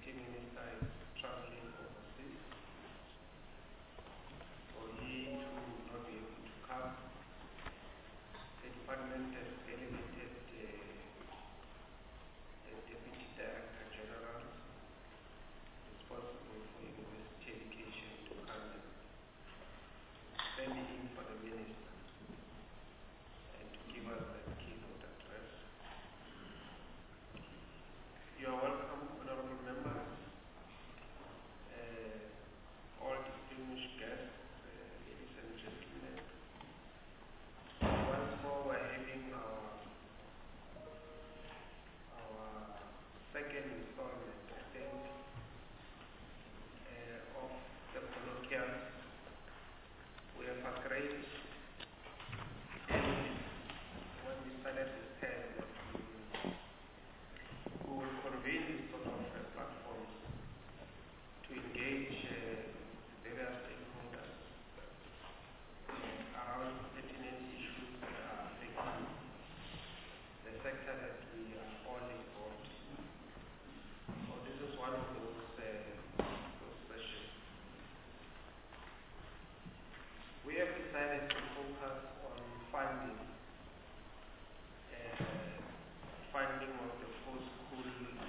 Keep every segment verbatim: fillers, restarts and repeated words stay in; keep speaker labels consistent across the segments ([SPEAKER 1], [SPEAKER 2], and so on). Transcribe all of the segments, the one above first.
[SPEAKER 1] Deputy Minister is traveling overseas, for he to not be able to come. The department has delegated uh, the Deputy Director General responsible for university education to come and send in for the minister and to give us the keynote address. You are welcome, honorable members, uh, all distinguished guests, uh, ladies and gentlemen. Once more, we're having our, our second installment, I think, uh, of the colloquial. We have agreed when we started this term that we will convene this sort of uh, platforms to engage uh, various stakeholders uh, around pertinent issues that are affecting the sector that we are all involved in. So this is one of those, uh, those sessions. We have decided to focus on funding, uh, funding of the post-school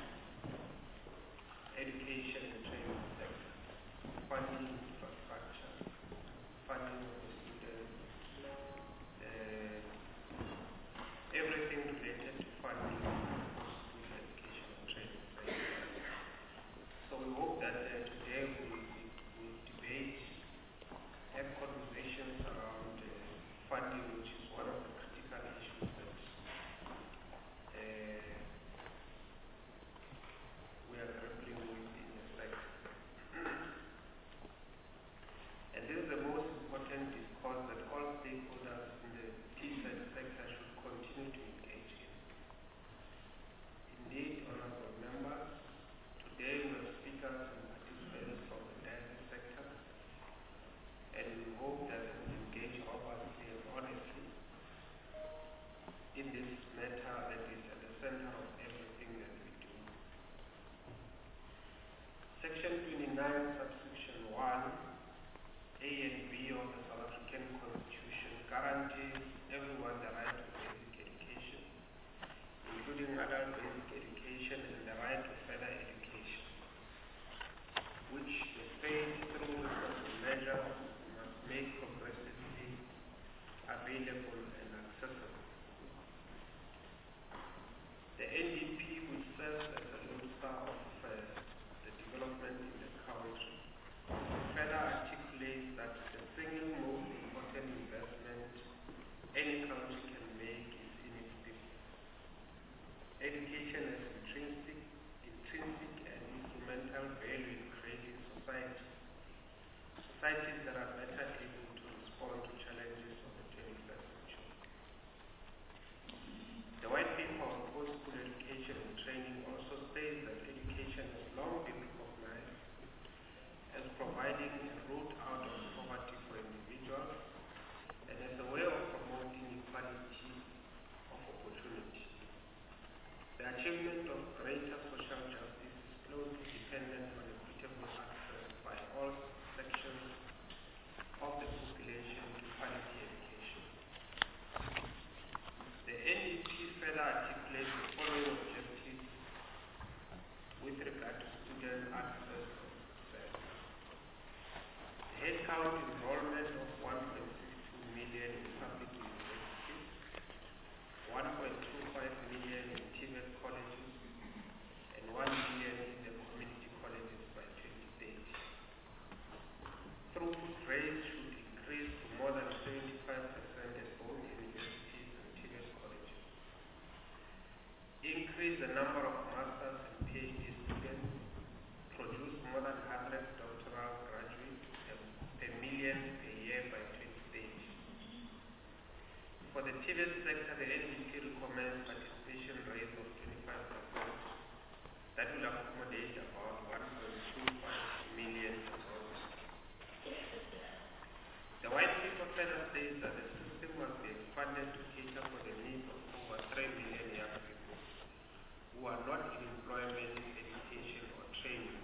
[SPEAKER 1] education and training sector, funding infrastructure, funding of the students, uh, everything related to funding of the post-school education and training sector. So we hope that uh, today we will debate, have conversations around uh, funding, which is one of the critical issues that uh, we are grappling with in the sector. And this is the most important discourse that all stakeholders in the defense sector should continue to engage in. Indeed, honorable members, today we have speakers and participants from the defense sector, and we hope that we will engage robustly and honestly in this matter that is at the center of everything that we do. Section twenty-nine, subsection one, A and B of the South African Constitution guarantees everyone the right to basic education, including adult basic education and the right to further education, which the state, through certain measures, must make progressively available and accessible. The N D P, which serves as a lodestar of uh, the development in the country, further articulates that the single most important investment any country can make is in its people. Education has intrinsic, intrinsic and instrumental value in creating society, societies that are better able to respond to challenges of the twenty-first century. The white paper on post-school education and training also states that education has long been recognized as providing a route out of poverty for individuals and as a way of promoting equality of opportunity. The achievement of greater social justice is closely dependent on equitable access by all sections of the population to quality education. The N D P further articulates the following objectives with regard to student access and success. The headcount enrollment of one point six two million in public universities, one point two five million in Tibet colleges, and one million in the community colleges by twenty thirty. Throughput rates should increase to more than seventy-five percent at both universities and Tibet colleges. Increase the number of masters and PhD students, produce more than one hundred doctoral graduates per million per year by twenty thirty. For the Tibet sector, the N D P recommends participation rate of twenty-five percent. That will accommodate about one point two five million persons. The white paper further says that the system must be expanded to cater for the needs of over three million young people who are not in employment, education, or training.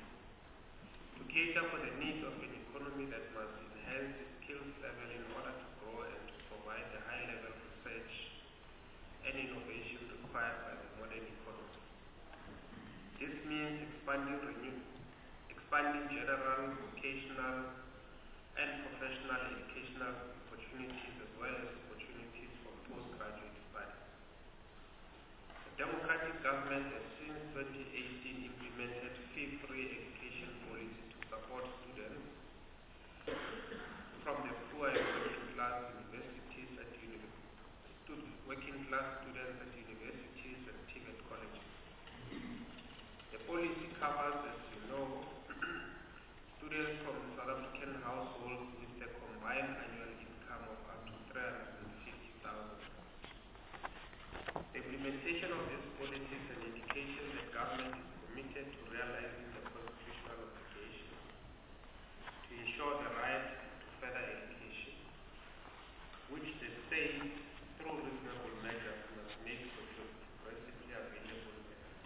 [SPEAKER 1] cater for the needs of an economy that must enhance its skills level in order to grow and to provide the high level of research and innovation required by the modern economy. This means expanding renew, expanding general, vocational, and professional educational opportunities as well as opportunities for postgraduate studies. The democratic government has since twenty eighteen implemented fee free education policy to support students from the poor and working class universities at universities, working class students at universities and TVET colleges. The policy covers, as you know, students from South African households with a combined annual income of up to three hundred fifty thousand. The implementation of this policy is an indication that government is committed to realizing the constitutional obligation to ensure the right to further education, which the state, through reasonable measures, must make progressively available.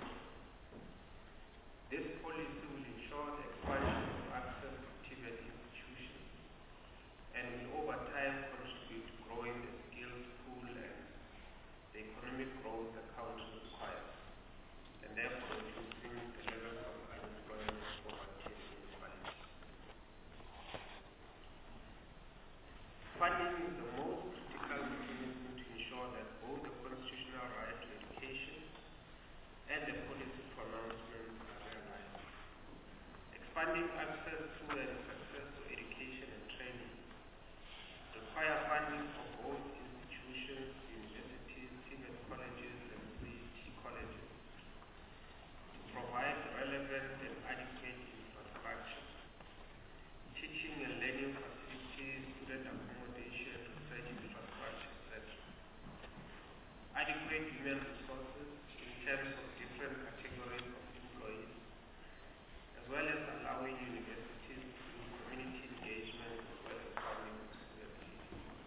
[SPEAKER 1] This policy will ensure the expansion of access to TVET institutions and will over time contribute to growing the skills pool and the economic growth the country requires, and therefore reducing the levels of unemployment, poverty, and inequality. Funding is the most critical mechanism to ensure that both the constitutional right to education and the policy pronouncements are realized. Expanding access to and success to education and training require funding for both institutions, universities, TVET colleges, and C E T colleges to provide relevant and adequate infrastructure, teaching and learning facilities, student accommodation, research infrastructure, et cetera. Adequate human resources in terms of different categories of employees, as well as allowing universities to do community engagement as well as funding activities.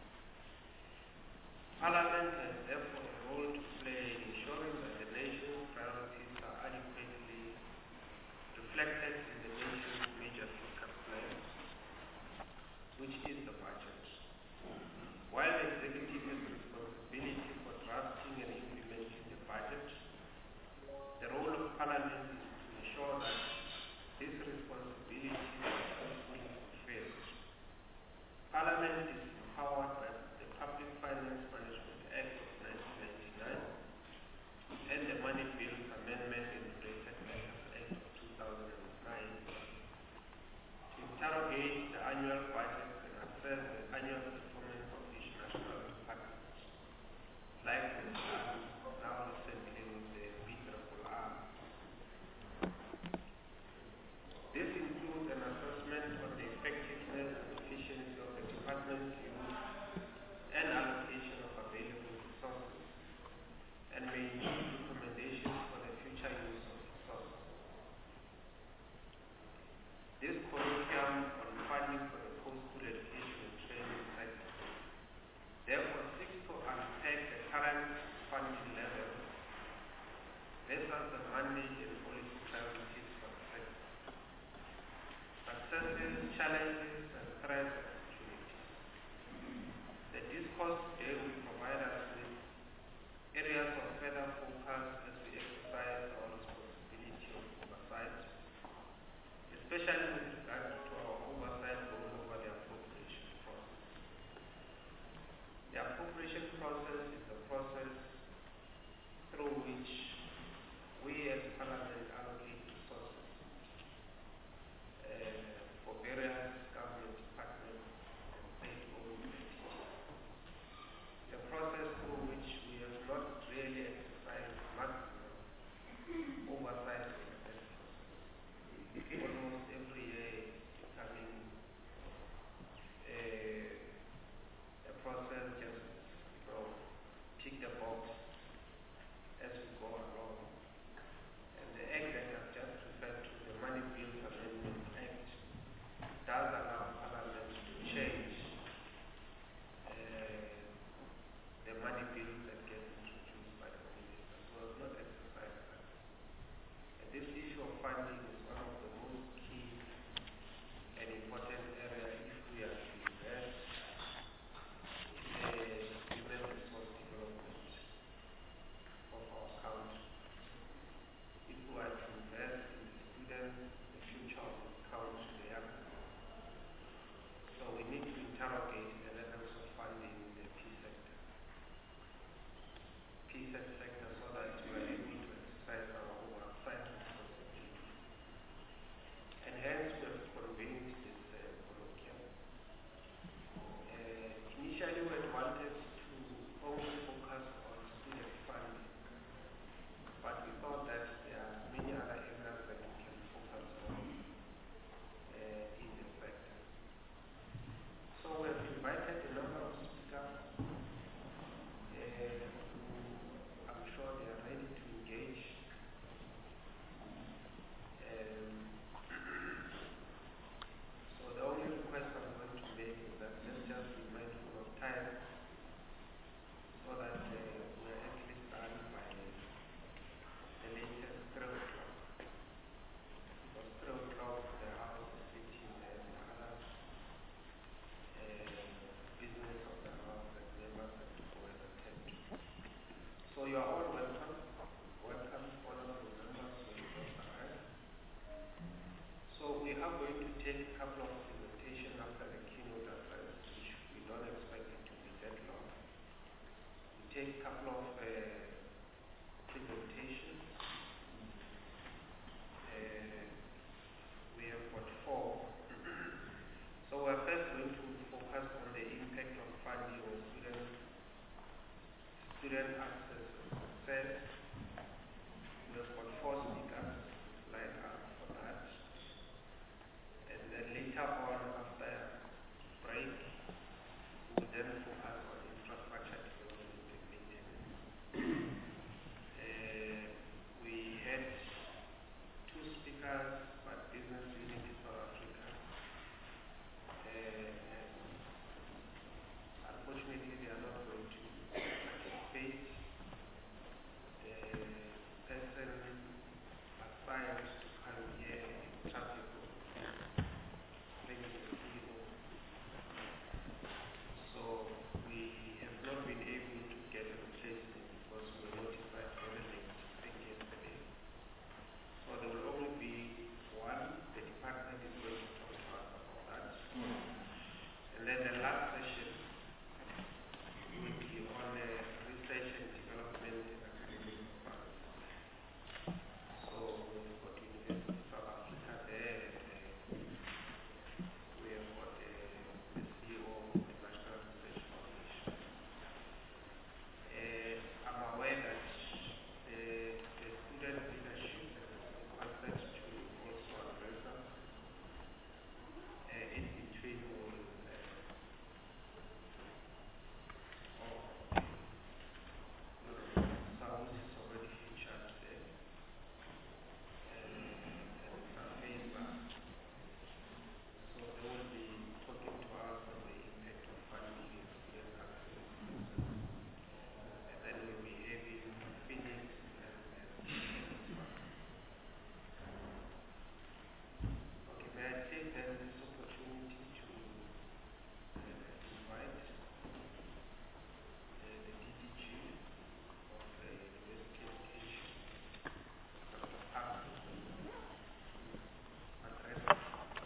[SPEAKER 1] Parliament has therefore a role to play in ensuring that the nation's priorities are adequately reflected in the nation's major fiscal plan, which is the budget. While the executive has responsibility for drafting and implementing the budget, the role of Parliament is to ensure that this responsibility is successfully fulfilled. Parliament is empowered by the Public Finance Management Act of nineteen ninety-nine and the Money Bills Amendment and Related Matters Act of two thousand nine to interrogate the annual budget and assess the annual performance of each national department, like the now recently with the B R R. This includes an assessment on the effectiveness and efficiency of the department's use and allocation of available resources, and may include recommendations for the future use of resources. This colloquium on funding for the post-school education and training sector therefore seeks to unpack the current funding level versus the mandate and policy priorities for the sector, successes, challenges, and threats and opportunities. The discourse today will provide us with areas of further focus as we exercise our responsibility of oversight, especially with regard to our oversight role over the appropriation process. The appropriation process is the process through which we as Parliament allocate resources uh, for various government departments and state-owned entities. are going to take a couple of presentations after the keynote address, which we don't expect it to be that long. We take a couple of uh, presentations. Uh, we have got four. So we're first going to focus on the impact of funding on student, student access and success. We have got four speakers lined up for that. And then later on, after break, we will then focus on infrastructure development and maintenance. uh, we had two speakers, but Business Unity South Africa. Uh, unfortunately, they are not going to participate. The person assigned to come here in traffic, bringing the C E O. So we have not been able to get a replacement because we were notified very late, I think yesterday. So there will only be one. The department is going to talk to us about that. And then the last session will be on uh, research and development and academic advice. So we've got University of South Africa there, and uh, we have got uh, the C E O of the National Research Foundation. Uh, I'm aware that the, the student leadership has requested to also address us. Uh, in between will uh, oh, no, no, Saul is already featured there, and, and Safeza. So they will be talking to us on the impact of funding in student access. And then we'll be having Phoenix and, and okay, may I take then this opportunity to uh, invite uh, the D D G of the University Education, Doctor Park, address us.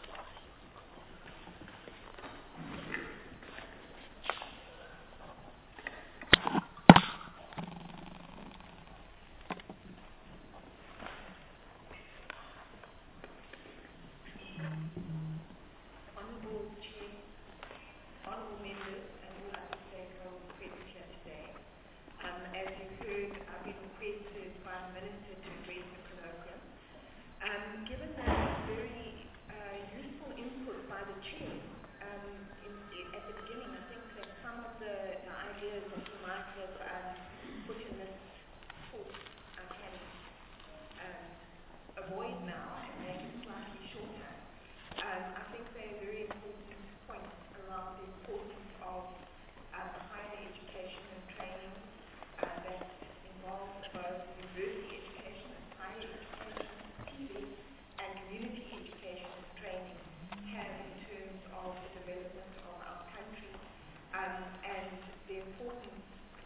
[SPEAKER 2] Honourable Chair, Honourable Members, and all other stakeholders present here today. Um, as you've heard, I've been requested by the Minister to address the colloquium. Um, given that very uh, useful input by the Chair um, in, in, at the beginning, I think that some of the, the ideas that you might have um, put in this talk I can um, avoid now and make it slightly shorter. Um, I think they're very important points around the importance of um, higher education and training uh, that involves both university education and higher education, P V E T, and community education and training have in terms of the development of our country um, and the importance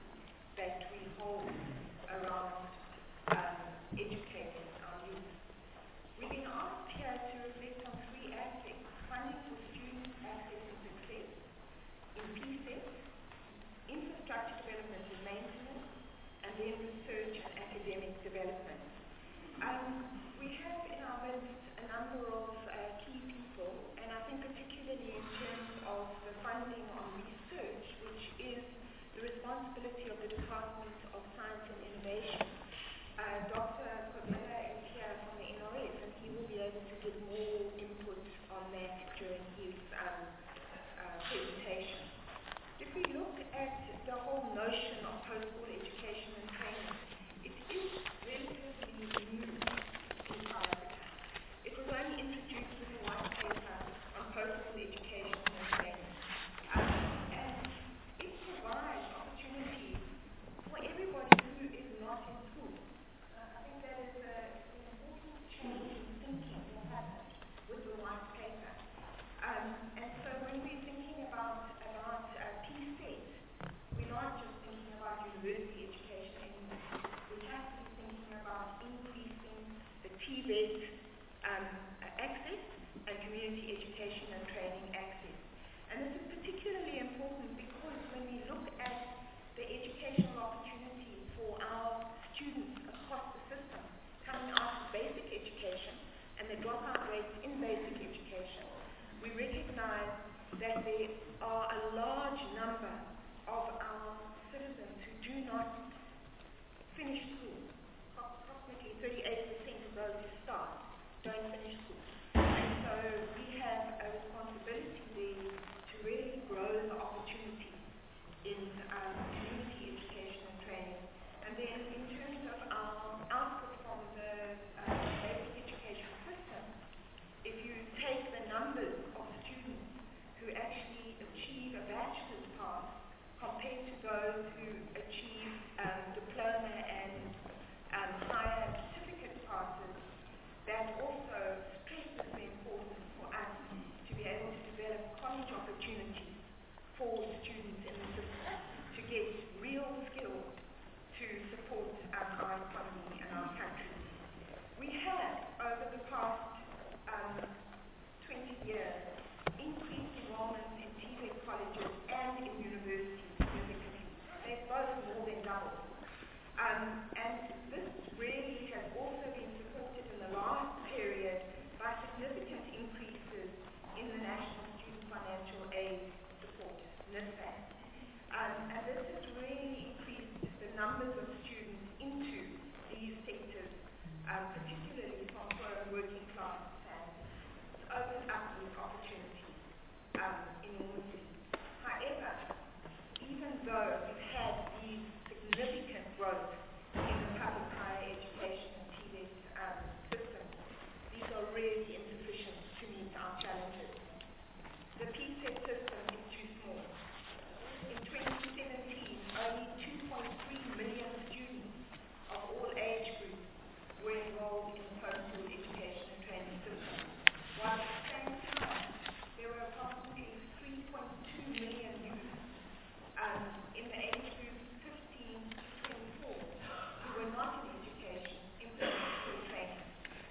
[SPEAKER 2] that we hold around um, educating our youth. We've been asked here to reflect on three aspects: funding for student access and success, in P SET, infrastructure development and maintenance, and then research and academic development. Um, we have in our midst a number of uh, key people, and I think particularly in terms of the funding on research, which is the responsibility of the Department of Science and Innovation. Uh, Doctor Kobela is here from the N R S, and he will be able to give more input on that during his um, uh, presentation. If we look at the whole notion of post-school education and training, it is relatively new in South Africa. It was only introduced with a white paper on post-school education and training. Um, and it provides opportunities for everybody who is not in school. Uh, I think that is a, an important change in thinking that happened with the white paper. Um, and so when we're thinking about, about uh, P SET, we're not just thinking about university the dropout rates in basic education, we recognize that there are a large number of our citizens who do not finish school. Approximately thirty-eight percent of those who start don't finish school. And so we have a responsibility there to really grow the opportunity in um, community education and training. And then in terms of our output from the uh, basic education system, if you take the numbers of students who actually achieve a bachelor's pass compared to those who achieve um, diploma and um, higher certificate passes, that also stresses the importance for us to be able to develop college opportunities for students in the system to get real skills to support um, our economy and our country. We have, over the past um, twenty years, increased enrollment in T V E T colleges and in universities significantly. They've both more than doubled. Um, and this really has also been supported in the last period by significant increases in the National Student Financial Aid Support, NSFAS. Um, and this has really increased the numbers of students into these sectors, um, particularly from poor and working class families. It's opened up these opportunities um, enormously. However, even though we've had these significant growth in the public higher education and T V E T um, system, these are really insufficient to meet our challenges. The P SET system is too small. In twenty seventeen, only two point three million students of all age groups were enrolled in the postal education and training system, while at the same time, there were approximately three point two million youth um, in the age group fifteen to twenty-four who were not in education, in postal training.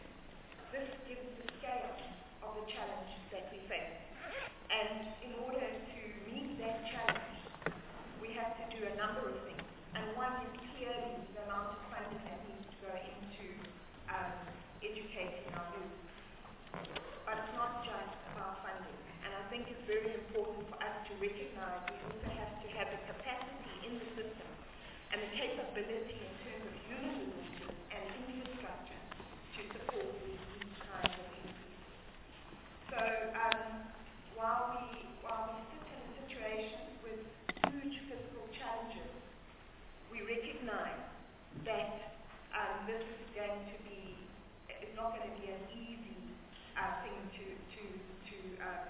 [SPEAKER 2] This gives the scale of the challenge that we face. And in order to meet that challenge, we have to do a number of things. And one is clearly the amount of funding that needs to go into um, educating our youth. But it's not just about funding. And I think it's very important for us to recognize we also have to have the capacity in the system and the capability in terms of human resources and infrastructure to support these, these kinds of increases. So um, while we while we sit in a situation with huge fiscal challenges, we recognize that um, this is going to be it's not going to be an easy uh, thing to to to um,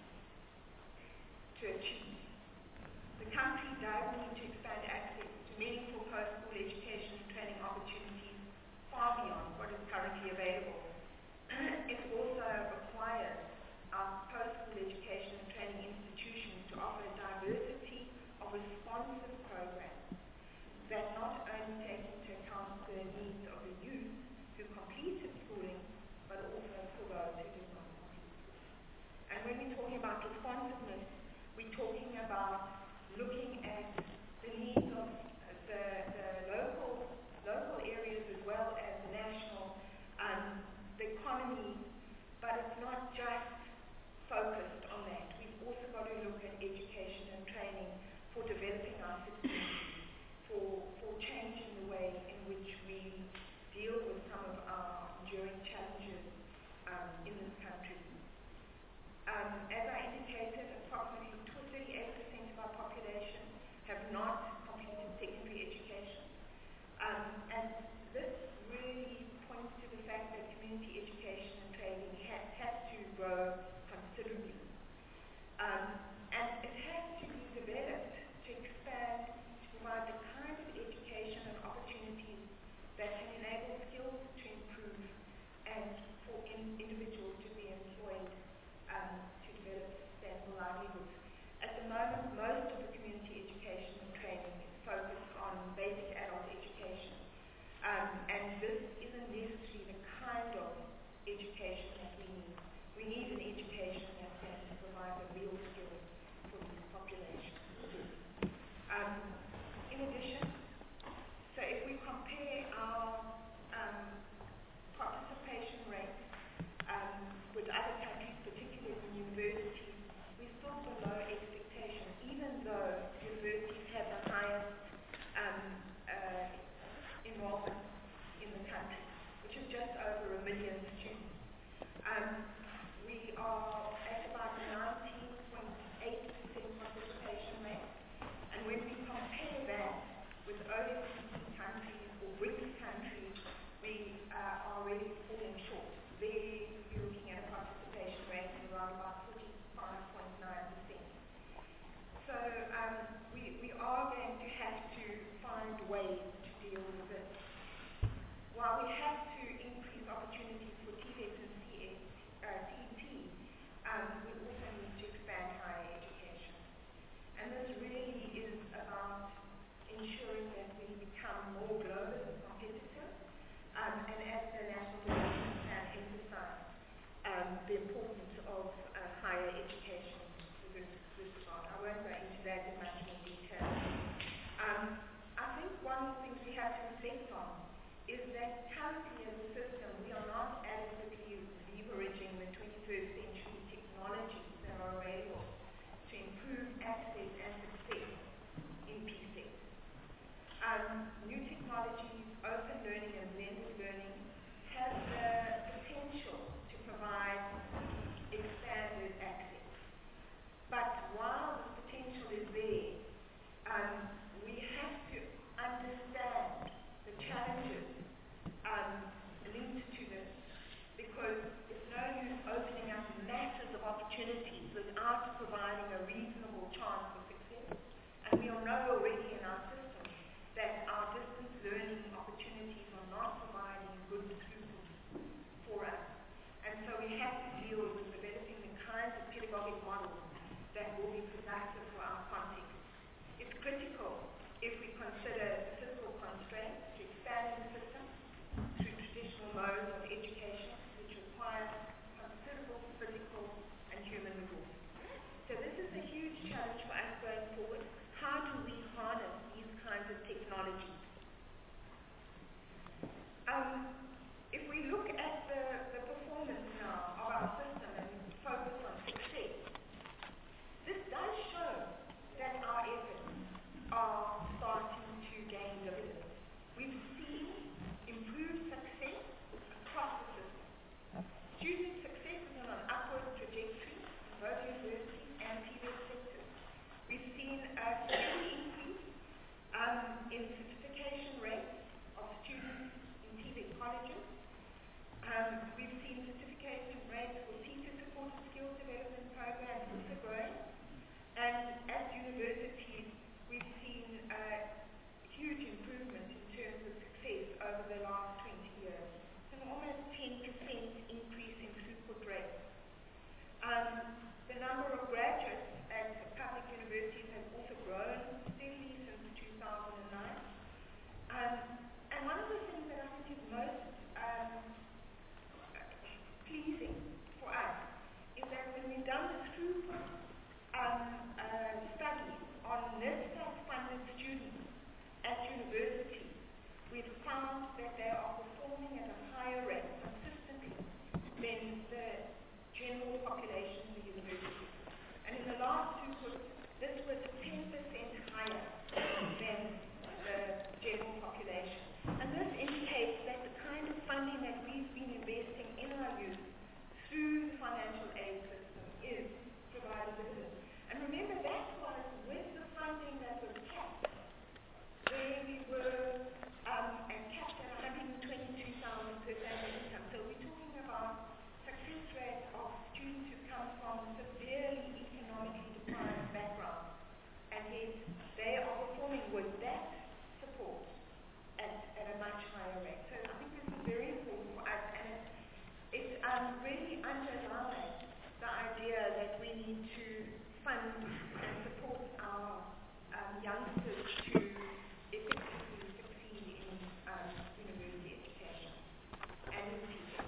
[SPEAKER 2] to achieve. The country does need to expand access to meaningful post-school education and training opportunities far beyond what is currently available. It also requires our post-school education and training institutions to offer a diversity of responsive programs that not only take into account the needs of the youth who completed schooling, but also for those who did not complete schooling. And when we're talking about responsiveness, we're talking about looking at the needs of the, the local local areas as well as the national, um, the economy, but it's not just focused on that. We've also got to look at education and training for developing our systems, for, for changing the way in which we deal with some of our enduring challenges um, in this country. Um, as I indicated, approximately thirty-eight percent of our population have not completed secondary education. Um, and this really points to the fact that community education and training ha- has to grow considerably. Um, and it has to be developed to expand, to provide the kind of education and opportunities that can enable skills to improve and for in- individuals to be employed um, to develop sustainable livelihoods. At the moment, most of the community education and training is focused on basic adult education. Um, and this isn't necessarily the kind of education that we need. We need an education that's going to provide the real skills for these populations. Um, in addition, so if we compare our um, participation rates we, we are going to have to find ways to deal with this. While we have to increase opportunities for T V E T and C E T, uh, C E T, um, we also need to expand higher education. And this really is about ensuring that we become more global and competitive. Um, and as the National Development Plan emphasized, um, the importance of uh, higher education with this, this regard. I won't go into that in much more detail. Um, I think one of the things we have to reflect on is that currently as a system we are not adequately leveraging the twenty-first century technologies that are available to improve access and success in P SET. Um, new technologies, open learning and blended learning have the potential to provide expanded access. But while the potential is there, um, we have to understand the challenges um, linked to this, because it's no use opening up masses of opportunities without providing a reasonable chance for success. And we all know already in our system that our distance learning opportunities are not providing good throughput for us. And so we have to deal with developing the kinds of pedagogic models that will be productive for our context. It's critical if we consider fiscal constraints to expand the system through traditional modes of education, which require considerable physical and human resources. So this is a huge challenge for us going forward. How do we harness these kinds of technologies? Um, if we look at the, the performance now of our system and focus on success, this does show that our efforts are starting to gain dividends. We've seen improved success across the system. Student success is on an upward trajectory in both universities and T V E T sectors. We've seen a steady increase um, in certification rates of students in T V E T colleges. Um, we've seen certification rates for teacher-supported skills development programs also growing. And at universities, we've seen a huge improvement in terms of success over the last twenty years. An almost ten percent increase in throughput rates. Um, the number of graduates at public universities has also grown steadily since two thousand nine. Um, and one of the things that I think is most um, pleasing for us is that when we've done the throughput um, uh, studies on NSFAS-funded students at universities, we've found that they are performing at a higher rate consistently than the general population in the university. And in the last throughput, this was ten percent higher than the general population. And this indicates that the kind of funding that we've been investing in our youth through the financial aid system is providing dividends. And remember, that was with the funding that was capped, where we were um, and capped at one hundred twenty-two thousand per family income. So we're talking about success rates of students who come from severely economically deprived backgrounds, and yet they are performing with that support at, at a much higher rate. So I think this is very important for us, and it, it um, really underlines the idea that we need to fund and support our um, youngsters to effectively succeed in um, university education and in teaching.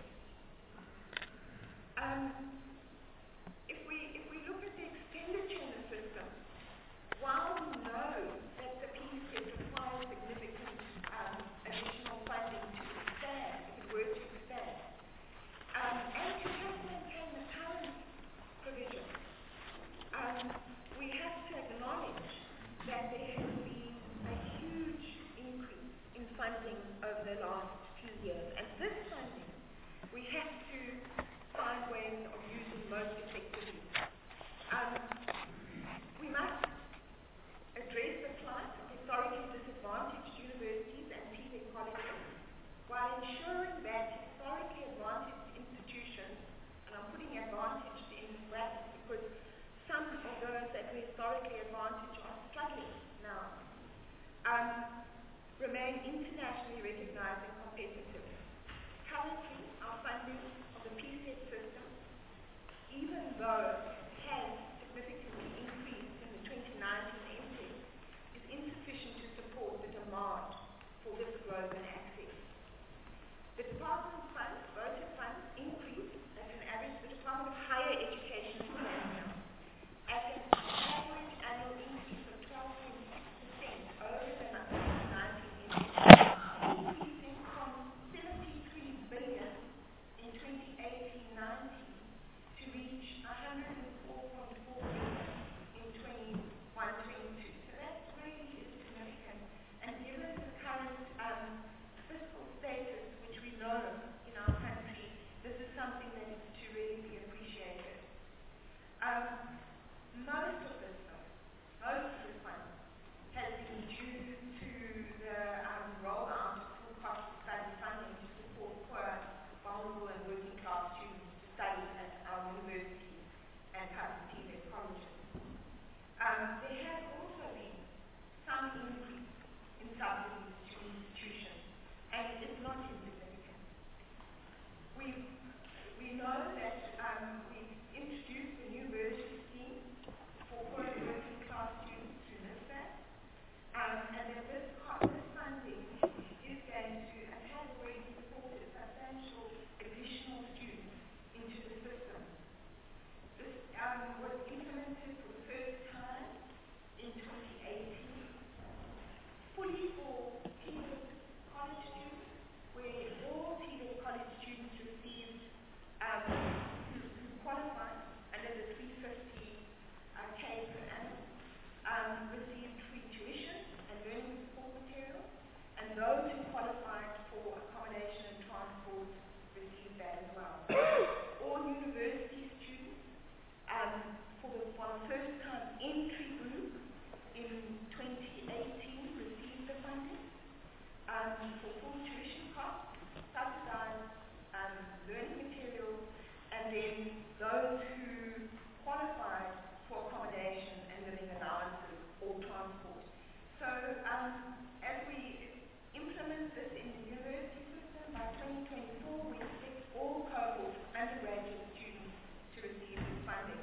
[SPEAKER 2] Um, if we if we look at the expenditure in the system, while we know that the P SET requires significant um, additional funding to expand, if it were to expand, um, and to just maintain the current provision, um, we have to acknowledge that there has been a huge increase in funding over the last few years. And this funding, we have to find ways of using most effectively. Um, we must address the plight of historically disadvantaged universities and T V E T colleges while ensuring that historically advantaged institutions, and I'm putting advantaged in brackets because some of those that were historically advantaged are struggling now, um, remain internationally recognized and competitive. Currently, our funding of the P SET system, even though it has significantly increased in the twenty nineteen intake, is insufficient to support the demand for this growth and access. The Department funds, voted funds, increased at an average, the Department of Higher Education in Zambia, at an average annual increase of twelve point six percent over the twenty nineteen intake, increasing from seventy-three billion in twenty eighteen nineteen to reach one hundred four point four billion in twenty-one twenty-two. So that really is significant. And given the current um, fiscal status, which we know in our country, this is something that is to really be appreciated. Um, most of this, though, most of this money has been due to the um, rollout of full cost study funding to support poor, vulnerable, and working class students to study at our universities and public T V colleges. Um, there has also been some increase in subsidies to institutions, and it is not insignificant. We we know that um, we've introduced a new bursary scheme for poor and working class students through NSFAS, um, and that this, this funding is going to and has already supported substantial additional students into the system. This um, was implemented for the first time in twenty eighteen, fully for T V E T college students, where all T V E T college students received, um, who, who qualified under the three hundred fifty K per annum, um, received free tuition and learning support materials, and those who qualified for accommodation and transport received that as well. All university students, um, for the, for the first time entry group in twenty eighteen, received the funding um, for full tuition costs, subsidized um, learning materials, and then those who qualified for accommodation and living allowances or transport. So um, as we implement this in the university system by twenty twenty-four, we expect all cohorts of undergraduate students to receive this funding.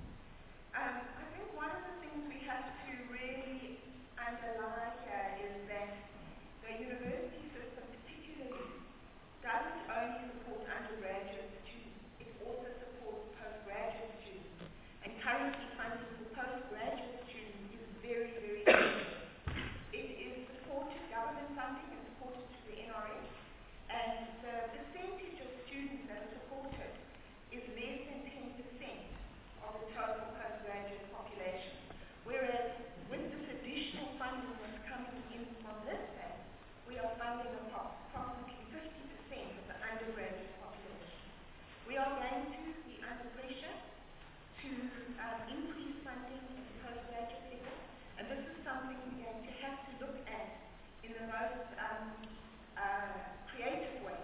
[SPEAKER 2] Um, I think one of the things we have to really underline here is that the university system particularly doesn't only support undergraduate students, it also supports postgraduate students. And currently funding for postgraduate students is very, very limited. It is supported, government funding is supported to the N R S, and the percentage of students that are supported is less than ten percent of the total postgraduate population. Whereas with this additional funding that's coming in from this bank, we are funding approximately fifty percent of the undergraduate population. We are going to be under pressure to um, increase funding at the postgraduate level, and this is something we're going to have to look at in the most um, uh, creative way,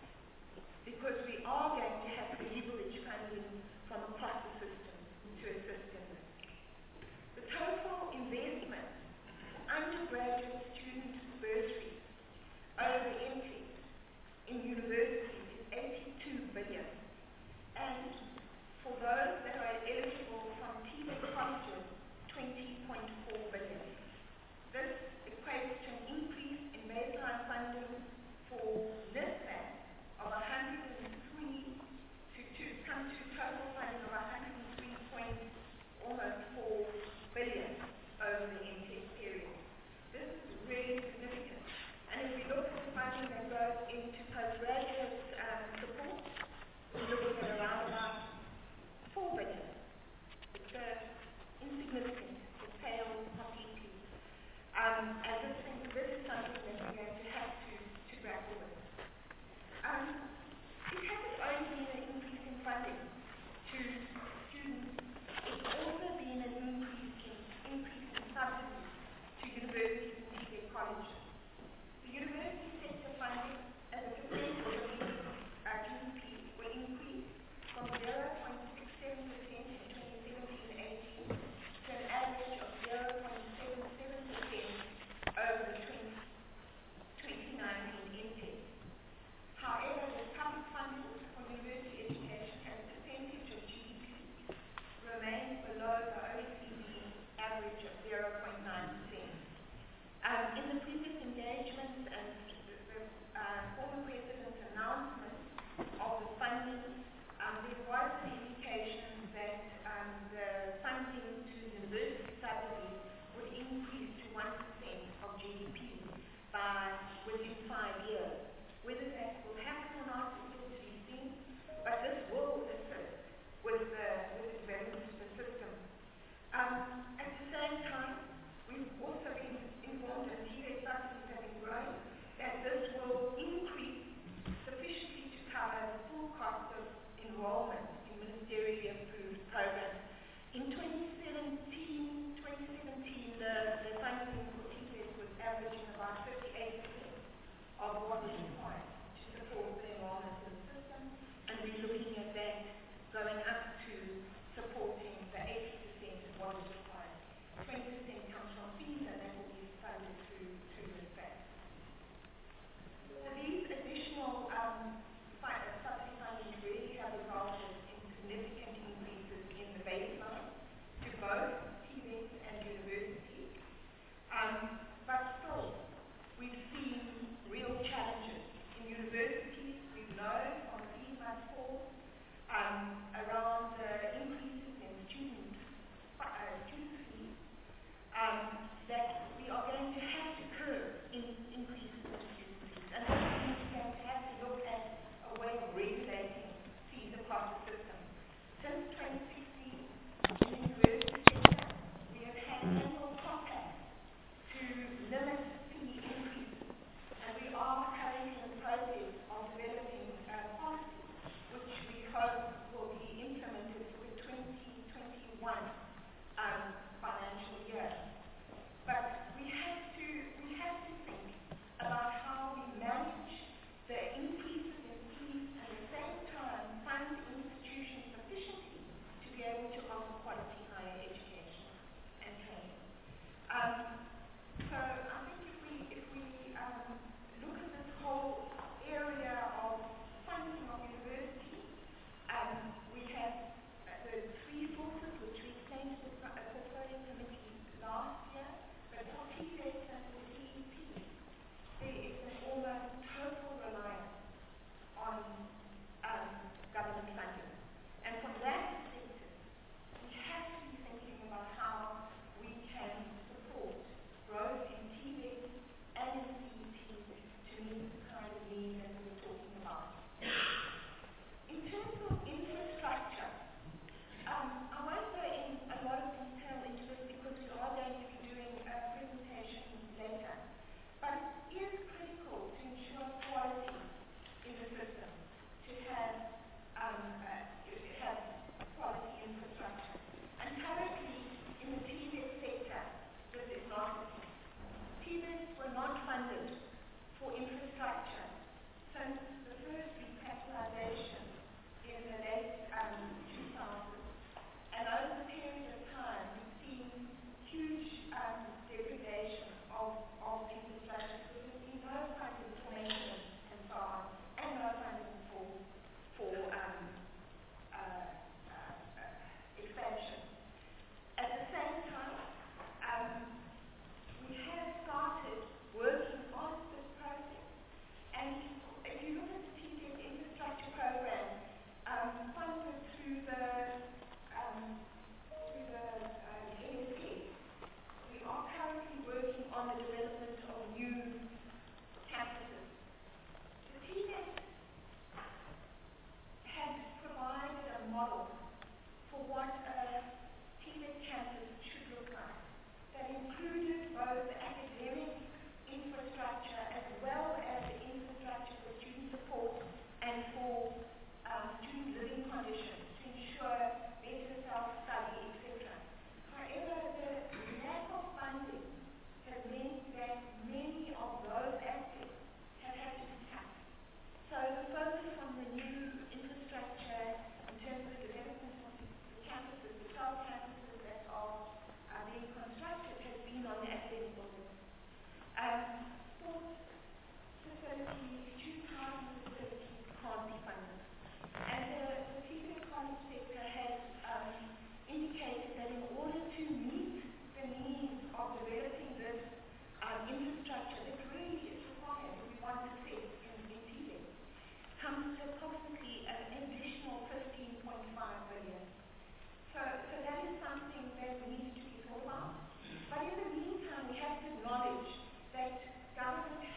[SPEAKER 2] because we are going to have to leverage funding from across the system to assist in this. The total investment for undergraduate student bursaries over entry in universities is eighty-two billion, and for those that are eligible from T V E T colleges, twenty point four billion. This equates to an increase in baseline funding for NSFAS of one hundred three to, to come to total funding of one hundred three point almost four billion over the intake period. This is really significant. And if we look at the funding that goes into postgraduate um, support, by within five years. Whether that will happen or not is still to be seen, but this will assist with the, with the development of the system. Um, at the same time, we've also been informed, and T V subsidies have been growing, that this will increase sufficiently to cover the full cost of enrollment in ministerially approved programs. In twenty seventeen, the, the funding for T V was averaging about fifty-eight percent of what was required to support the enrollment in the system, and we're looking at that going up to supporting the eighty percent of what is required. twenty percent comes from fees, and that will be funded through, through this bank. So these additional um, subsidy funding really have resulted in significant increases in the baseline to both T V E T and universities. Um, but still, we've seen real challenges. In universities, we've known from three months forward um, around uh, increases in student, uh, student fees um, that we are going to have to curb in increases in student fees. And that means we're going to have to look at a way of regulating fees across the system. Since twenty sixteen, in the university sector, we have had annual compacts to limit fee increases. And we are currently in the process of developing a policy which we hope will be implemented for the twenty twenty-one um, financial year. But we have to we have to think about how we manage the increases in fees and at the same time fund institutions sufficiently to be able to offer quality higher education and training. Um, so I think if we if we um, look at this whole area of funding of universities, um, we have uh, the three sources which we explained to the uh, portfolio committee last year, but for T V E T and for C E P, there is an almost total reliance on um, government funding. And from that perspective, we have to be thinking about how we can support growth in T V E T and in C E P to meet the kind of need that we're talking about. In terms of infrastructure, um, I won't go in a lot of detail into this because we are going to be doing a presentation later. But it is critical to ensure quality in the system, to have, um, uh, to have quality infrastructure. And currently, in the T V E T sector, this is not the case. T V E Ts were not funded for infrastructure since the first recapitalization in the late um, two thousands. And over the period of time, we've seen huge um, degradation of, of infrastructure because there's been no funding for maintenance and so on, and no funding for, for um, uh, uh, uh, expansion. At the same time, um, we have started working on this process, and if you look at the T V E T infrastructure program um, funded through the um, through the uh, N S A, we are currently working on the development of new campuses. The T V E T had provided a model for what a T V E T campus should look like that included both academic infrastructure as well as the infrastructure for student support and for um, student living conditions to ensure better self-study, et cetera. However, the lack of funding has meant that many of those aspects have had to be cut. So the focus on the new infrastructure in terms of the development of the campuses, the twelve campuses that are uh, being constructed, has been on the academic buildings. Um, sports facilities, student housing facilities can't be funded. And the, the T V E T college sector has um, indicated that in order to meet the needs of developing this um, infrastructure that really is required, we want to see in, in T V E T, comes to approximately an additional fifteen point five billion. So, so that is something that needs to be thought about. But in the meantime, we have to acknowledge that government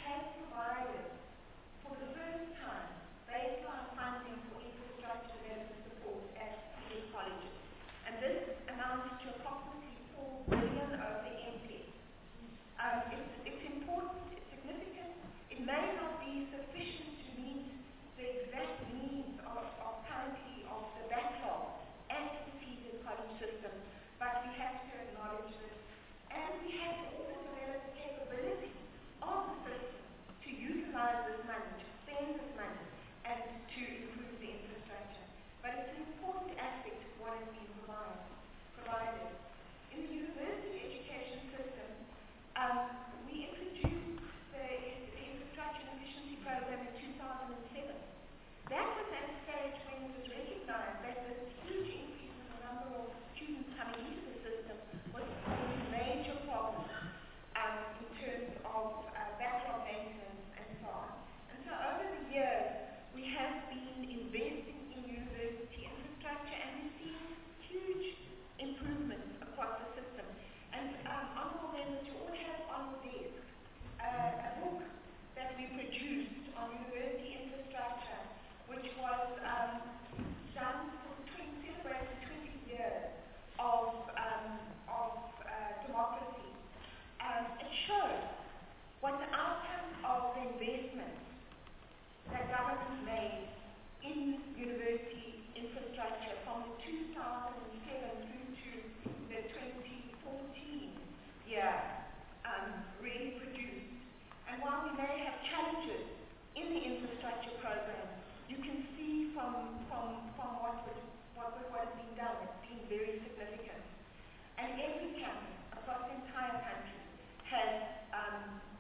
[SPEAKER 2] amounts to approximately four billion over the M P E C. Um, it's, it's important, it's significant. It may not be sufficient to meet the exact needs of, of currently of the backlog and the feeder college system, but we have to acknowledge this. And we have to also develop the capability of the system to utilize this money, to spend this money, and to improve the infrastructure. But it's an important aspect of what has been provide, provided. In the university education system, um, we introduced the, the Infrastructure and Efficiency Program in two thousand seven. That was at a stage when it was recognized that the huge increase in the number of students coming into the system was causing major problems um, in terms of uh, backlog maintenance and so on. And so over the years, we have been investing in university infrastructure, and we've seen huge improvements across the system. And um, honorable members, you all have on your desk uh, a book that we produced on university infrastructure, which was um, done for twenty, celebrating twenty years of, um, of uh, democracy. Um, it shows what the outcome of the investments that government made in university infrastructure from the two thousand seven through to the twenty fourteen year um, really produced. And while we may have challenges in the infrastructure program, you can see from, from, from what, was, what, what has been done, it's been very significant. And every campus across the entire country has um,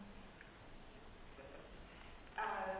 [SPEAKER 2] uh,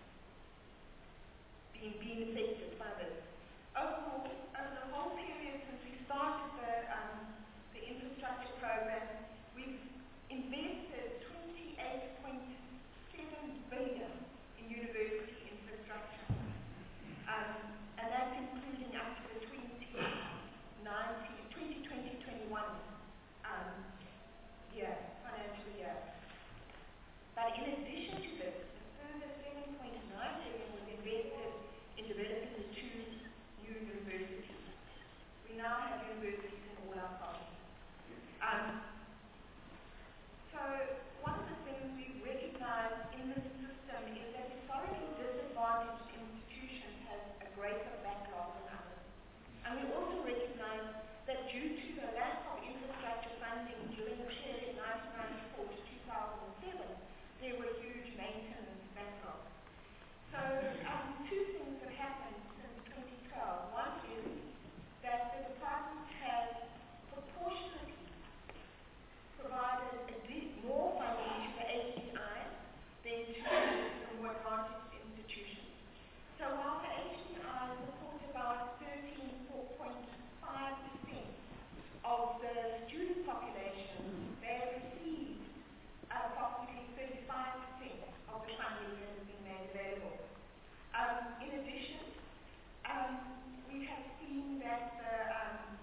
[SPEAKER 2] been, been affected by this. Overall, over the whole period since we started the, um, the infrastructure program, we've invested twenty-eight point seven billion in university infrastructure. Um, and that's including up to the twenty nineteen, twenty twenty, twenty-one um, year, financial year. But in addition to this, a further seven point nine billion was invested in developing the two new universities. We now have universities in all our provinces. Um, so one of the things we recognize in this system is that historically disadvantaged institutions have a greater backlog than others. And we also recognize that due to the lack of infrastructure funding during the period nineteen ninety-four to two thousand seven, there were huge maintenance backlogs. So um, two things have happened since twenty twelve. One is that the department has proportionately provided more funding to the H D I than to the more advantaged institutions. So while the H D I support about thirteen point five percent of the student population, they have received approximately thirty-five percent of the funding that has been made available. Um, in addition, um, we have seen that the um,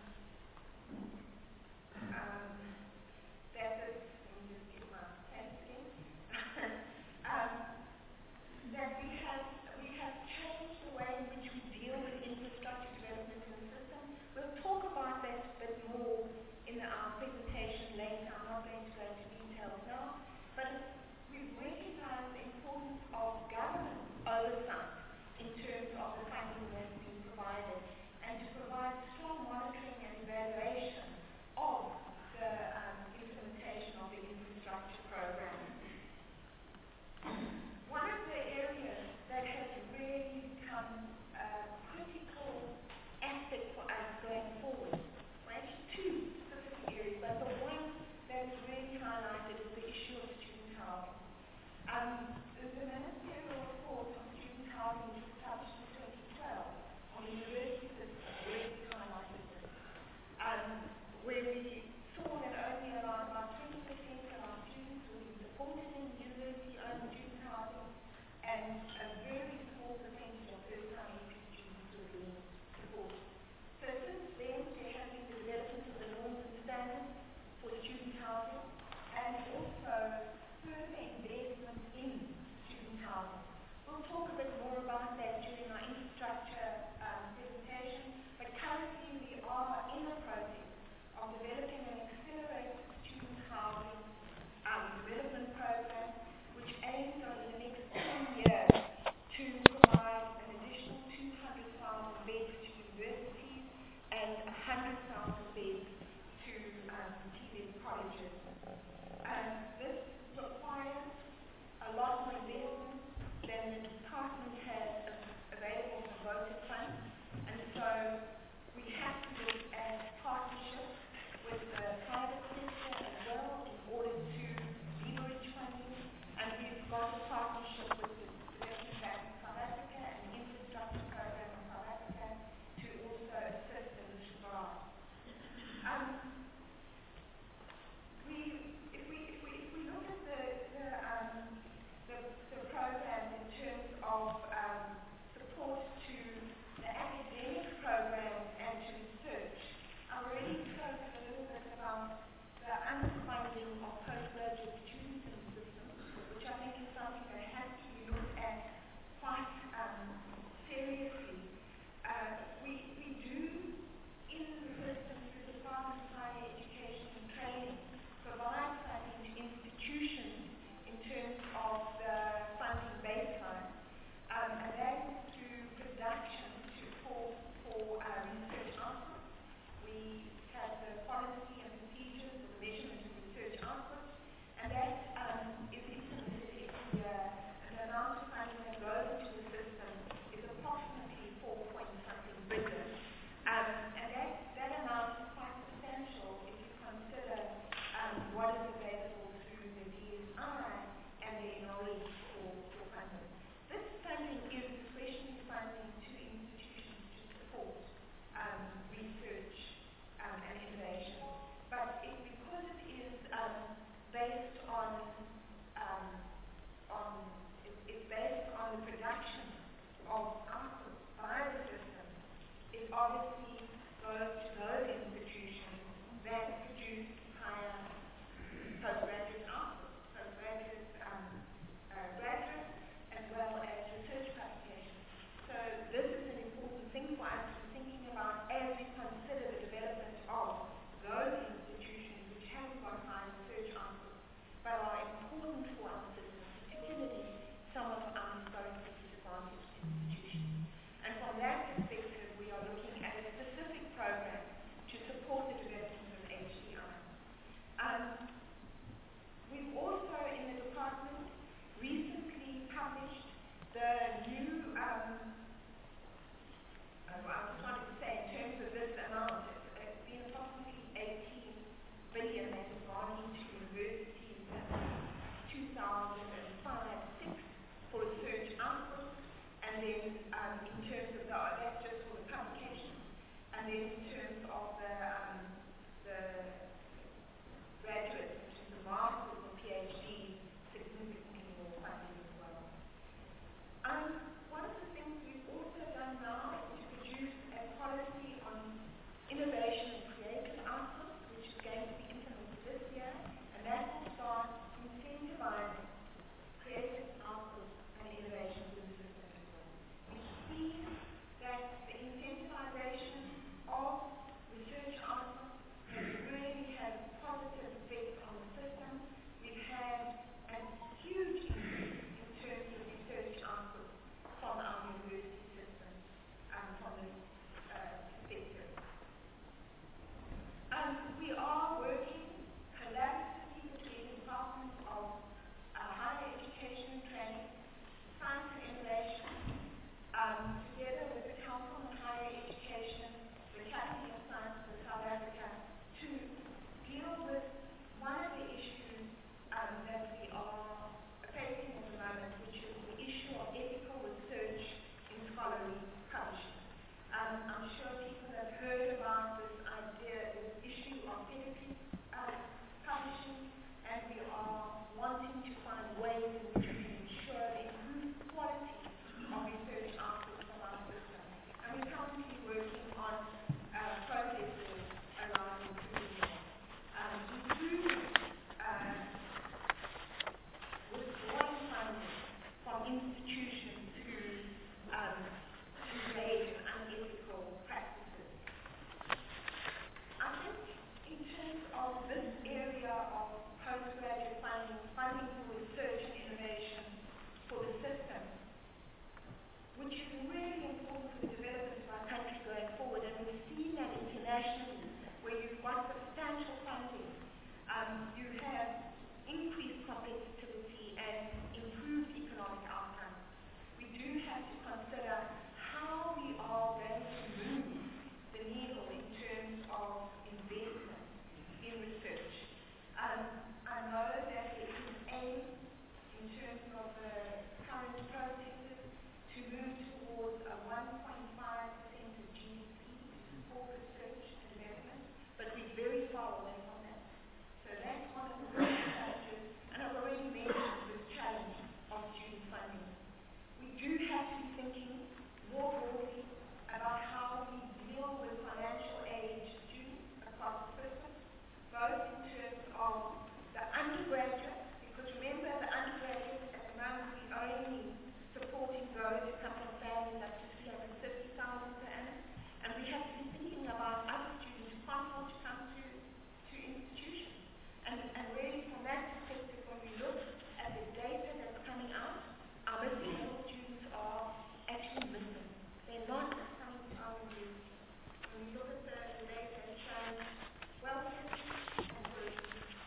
[SPEAKER 2] which is really important for the development of our country going forward. And we've seen that internationally, where you've got substantial funding. Um, you have increased competitivity and improved economic outcomes. We do have to consider how we are going to move the needle in terms of investment in research. Um, I know that there is an aim in terms of the current processes to move towards a one point five percent of G D P for research and development, but we're very far away from that. So that's one of the big challenges, and I've already mentioned this challenge of student funding. We do have to be thinking more broadly about how we deal with financial aid students across the system, both in terms of the undergraduate, because remember the undergraduates at the moment we're only supporting those who come from families up to three hundred fifty thousand per annum, and we have to be thinking about other students who can't afford to come to, to institutions. And, and really from that perspective, when we look at the data that's coming out, our missing middle students are actually missing. They're not coming to our group. When we look at the, the data, it shows wealthy and working.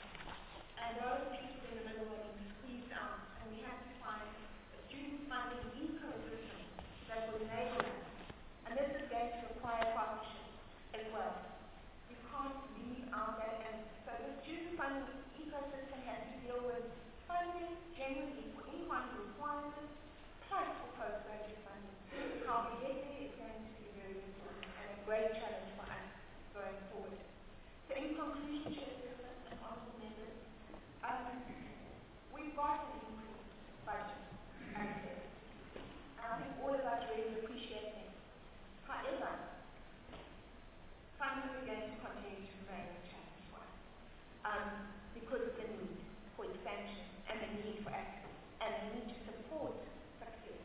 [SPEAKER 2] And those people in the middle are being squeezed out. And we have to find a student funding ecosystem that will enable that. And this is going to require partnership as well. We can't leave out that. And so the student funding ecosystem has to deal with funding generally for in-kind requirements, plus for postgraduate funding. How we get there is going to be very important and a great challenge for us going forward. So in conclusion, Chairperson and honourable members, um, we've got an increased budget, as I said. And I think all of us really appreciate it. However, funding is going to continue to remain a challenge for us. Um, because of the need for expansion and the need for access and the need to support success.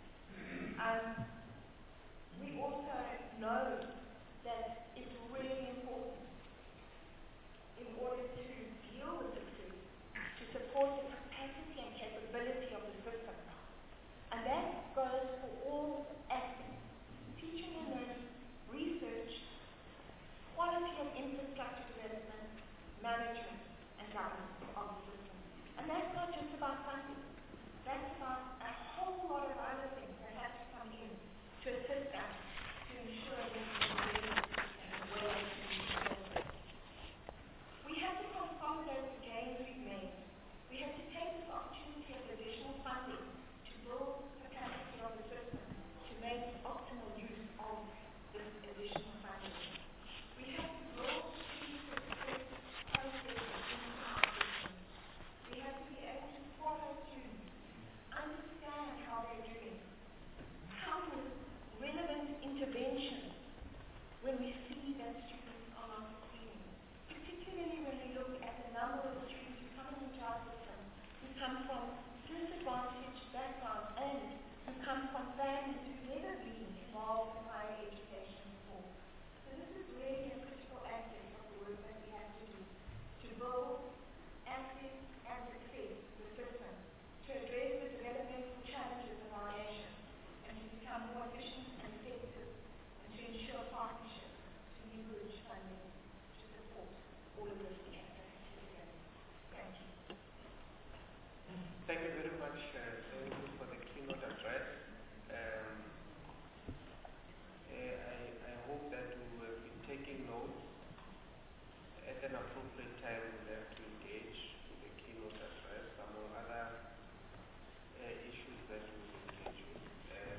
[SPEAKER 2] Um, we also know that it's really important in order to deal with success, to support the capacity and capability of the system. And that goes for all aspects: teaching and learning, research, quality of infrastructure development, management, and governance of the system. And that's not just about funding. That's about a whole lot of other things that have to come in to assist us to ensure that we are ready and well to develop. We have to consolidate the gains we've made. We have to take this opportunity of additional funding to build capacity of the system to make optimal use of this additional funding. We have to build processes into our system. We have to be able to follow students, understand how they're doing, come with relevant interventions when we see that students are not succeeding. Particularly when we look at the number of students who come into our system who come from disadvantaged backgrounds and who come from families who've never been involved in higher education before. So this is really a critical aspect of the work that we have to do to build access and success in the system, to address the developmental challenges of our nation, and to become more efficient and effective, and to ensure partnerships to leverage funding to support all of this together. Thank you.
[SPEAKER 1] Thank you very much, uh, thank you for the keynote address. Um, uh, I, I hope that you will be taking notes. At an appropriate time, we'll have to engage with the keynote address, among other uh, issues that we will engage with. Uh,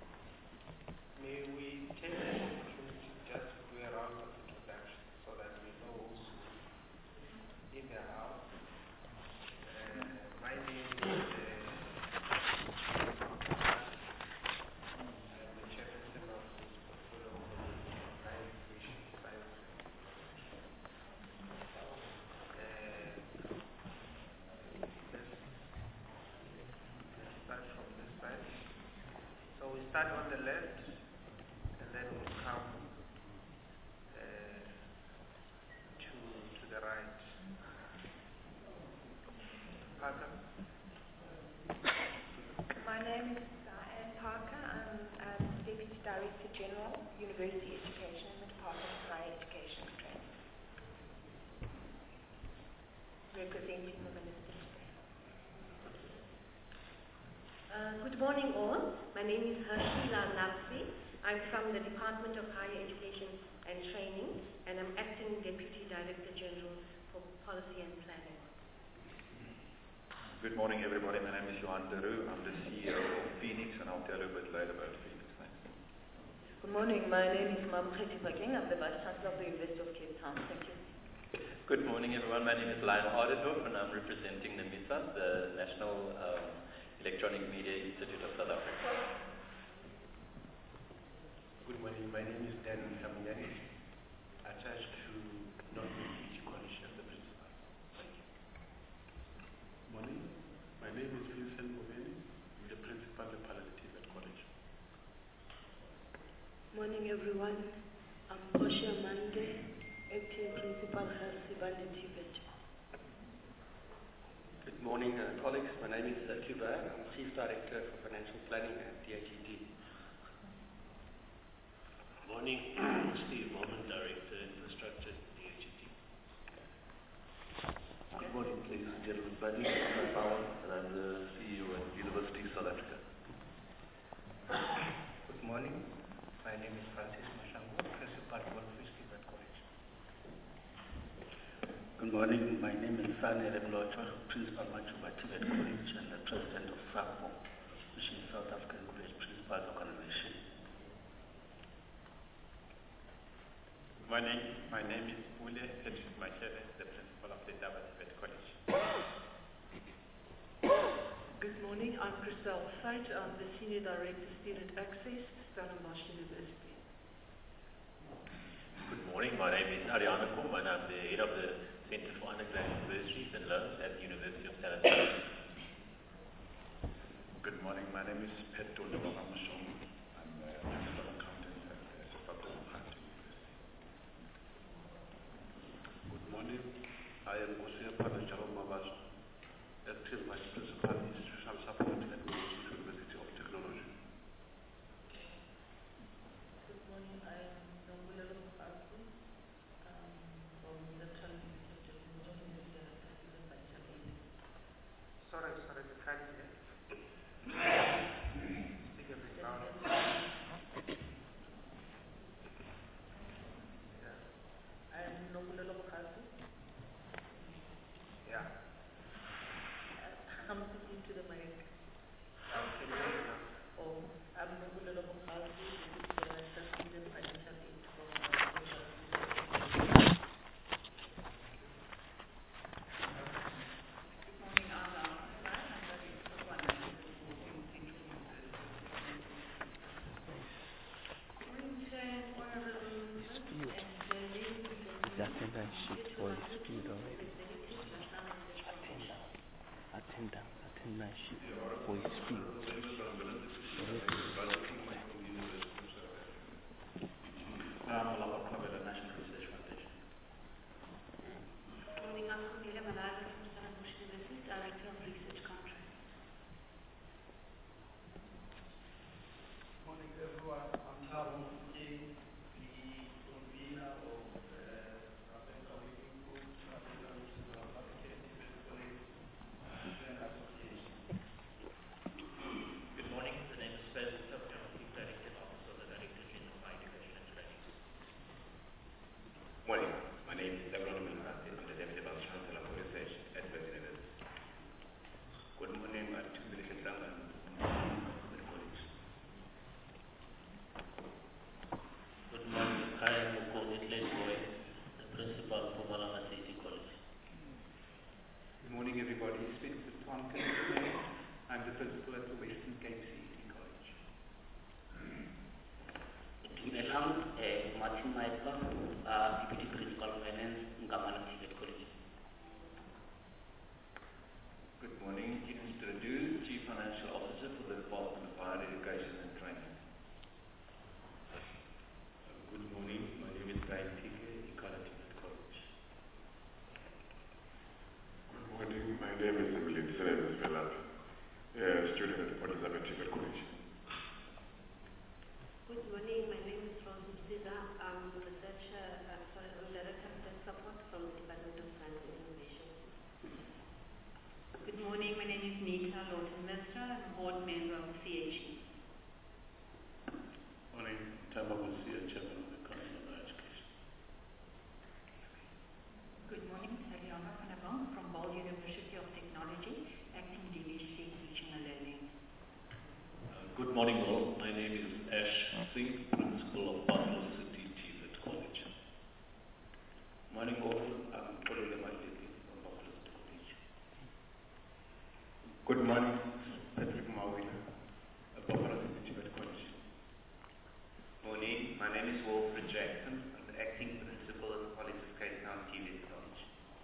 [SPEAKER 1] may we take the opportunity just to do a round of introduction so that we know who's in the house. Uh, my name is uh, I'm the chairperson of this portfolio for higher education science. Uh, let's, let's start from this side. So we start on the left, and then we come uh, to to the right. Parker?
[SPEAKER 2] My name is Diane Parker. I'm University Education in the Department of Higher Education and Training. Representing the Minister today.
[SPEAKER 3] Uh, good morning all. My name is Harshila Namsi. I'm from the Department of Higher Education and Training, and I'm Acting Deputy Director General for Policy and Planning.
[SPEAKER 4] Good morning everybody. My name is Johan de Roo. I'm the C E O of Phoenix, and I'll tell you a bit later about Phoenix. Thanks.
[SPEAKER 5] Good morning. My name is Mamkhethi Bakeng. I'm the Vice Chancellor of the University of Cape Town. Thank you.
[SPEAKER 6] Good morning everyone. My name is Lionel Ardendorf, and I'm representing NAMISA, the National um, Electronic Media Institute of South Africa.
[SPEAKER 7] Good morning. My name is Dan Samunyani, attached to North East College as the principal. Thank you.
[SPEAKER 8] Morning. My name is Vincent Moveni. I'm the principal of Palliative College.
[SPEAKER 9] Morning everyone. I'm Portia Mande, Acting Principal Health Sibande Tibet.
[SPEAKER 10] Good morning uh, colleagues. My name is uh, Cuba. I'm Chief Director for Financial Planning at D H E T.
[SPEAKER 11] Morning, Steve Bowman, Director Infrastructure at D H E T.
[SPEAKER 12] Good morning, ladies and gentlemen. My name is Ahmed Bawan, and I'm the C E O at University of South Africa.
[SPEAKER 13] Good morning. My name is Francis Mashango, Principal Goldfish Tibet College.
[SPEAKER 14] Good morning. My name is Sane Reblocho, Principal Machuba Tibet College and the President of FACMO, which is South African College Principals Organization.
[SPEAKER 15] Good morning. My name is Ule Hedges Machele, the Principal of the Daba Tibet College.
[SPEAKER 16] Good morning. I'm Christelle Feit. I'm the Senior Director Student Access, Stellenbosch University.
[SPEAKER 11] Good morning. My name is Ariana Kom, and I'm the Head of the Center for Undergraduate Universities and Loans at the University of Stellenbosch.
[SPEAKER 4] Good morning. My name is Petto Ndobamashong. I'm a Principal Accountant at the Zimbabwe University.
[SPEAKER 8] Good morning. I am Gosia Panajaro Mabazo, Acting Vice Principal Institutional Support at the University of Technology.
[SPEAKER 5] Good morning. I am Nongulelo Mfaku um, from the University of Technology, President by Chabini.
[SPEAKER 1] Sorry, sorry, the can't hear. Speak a bit louder. Yeah.
[SPEAKER 5] I am Nongulelo Mfaku.
[SPEAKER 1] Yeah.
[SPEAKER 5] I'm speaking to the mic.
[SPEAKER 1] Yeah, we can hear you now.
[SPEAKER 5] Oh, I'm Nongulelo Mfaku, the Director Student Financial Aid from uh,
[SPEAKER 17] attendance sheet for the speed already. Attendance, attendance sheet for his speed.
[SPEAKER 6] National Research Foundation.
[SPEAKER 9] Good morning. I'm Cornelia Malaga from Stellenbosch University, Director of Research Contracts.
[SPEAKER 13] Morning everyone. I'm Thabo King, the convener of the Africa Working Group, Africa South African Tibet College Student Association.
[SPEAKER 11] Good morning. The name is Fez Utap, I'm Chief Director Office of the Director General of Education and Training.
[SPEAKER 18] Morning. My name is Lebron Milhati. I'm the Deputy Vice Chancellor for Research at West University. Good morning. I'm Tumile Ketlanga from the college.
[SPEAKER 11] Good morning. I am Mukoni Boy, the Principal for Malanga City College.
[SPEAKER 19] Good morning, everybody. Speaking to Tom Kennedy. I'm the Principal at the Western Cape C E T College.
[SPEAKER 20] Dumelang, eh, Martin Maipa, uh, Deputy Principal Finance, Ngamala Tibet College.
[SPEAKER 4] Good morning. Keenan Stradu, Chief Financial Officer for the Department of Higher Education and Training.
[SPEAKER 12] Good morning. My name is Brian Tike, Equality College.
[SPEAKER 21] Good morning. My name is Emily Sereves Velat, a student at Port Elizabeth Tibet College.
[SPEAKER 9] Good morning. My name is Rose
[SPEAKER 2] Good morning. My name is Nita Lawton-Mistra. I'm a board member of C H E.
[SPEAKER 14] Morning. Taba Musia, Chairman of the Council of Higher Education.
[SPEAKER 2] Good morning. Eliana Panabong from Ball University of Technology, acting D V C Teaching and Learning.
[SPEAKER 12] Uh, good morning all. My name is Ash Singh, Principal of Buffalo City T V E T College.
[SPEAKER 7] Morning all. I'm Kolile Mandeli from Buffalo City College.
[SPEAKER 22] Good morning. Patrick Mawina, at Buffalo City T V E T College.
[SPEAKER 18] Morning. My name is Wilfred Jackson. I'm the acting principal at the College of Cape Town T V E T College.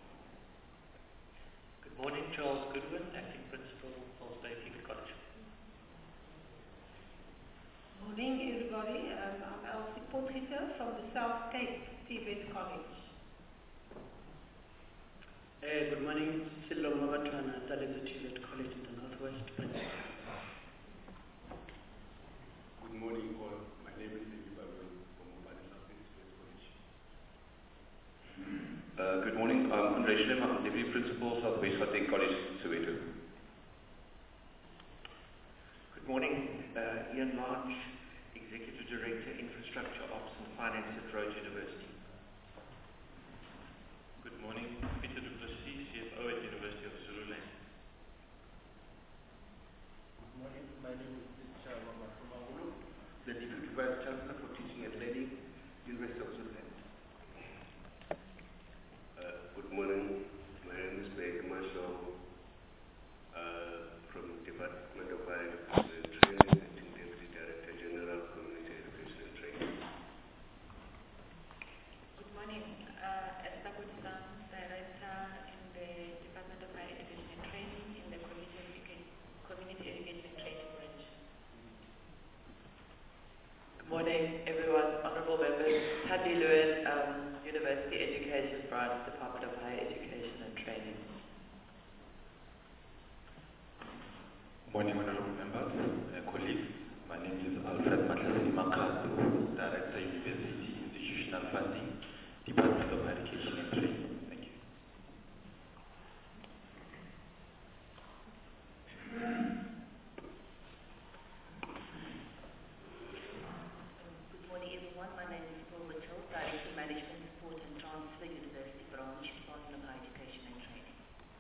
[SPEAKER 10] Good morning, Charles Goodwin, acting principal, Falls Bay T V E T College.
[SPEAKER 23] Morning, everybody. Um, I'm Elsie Potgieter from the South Cape T V E T College.
[SPEAKER 10] Uh, good morning, Silo Mabatwana, Talibu T V E T College in the Northwest Principal.
[SPEAKER 22] Good morning all. My name is Eliba Loy from Mobile South East College.
[SPEAKER 12] Uh, good morning. I'm Andre Shem. I'm Deputy Principal, Southwest Gauteng College, Soweto.
[SPEAKER 18] Good morning. Uh, Ian March, Executive Director, Infrastructure Ops and Finance at Rhodes University.
[SPEAKER 24] Good morning. Peter Du Plessis, C F O at University of Zululand.
[SPEAKER 7] Good morning. My name is Ticha Wamakumagulu, the Deputy Vice Chancellor for Teaching and Learning, University of Zululand.
[SPEAKER 25] Uh, good morning. My name is Greg Marshall uh, from Department of Higher Education and Training, acting Deputy Director General, Community Education and Training.
[SPEAKER 2] Good morning. Uh, Esther Goodson, Director in the Department of Higher Education and Training in the Community Education, Community Education and Training branch.
[SPEAKER 26] Good morning, everyone. Honourable members. Tandi Lewin, um, University Education Branch, Department of Higher Education and Training.
[SPEAKER 22] Morning, honorable members, uh, colleagues. My name is Alfred Matlasi Makasu, Director, University Institutional Funding, Department of Education and Training. Thank you.
[SPEAKER 2] Good morning, everyone. My name is Paul Mitchell, Director of Management Support and Transfer, University Branch, Department of Higher Education and Training.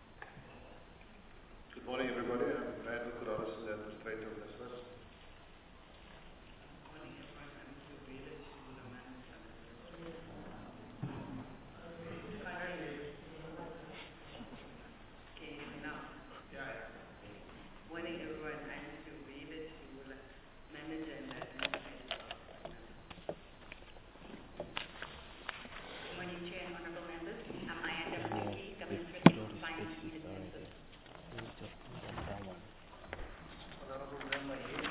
[SPEAKER 8] Good morning, everybody. I'm Brad Kudaris, the Administrator of NSFAS.
[SPEAKER 2] Okay, now. Yeah. Morning, everyone. I'm Sylvia, Manager and Administrator. Good morning, Chair and Honourable Members. I'm Ayanda Mutiki, Administrative Compliance Unit Member.
[SPEAKER 7] Honorable Member here.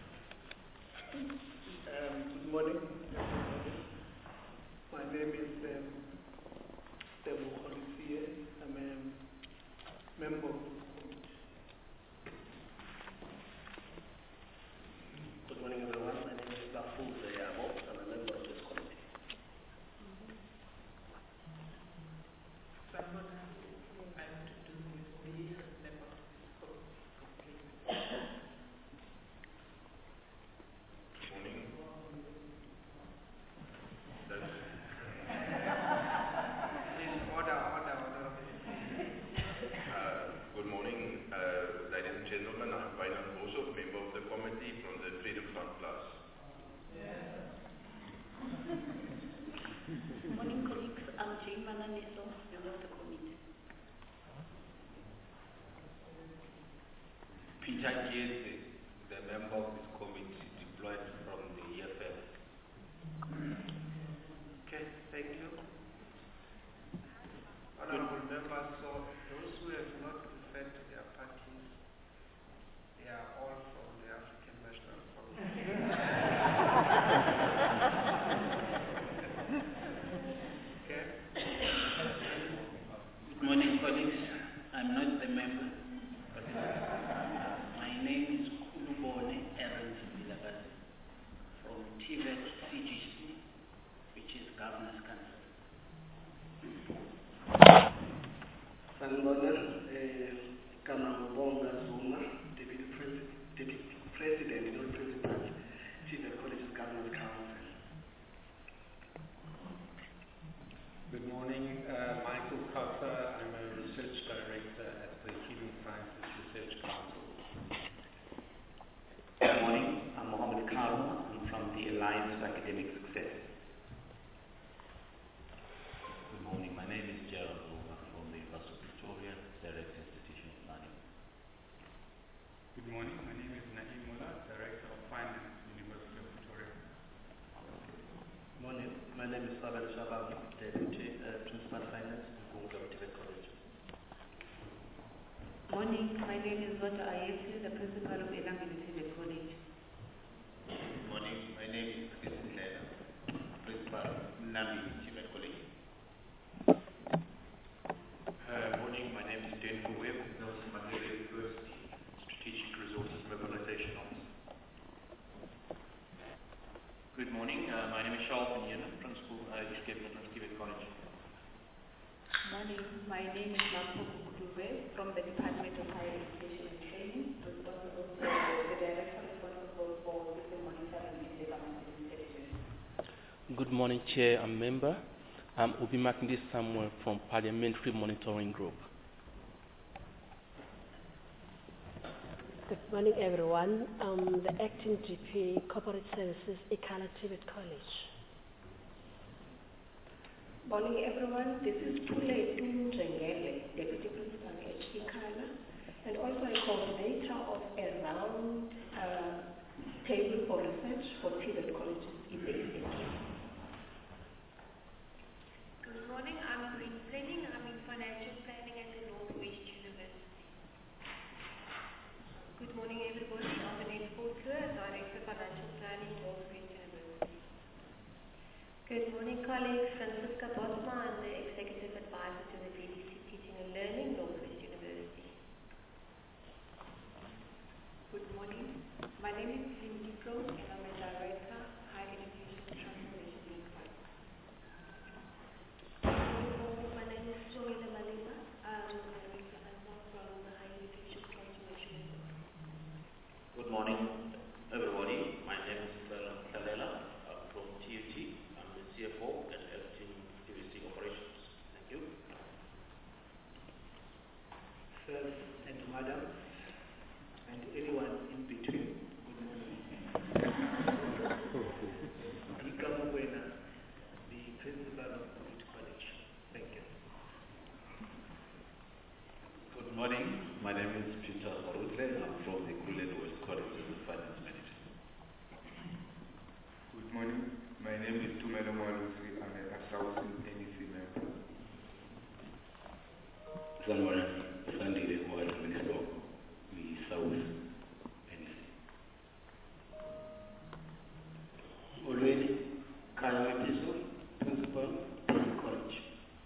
[SPEAKER 7] Um, good morning, everybody. My name is um, Temu Kholisie. I'm a member of this committee.
[SPEAKER 10] Good morning, everyone. My name is Bafu Zayamo. I'm a member of this committee.
[SPEAKER 1] Someone has to do with the member of this committee.
[SPEAKER 21] Morning.
[SPEAKER 1] Please order, order, order.
[SPEAKER 21] Uh, good morning, uh, ladies and gentlemen. I'm Wynand Boshoff, member of the committee from the Freedom Front Plus.
[SPEAKER 9] Good morning, colleagues. I'm Jane Mananiso, member of the committee.
[SPEAKER 7] Peter Jesse, the member of this committee deployed from the E F F.
[SPEAKER 1] Okay, thank you. Honorable members, so those who have not referred to their parties, they are all from the African National Congress. Okay.
[SPEAKER 14] Good morning, colleagues. I'm not the member. My name is Kulubone Aaron Vilagase from T V E T C G C, which is Governor's Council.
[SPEAKER 10] Sanibona, eh, igama
[SPEAKER 19] Good morning. My name is Nadim Mullah, Director of Finance, University of Pretoria.
[SPEAKER 14] Morning. My name is Abel Shabab, Deputy uh, Principal Finance, Ngunga Tivet College.
[SPEAKER 23] Morning, my name is Zoto Ayesi, the Principal of Elangeni Tivet College.
[SPEAKER 3] Good morning, my name is Chris Ndlela, Principal, Nabi Tivet College.
[SPEAKER 24] Uh, morning, my name is Dan Webb, Nelson Mandela University, Strategic Resources Mobilization Officer.
[SPEAKER 5] Good morning, uh, my name is Charles Indian, Principal, uh, East Cape Midlands Tivet College.
[SPEAKER 23] Morning, my name is Marco Kudube from the Department of Higher Education and Training, responsible for the Director responsible for system monitoring and government intelligence.
[SPEAKER 6] Good morning, Chair and Member. I'm Obi Makinde Samuel from Parliamentary Monitoring Group.
[SPEAKER 9] Good morning, everyone. I'm the Acting G P, Corporate Services, Ikhala Tivet College.
[SPEAKER 23] Morning, everyone. This is Pule Tunjengele, Deputy Principal at Ikhala, and also a coordinator of a round uh, table for research for Tivet colleges in the East.
[SPEAKER 15] Good morning, I'm Green Planning. I'm in Financial Planning at the Northwest University.
[SPEAKER 23] Good morning, everybody. I'm Annette Porter, Director of Financial Planning, Northwest University.
[SPEAKER 15] Good morning, colleagues. Francisca Bosma, I'm the Executive Advisor to the V D C Teaching and Learning, Northwest University.
[SPEAKER 23] Good morning. My name is Cindy Pro, and I'm a Director, Higher Education Transformation Inquiry.
[SPEAKER 15] Good morning, my name is Sohila Malima. I'm a Director myself from the Higher Education Transformation Inquiry.
[SPEAKER 5] Good morning, everybody. My name is Bella Talela. I'm from T U T. I'm the C F O and Acting T V C Operations. Thank you.
[SPEAKER 7] Sirs and madams, and anyone in between, good morning. Dika Mwena, the Principal of Piet College. Thank you.
[SPEAKER 22] Good morning. My name is Peter Orutle. I'm from the Gulen West College as a Finance Manager.
[SPEAKER 16] Good morning. My name is Tumelo Mwalusi. I'm a Southern N E C member.
[SPEAKER 22] Good morning. Sandy Rekwal, Minister of the South N E C.
[SPEAKER 14] Already, Kaya Matiso, Principal, Tivet College.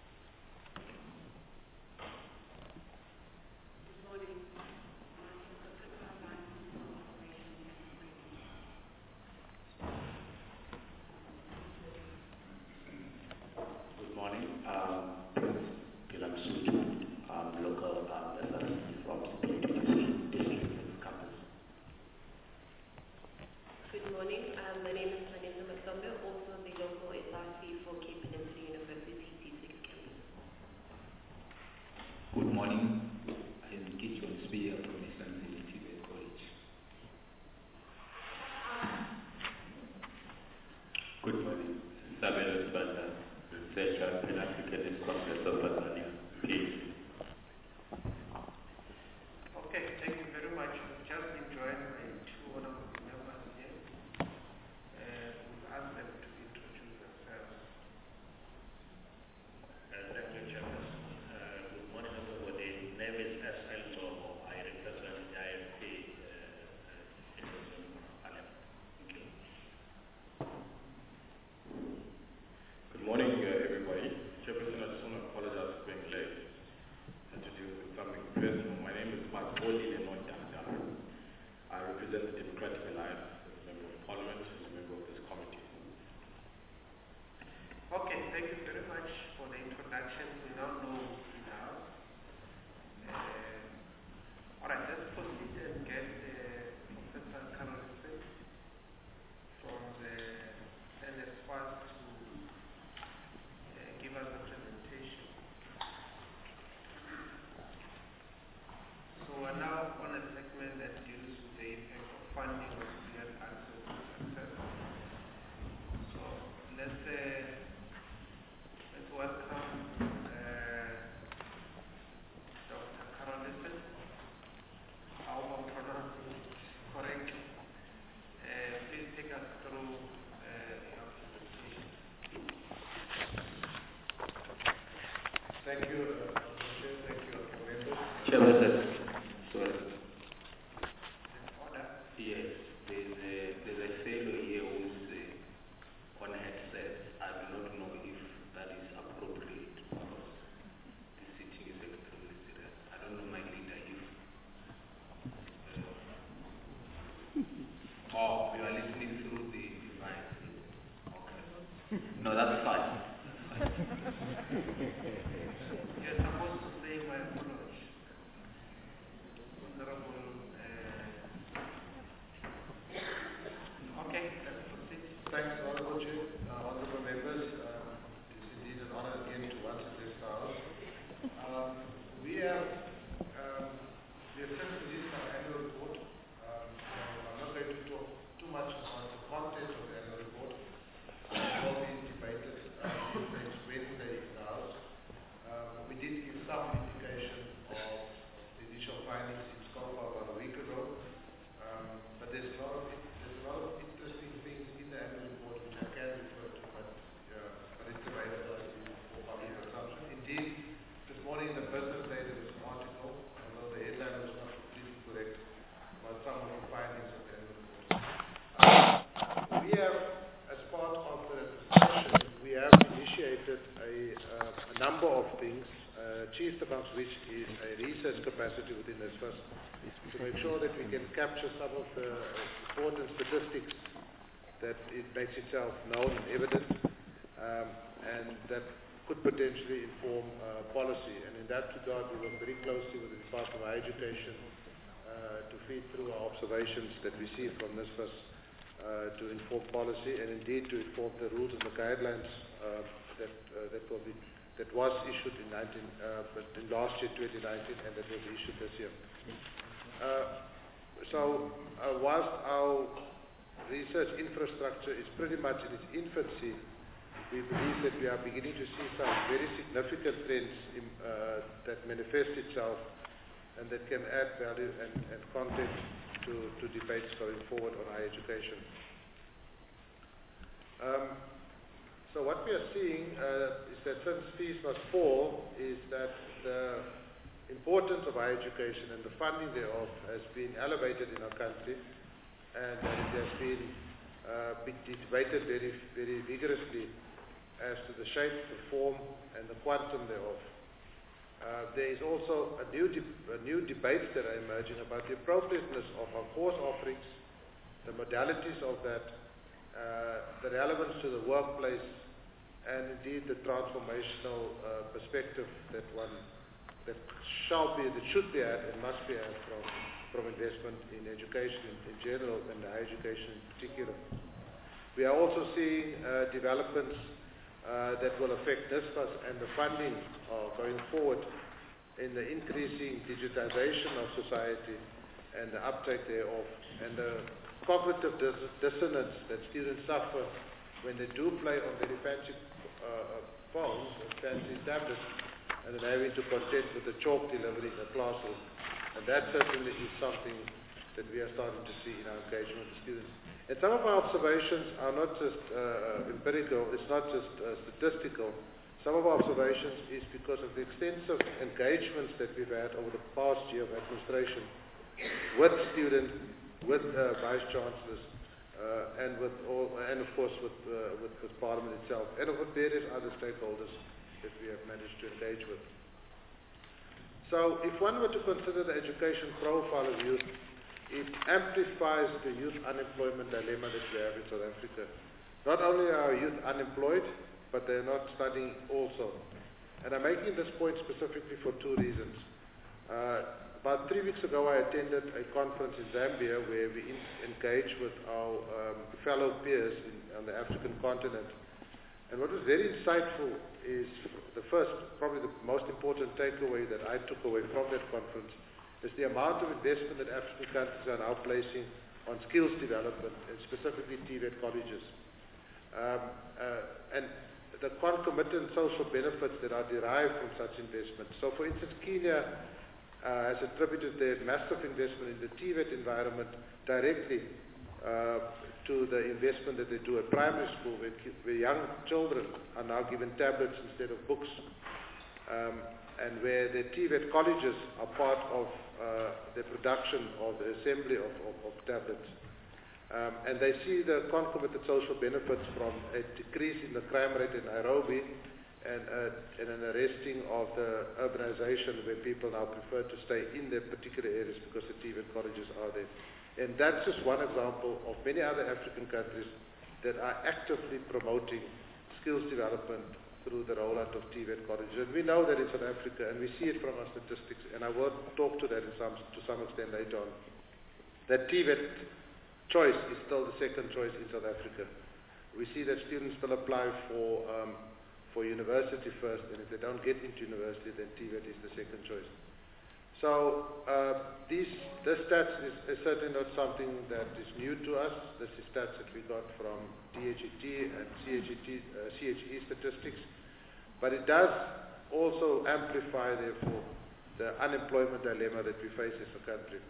[SPEAKER 22] Good morning. Um, Prince Gilam Suju. I'm local um, S R C from the District Campus.
[SPEAKER 15] Good morning, um, my name is Vanessa Masombe, also the local S R C for Cape Peninsula University T six campus.
[SPEAKER 22] Good morning. I am Gideon Spear from Eastern Tivet College. Good morning. Sabelo Sibanda, Researcher, Pan-Africanist Congress of Tanzania, PhD.
[SPEAKER 1] Okay, thank you very much. We've just been joined by two honorable members here. Uh, we'll ask them to introduce themselves.
[SPEAKER 5] Uh, thank you, Chairman. Uh, good morning, everybody.
[SPEAKER 4] Thank you, uh, Chair. Thank you, members.
[SPEAKER 22] Chairperson, sorry.
[SPEAKER 4] Order.
[SPEAKER 22] Yes, there's a, there's a fellow here who's uh, on headset. I do not know if that is appropriate because the sitting is extremely serious. I don't know my leader if. Uh, oh, you are listening through the device. Okay. No, that's fine.
[SPEAKER 1] You're supposed to say my apology. Honorable, uh, okay, let's proceed.
[SPEAKER 4] Thanks, Honorable Chair. Uh, honorable members, uh, it's indeed an honor again to once address the House. Um, we have um, we have just released our annual report. Um, so I'm not going to talk too much about the content of the annual report. It's all been debated uh, next Wednesday in the House. Um, we did give some indication of the initial findings in SCOPA about a week ago. Um, but there's a lot of there's a lot of interesting things in the annual report which I can refer to, but uh, but it's available for public consumption. Indeed, this morning in the Business Day there was an article, although the headline was not completely correct, about some of the findings of the annual report. Uh, we have, as part of the discussion, we have initiated a, uh, a number of things, uh, chief amongst which is a research capacity within this first, to make sure that we can capture some of the important statistics that it makes itself known and evident, um, and that could potentially inform uh, policy. And in that regard, we work very closely with the Department of Higher Education uh, to feed through our observations that we see from this first uh, to inform policy, and indeed to inform the rules and the guidelines uh, that uh, that will be that was issued in nineteen, uh, but in last year twenty nineteen, and that will be issued this year. Uh, so, uh, whilst our research infrastructure is pretty much in its infancy, we believe that we are beginning to see some very significant trends in, uh, that manifest itself and that can add value and, and content to, to debates going forward on higher education. Um, so what we are seeing uh, is that since fees must fall, is that the importance of higher education and the funding thereof has been elevated in our country, and that it has been, uh, been debated very, very vigorously as to the shape, the form, and the quantum thereof. Uh, there is also a new, de a new debate that are emerging about the appropriateness of our course offerings, the modalities of that, uh, the relevance to the workplace, and indeed the transformational uh, perspective that one that shall be, that should be had and must be had from, from investment in education in, in general and higher education in particular. We are also seeing uh, developments uh, that will affect NSFAS and the funding uh, going forward in the increasing digitization of society and the uptake thereof, and the cognitive dis dissonance that students suffer when they do play on very fancy uh, phones and fancy tablets, and then having to contend with the chalk delivery in the classroom. And that certainly is something that we are starting to see in our engagement with the students. And some of our observations are not just uh, empirical, it's not just uh, statistical. Some of our observations is because of the extensive engagements that we've had over the past year of administration with students, with uh, vice chancellors, uh, and with all, and of course with, uh, with with Parliament itself, and with various other stakeholders that we have managed to engage with. So, if one were to consider the education profile of youth, it amplifies the youth unemployment dilemma that we have in South Africa. Not only are youth unemployed, but they're not studying also. And I'm making this point specifically for two reasons. Uh, about three weeks ago, I attended a conference in Zambia where we in engaged with our um, fellow peers in, on the African continent. And what was very insightful is the first, probably the most important takeaway that I took away from that conference is the amount of investment that African countries are now placing on skills development, and specifically T V E T colleges. Um, uh, and the concomitant social benefits that are derived from such investment. So for instance, Kenya uh, has attributed their massive investment in the T V E T environment directly uh, to the investment that they do at primary school, where, where young children are now given tablets instead of books. um, and where the T V E T colleges are part of uh, the production of the assembly of, of, of tablets. Um, and they see the concomitant social benefits from a decrease in the crime rate in Nairobi and, uh, and an arresting of the urbanization where people now prefer to stay in their particular areas because the T V E T colleges are there. And that's just one example of many other African countries that are actively promoting skills development through the rollout of T V E T colleges. And we know that in South Africa, and we see it from our statistics, and I will talk to that in some, to some extent later on, that T V E T choice is still the second choice in South Africa. We see that students still apply for um, for university first, and if they don't get into university, then T V E T is the second choice. So uh, these, this stats is, is certainly not something that is new to us. This is stats that we got from D H E T and C H E T, uh, C H E statistics, but it does also amplify, therefore, the unemployment dilemma that we face as a country.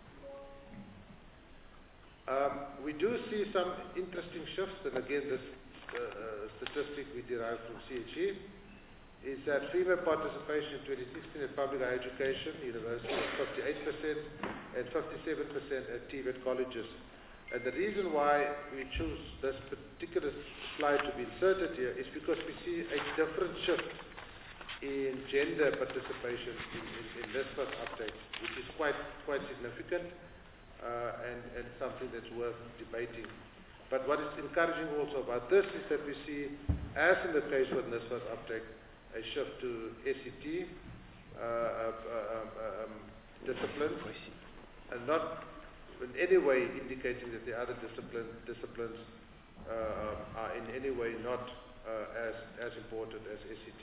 [SPEAKER 4] Um, we do see some interesting shifts, and again, this uh, uh, statistic we derived from C H E, is that female participation in twenty sixteen in public higher education, university, was fifty-eight percent and fifty-seven percent at T V E T colleges. And the reason why we choose this particular slide to be inserted here is because we see a different shift in gender participation in, in, in NSFAS updates, which is quite, quite significant uh, and, and something that's worth debating. But what is encouraging also about this is that we see, as in the case with NSFAS update, a shift to S E T uh, uh, um, disciplines, and not in any way indicating that the other discipline, disciplines uh, are in any way not uh, as, as important as S E T.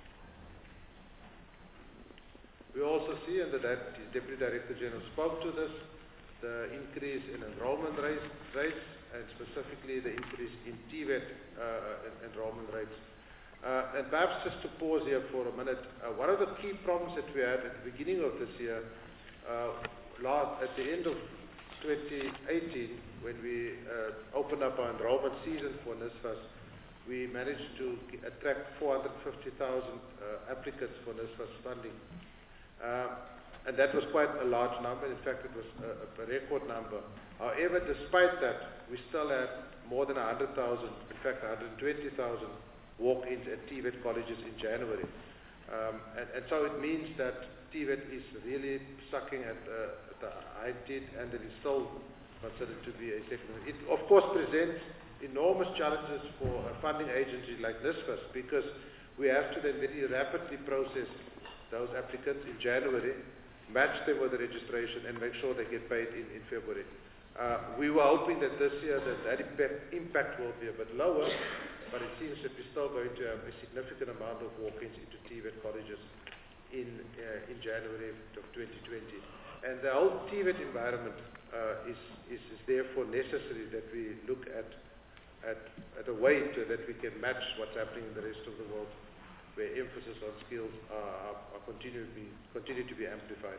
[SPEAKER 4] We also see, and the Deputy Director General spoke to this, the increase in enrollment rates, rates and specifically the increase in T V E T uh, enrollment rates. Uh, and perhaps just to pause here for a minute, uh, one of the key problems that we had at the beginning of this year, uh, last, at the end of twenty eighteen, when we uh, opened up our enrollment season for NSFAS, we managed to attract four hundred fifty thousand uh, applicants for NSFAS funding. Uh, and that was quite a large number. In fact, it was a, a record number. However, despite that, we still had more than one hundred thousand, in fact one hundred twenty thousand walk-ins at T V E T colleges in January. Um, and, and so it means that T V E T is really sucking at, uh, at the high teeth, and it is still considered to be a secondary. It, of course, presents enormous challenges for a funding agency like NSFAS, because we have to then very rapidly process those applicants in January, match them with the registration, and make sure they get paid in, in February. Uh, we were hoping that this year that, that impact, impact will be a bit lower, but it seems that we're still going to have a significant amount of walk-ins into T V E T colleges in, uh, in January of twenty twenty. And the whole T V E T environment uh, is, is, is therefore necessary that we look at, at, at a way to, that we can match what's happening in the rest of the world, where emphasis on skills are, are continue, to be, continue to be amplified.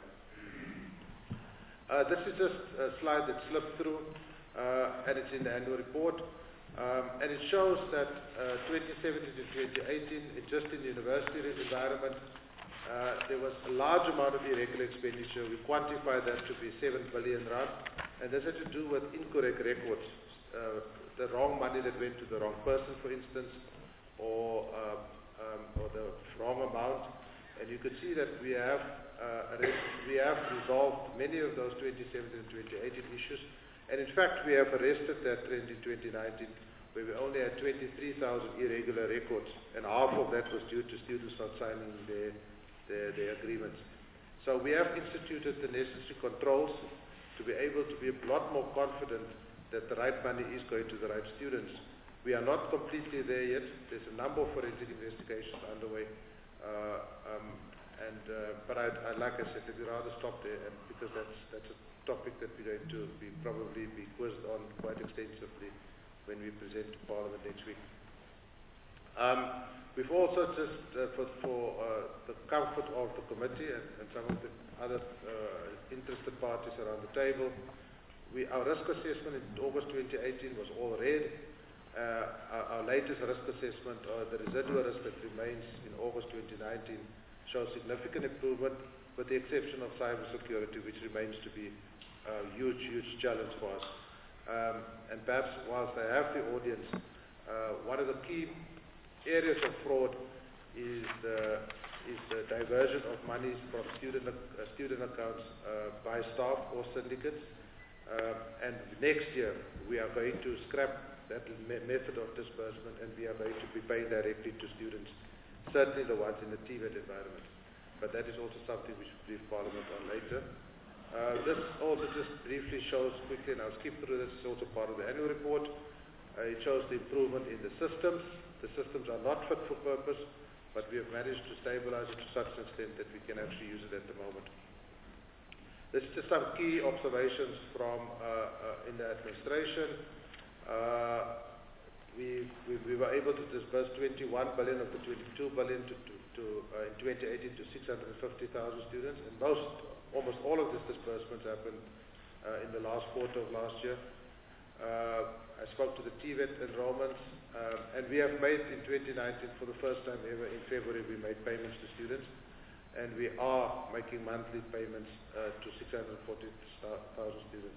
[SPEAKER 4] Uh, this is just a slide that slipped through, uh, and it's in the annual report. Um, and it shows that uh, twenty seventeen to twenty eighteen, it just in the university environment, uh, there was a large amount of irregular expenditure. We quantified that to be seven billion rand, and this had to do with incorrect records, uh, the wrong money that went to the wrong person, for instance, or uh, um, or the wrong amount. And you could see that we have uh, we have resolved many of those twenty seventeen and twenty eighteen issues. And in fact, we have arrested that trend in twenty nineteen, where we only had twenty-three thousand irregular records, and half of that was due to students not signing their, their, their agreements. So we have instituted the necessary controls to be able to be a lot more confident that the right money is going to the right students. We are not completely there yet. There's a number of forensic investigations underway. Uh, um, and, uh, but I, I, like I said, that we'd rather stop there, and because that's, that's a topic that we're going to be probably be quizzed on quite extensively when we present to Parliament next week. Um, we've also just, uh, for, for uh, the comfort of the committee and, and some of the other uh, interested parties around the table, we, our risk assessment in August twenty eighteen was all read. Uh, our, our latest risk assessment, or the residual risk that remains in August twenty nineteen, shows significant improvement with the exception of cybersecurity, which remains to be a huge, huge challenge for us. Um, and perhaps whilst I have the audience, uh, one of the key areas of fraud is the, is the diversion of monies from student, uh, student accounts uh, by staff or syndicates. Uh, and next year, we are going to scrap that me method of disbursement, and we are going to be paying directly to students, certainly the ones in the T V E T environment. But that is also something we should brief Parliament on later. Uh, this also just briefly shows quickly, and I'll skip through this, it's also part of the annual report. Uh, it shows the improvement in the systems. The systems are not fit for purpose, but we have managed to stabilize it to such an extent that we can actually use it at the moment. This is just some key observations from uh, uh, in the administration. Uh, we, we, we were able to disburse twenty-one billion of the twenty-two billion to, to, to uh, in twenty eighteen to six hundred fifty thousand students, and most, almost all of this disbursements happened uh, in the last quarter of last year. Uh, I spoke to the T V E T enrollments, uh, and we have made in twenty nineteen, for the first time ever in February, we made payments to students, and we are making monthly payments uh, to six hundred forty thousand students.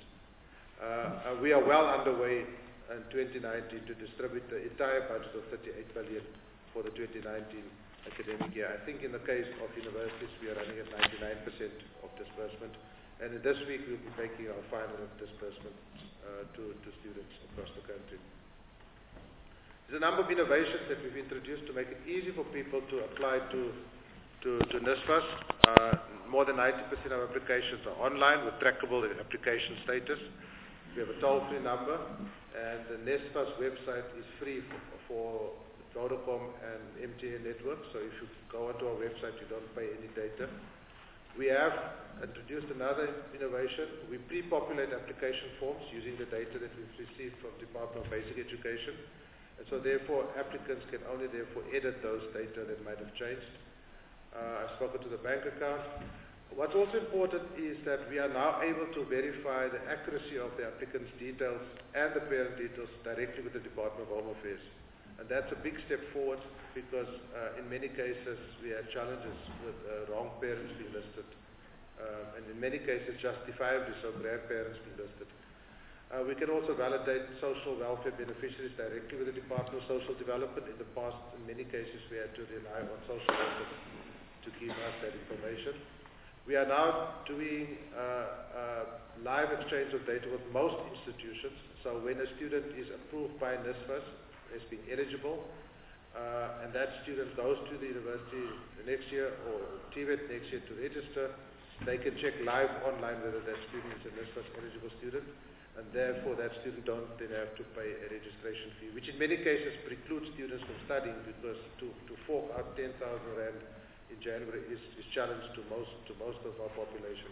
[SPEAKER 4] Uh, uh, we are well underway in twenty nineteen to distribute the entire budget of thirty-eight billion for the twenty nineteen academic year. I think in the case of universities, we are running at ninety-nine percent of disbursement, and in this week we'll be making our final disbursement uh, to, to students across the country. There's a number of innovations that we've introduced to make it easy for people to apply to to, to NSFAS. Uh, more than ninety percent of applications are online with trackable application status. We have a toll-free number, and the NSFAS website is free for, for Vodacom and M T N network, so if you go onto our website, you don't pay any data. We have introduced another innovation. We pre-populate application forms using the data that we've received from Department of Basic Education, and so therefore applicants can only therefore edit those data that might have changed. Uh, I've spoken to the bank account. What's also important is that we are now able to verify the accuracy of the applicant's details and the parent details directly with the Department of Home Affairs. And that's a big step forward because uh, in many cases we had challenges with uh, wrong parents being listed. Uh, and in many cases justifiably so grandparents being listed. Uh, we can also validate social welfare beneficiaries directly with the Department of Social Development. In the past, in many cases, we had to rely on social workers to give us that information. We are now doing uh, uh, live exchange of data with most institutions. So when a student is approved by NSFAS as being eligible, uh, and that student goes to the university next year or T V E T next year to register, they can check live online whether that student is a NSFAS eligible student, and therefore that student don't then have to pay a registration fee, which in many cases precludes students from studying because to, to fork out ten thousand rand in January is, is challenged to most, to most of our population.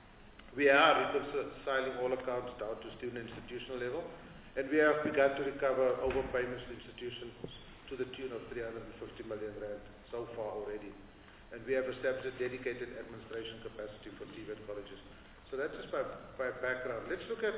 [SPEAKER 4] We are reconciling all accounts down to student institutional level, and we have begun to recover overpayments to institutions to the tune of three hundred fifty million rand so far already. And we have established a dedicated administration capacity for T V E T colleges. So that's just by, by background. Let's look at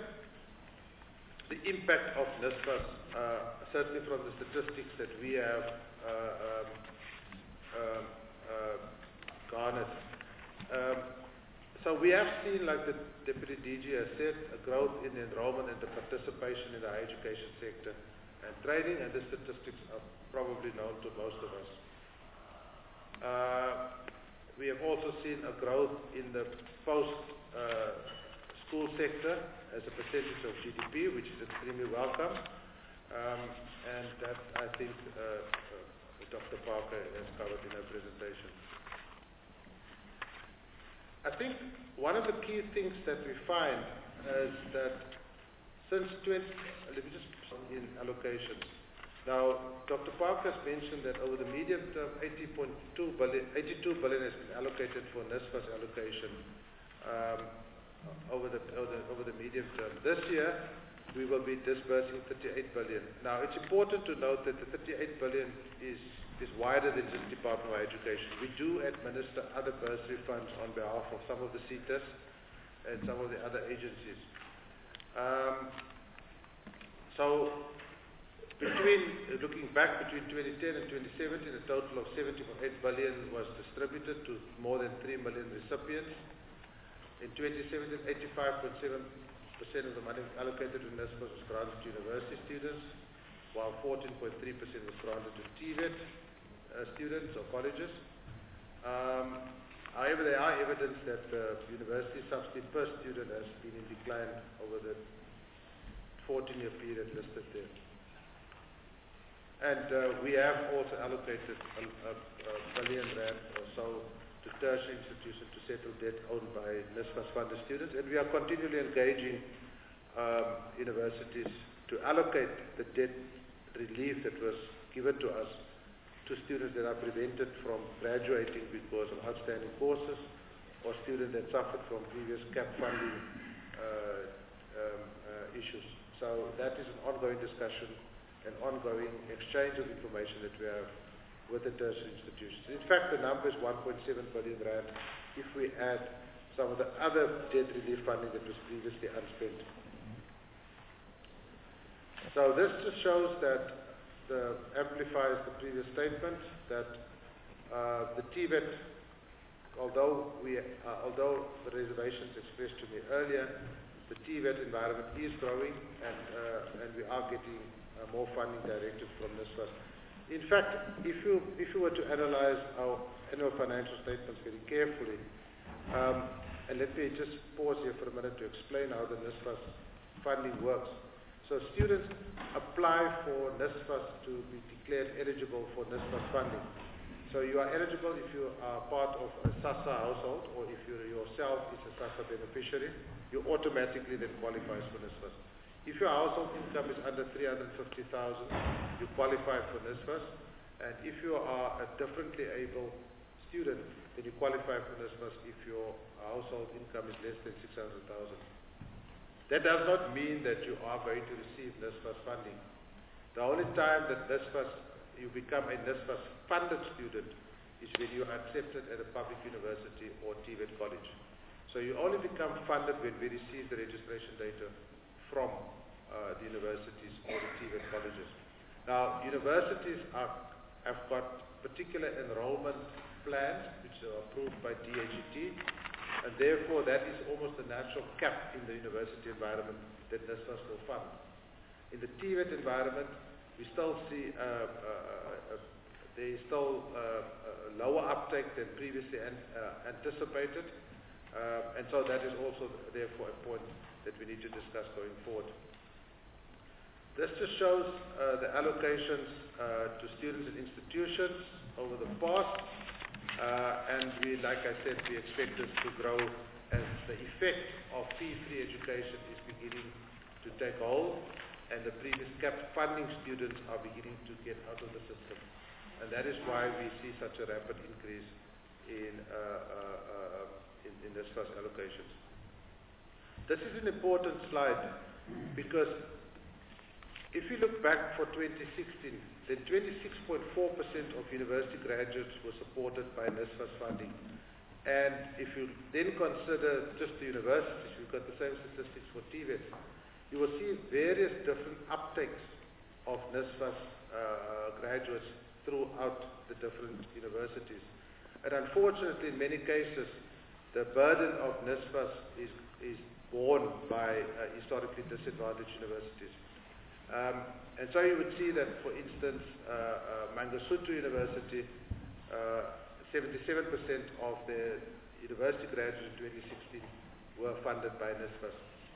[SPEAKER 4] the impact of NSFAS, uh, certainly from the statistics that we have uh, um, um, uh, garnered. Um, so we have seen, like the Deputy D G has said, a growth in the enrollment and the participation in the higher education sector and training, and the statistics are probably known to most of us. Uh, we have also seen a growth in the post-school uh, sector as a percentage of G D P, which is extremely welcome, um, and that I think uh, uh, Doctor Parker has covered in her presentation. I think one of the key things that we find is that since twenty, let me just in allocations. Now, Doctor Parker has mentioned that over the medium term, eighty point two billion, eighty-two billion has been allocated for NSFAS allocation um, over, the, over, the, over the medium term. This year, we will be disbursing thirty-eight billion. Now, it's important to note that the thirty-eight billion is, is wider than just Department of Education. We do administer other bursary funds on behalf of some of the C T A S and some of the other agencies. Um, so, between, uh, looking back between twenty ten and twenty seventeen, a total of seventy point eight billion was distributed to more than three million recipients. In twenty seventeen, eighty-five point seven percent of the money allocated to NSFAS was granted to university students, while fourteen point three percent was granted to T V E T uh, students or colleges. Um, however, there are evidence that the university subsidy per student has been in decline over the fourteen-year period listed there. And uh, we have also allocated a, a, a billion rand or so to tertiary institutions to settle debt owned by NSFAS funded students, and we are continually engaging um, universities to allocate the debt relief that was given to us to students that are prevented from graduating because of outstanding courses, or students that suffered from previous cap funding uh, um, uh, issues. So that is an ongoing discussion, an ongoing exchange of information that we have with the tertiary institutions. In fact, the number is one point seven billion rand if we add some of the other debt relief funding that was previously unspent. So this just shows that the, amplifies the previous statement that uh, the T V E T, although we, uh, although the reservations expressed to me earlier, the T V E T environment is growing, and uh, and we are getting uh, more funding directed from NSFAS. In fact, if you if you were to analyze our annual financial statements very carefully, um, and let me just pause here for a minute to explain how the NSFAS funding works. So students apply for NSFAS to be declared eligible for NSFAS funding. So you are eligible if you are part of a SASSA household, or if you yourself is a SASSA beneficiary, you automatically then qualify for NSFAS. If your household income is under three hundred fifty thousand, you qualify for NSFAS. And if you are a differently able student, then you qualify for NSFAS if your household income is less than six hundred thousand. That does not mean that you are going to receive NSFAS funding. The only time that NSFAS, you become a NSFAS funded student is when you are accepted at a public university or T V E T college. So you only become funded when we receive the registration data from uh, the universities or the T V E T colleges. Now, universities are, have got particular enrollment plans which are approved by D H E T, and therefore that is almost a natural cap in the university environment that NSFAS will fund. In the T V E T environment, we still see uh, uh, uh, there is still uh, a lower uptake than previously an, uh, anticipated, uh, and so that is also therefore a point that we need to discuss going forward. This just shows uh, the allocations uh, to students and institutions over the past. Uh, and we, like I said, we expect this to grow as the effect of fee-free education is beginning to take hold, and the previous capped funding students are beginning to get out of the system. And that is why we see such a rapid increase in, uh, uh, uh, in, in NSFAS allocations. This is an important slide because if you look back for twenty sixteen, then twenty-six point four percent of university graduates were supported by NSFAS funding. And if you then consider just the universities, we've got the same statistics for T V E T, you will see various different uptakes of NSFAS uh, graduates throughout the different universities. And unfortunately, in many cases, the burden of NSFAS is, is borne by uh, historically disadvantaged universities. Um, and so you would see that, for instance, uh, uh, Mangosuthu University, uh, seventy-seven percent of their university graduates in twenty sixteen were funded by NSFAS.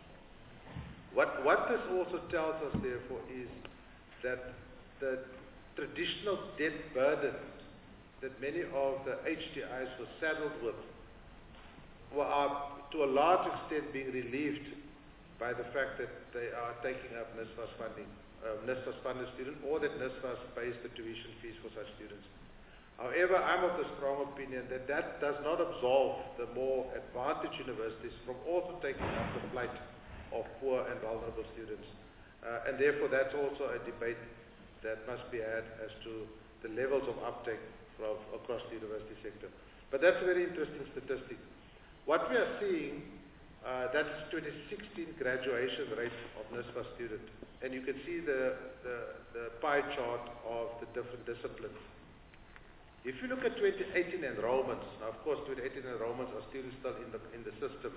[SPEAKER 4] What, what this also tells us, therefore, is that the traditional debt burden that many of the H T Is were saddled with were, are, to a large extent, being relieved by the fact that they are taking up NSFAS funding, uh, NSFAS funded students, or that NSFAS pays the tuition fees for such students. However, I'm of the strong opinion that that does not absolve the more advantaged universities from also taking up the plight of poor and vulnerable students. Uh, and therefore, that's also a debate that must be had as to the levels of uptake from across the university sector. But that's a very interesting statistic. What we are seeing Uh, that's twenty sixteen graduation rate of NSFAS students. And you can see the, the, the pie chart of the different disciplines. If you look at twenty eighteen enrollments, now of course twenty eighteen enrollments are students still in the, in the system.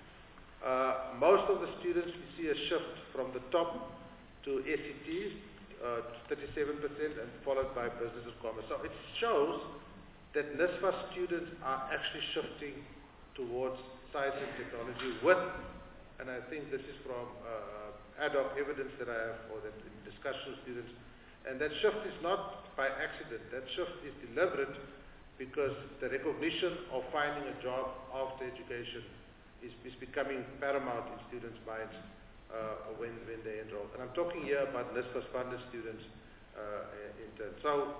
[SPEAKER 4] Uh, most of the students, we see a shift from the top to S E Ts, uh, thirty-seven percent, and followed by business and commerce. So it shows that NSFAS students are actually shifting towards science and technology with, and I think this is from uh, ad hoc evidence that I have, or that in discussion with students, and that shift is not by accident. That shift is deliberate because the recognition of finding a job after education is, is becoming paramount in students' minds uh, when, when they enroll. And I'm talking here about NSFAS funded students uh, in turn. So,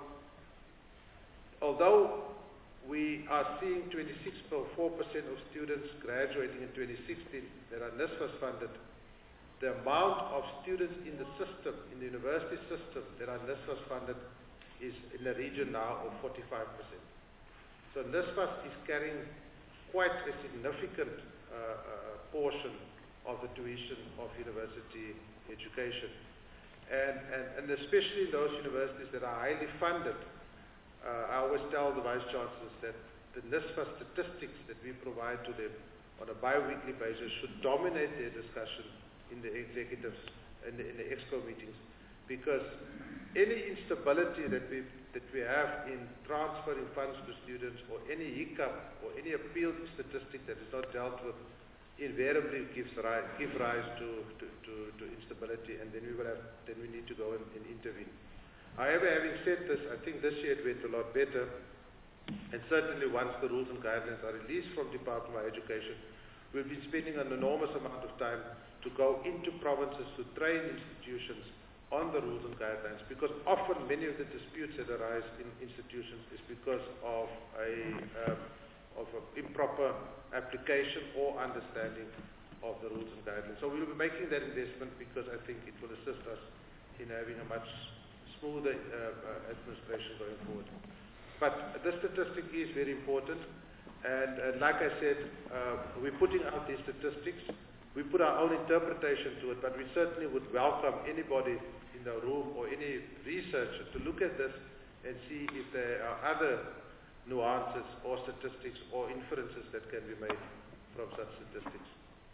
[SPEAKER 4] although we are seeing twenty-six point four percent of students graduating in twenty sixteen that are NSFAS funded, the amount of students in the system, in the university system, that are NSFAS funded is in the region now of forty-five percent. So NSFAS is carrying quite a significant uh, uh, portion of the tuition of university education. And, and, and especially in those universities that are highly funded, Uh, I always tell the Vice Chancellors that the NSFAS statistics that we provide to them on a bi-weekly basis should dominate their discussion in the executives, in the, in the EXCO meetings, because any instability that we, that we have in transferring funds to students, or any hiccup or any appealed statistic that is not dealt with, invariably gives rise, give rise to, to, to, to instability, and then we will have, then we need to go and, and intervene. However, having said this, I think this year it went a lot better, and certainly once the rules and guidelines are released from Department of Education, we'll be spending an enormous amount of time to go into provinces to train institutions on the rules and guidelines, because often many of the disputes that arise in institutions is because of a uh, of an improper application or understanding of the rules and guidelines. So we'll be making that investment because I think it will assist us in having a much smoother uh, uh, administration going forward. But this statistic is very important, and, and like I said, uh, we're putting out these statistics. We put our own interpretation to it, but we certainly would welcome anybody in the room or any researcher to look at this and see if there are other nuances or statistics or inferences that can be made from such statistics.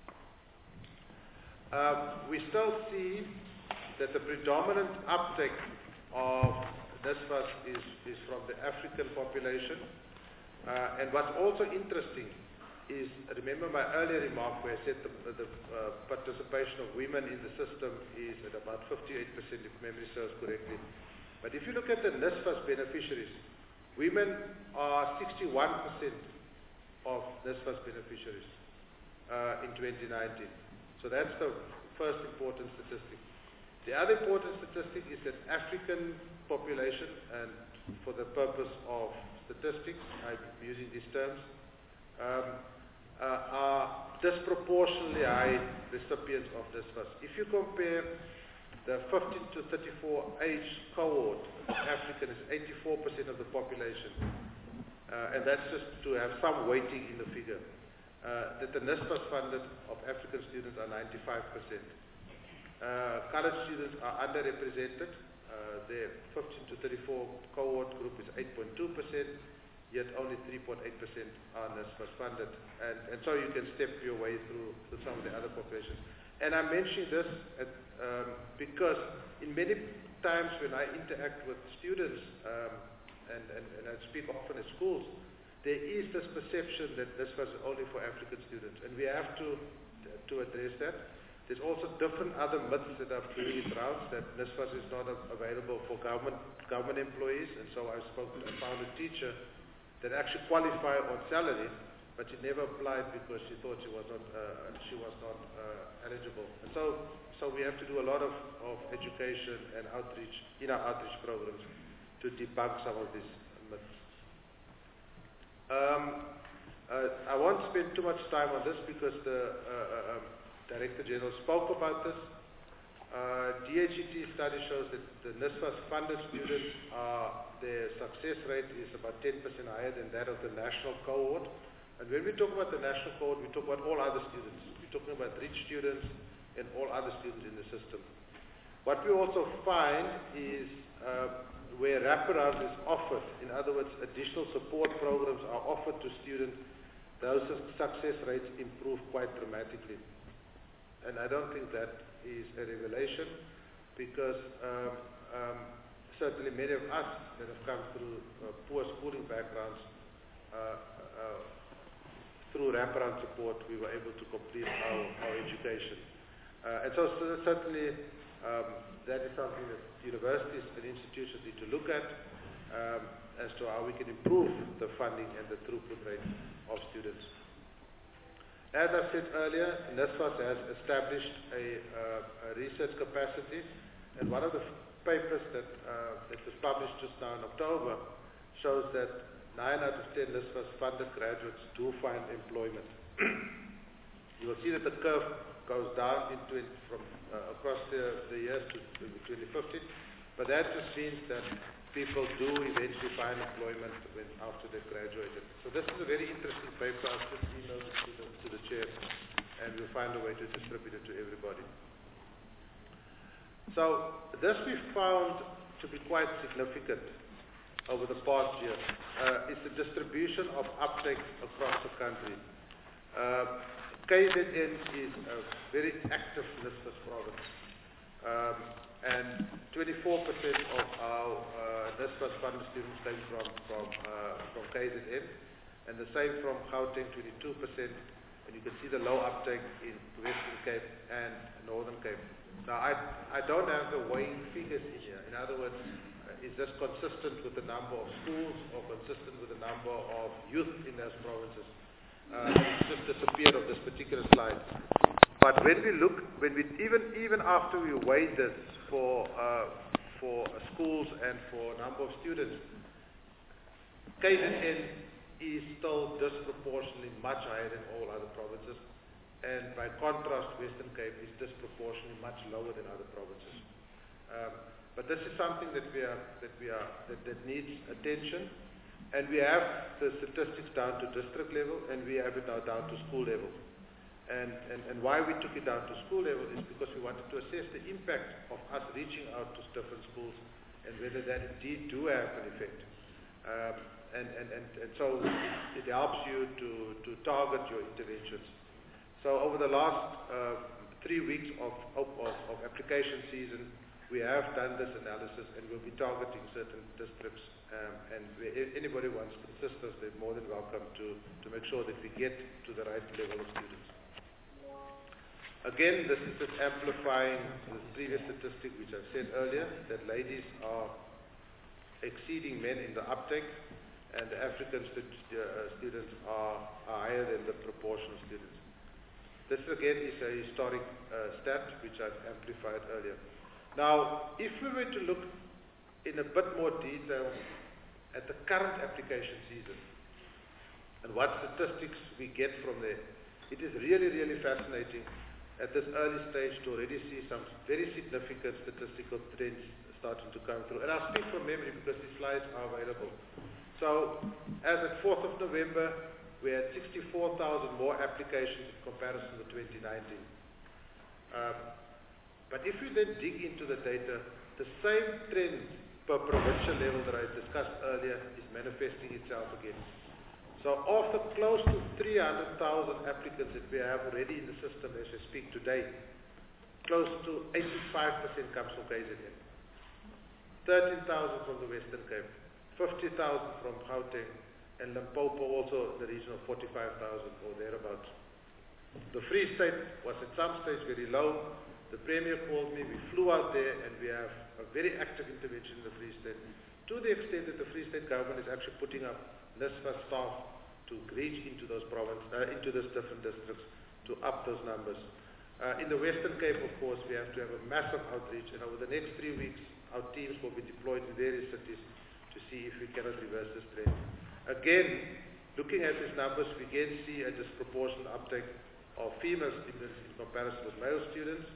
[SPEAKER 4] Um, we still see that the predominant uptake of NSFAS is, is from the African population. Uh, and what's also interesting is, remember my earlier remark where I said the, the uh, participation of women in the system is at about fifty-eight percent, if memory serves correctly. But if you look at the NSFAS beneficiaries, women are sixty-one percent of NSFAS beneficiaries uh, in twenty nineteen. So that's the first important statistic. The other important statistic is that African population, and for the purpose of statistics, I'm using these terms, um, uh, are disproportionately high recipients of NSFAS. If you compare the fifteen to thirty-four age cohort, African is eighty-four percent of the population, uh, and that's just to have some weighting in the figure. Uh, that the NSFAS funded of African students are ninety-five percent. Uh, colored students are underrepresented. Uh, their fifteen to thirty-four cohort group is eight point two percent, yet only three point eight percent are NSFAS funded. And, and so you can step your way through, through some of the other populations. And I'm mentioning this at, um, because in many times when I interact with students, um, and, and, and I speak often at schools, there is this perception that NSFAS is only for African students, and we have to, to address that. There's also different other myths that are doing its rounds, that NSFAS is not available for government government employees, and so I spoke I found a teacher that actually qualified on salary, but she never applied because she thought she was not uh, she was not uh, eligible. And so so we have to do a lot of, of education and outreach in our outreach programs to debunk some of these myths. Um, uh, I won't spend too much time on this because the uh, uh, Director General spoke about this. Uh, D H E T study shows that the NSFAS funded students, are, their success rate is about ten percent higher than that of the national cohort. And when we talk about the national code, we talk about all other students. We're talking about rich students and all other students in the system. What we also find is uh, where wraparound is offered, in other words, additional support programs are offered to students, those success rates improve quite dramatically. And I don't think that is a revelation, because um, um, certainly many of us that have come through uh, poor schooling backgrounds, uh, uh, through wraparound support, we were able to complete our, our education. Uh, and so, so certainly um, that is something that universities and institutions need to look at um, as to how we can improve the funding and the throughput rate of students. As I said earlier, NSFAS has established a, uh, a research capacity, and one of the papers that, uh, that was published just now in October shows that nine out of ten NSFAS funded graduates do find employment. You will see that the curve goes down in twenty, from uh, across the, the years to twenty fifteen, but that just means that people do eventually find employment when, after they've graduated. So this is a very interesting paper. I've just emailed it to the, to the chair, and we'll find a way to distribute it to everybody. So this we found to be quite significant over the past year. Uh, it's the distribution of uptake across the country. Uh, K Z N is a very active NSFAS province. Um, and twenty-four percent of our uh, NSFAS funded students came from, from, uh, from K Z N, and the same from Gauteng, twenty-two percent, and you can see the low uptake in Western Cape and Northern Cape. Now, I, I don't have the weighing figures in here. In other words, uh, is this consistent with the number of schools or consistent with the number of youth in those provinces? Uh, it's just disappeared off this particular slide. But when we look, when we even even after we weighed this for uh, for uh, schools and for number of students, K Z N is still disproportionately much higher than all other provinces, and by contrast, Western Cape is disproportionately much lower than other provinces. Um, but this is something that we are that we are that, that needs attention, and we have the statistics down to district level, and we have it now down to school level. And, and, and why we took it down to school level is because we wanted to assess the impact of us reaching out to different schools and whether that indeed do have an effect. Um, and, and, and, and so it helps you to, to target your interventions. So over the last uh, three weeks of, of, of application season, we have done this analysis, and we'll be targeting certain districts. Um, and if anybody wants to assist us, they're more than welcome to, to make sure that we get to the right level of students. Again, this is just amplifying the previous statistic which I said earlier, that ladies are exceeding men in the uptake, and the African stu uh, students are, are higher than the proportion of students. This again is a historic uh, stat which I've amplified earlier. Now, if we were to look in a bit more detail at the current application season and what statistics we get from there, it is really, really fascinating at this early stage to already see some very significant statistical trends starting to come through. And I'll speak from memory because these slides are available. So, as at fourth of November, we had sixty-four thousand more applications in comparison to twenty nineteen. Um, but if you then dig into the data, the same trend per provincial level that I discussed earlier is manifesting itself again. So of the close to three hundred thousand applicants that we have already in the system as we speak today, close to eighty-five percent comes from K Z N, thirteen thousand from the Western Cape, fifty thousand from Gauteng, and Limpopo also in the region of forty-five thousand or thereabouts. The Free State was at some stage very low. The Premier called me, we flew out there, and we have a very active intervention in the Free State, to the extent that the Free State government is actually putting up NSFAS staff to reach into those province, uh, into those different districts to up those numbers. Uh, in the Western Cape, of course, we have to have a massive outreach, and over the next three weeks, our teams will be deployed in various cities to see if we cannot reverse this trend. Again, looking at these numbers, we again see a disproportionate uptake of female students in comparison with male students.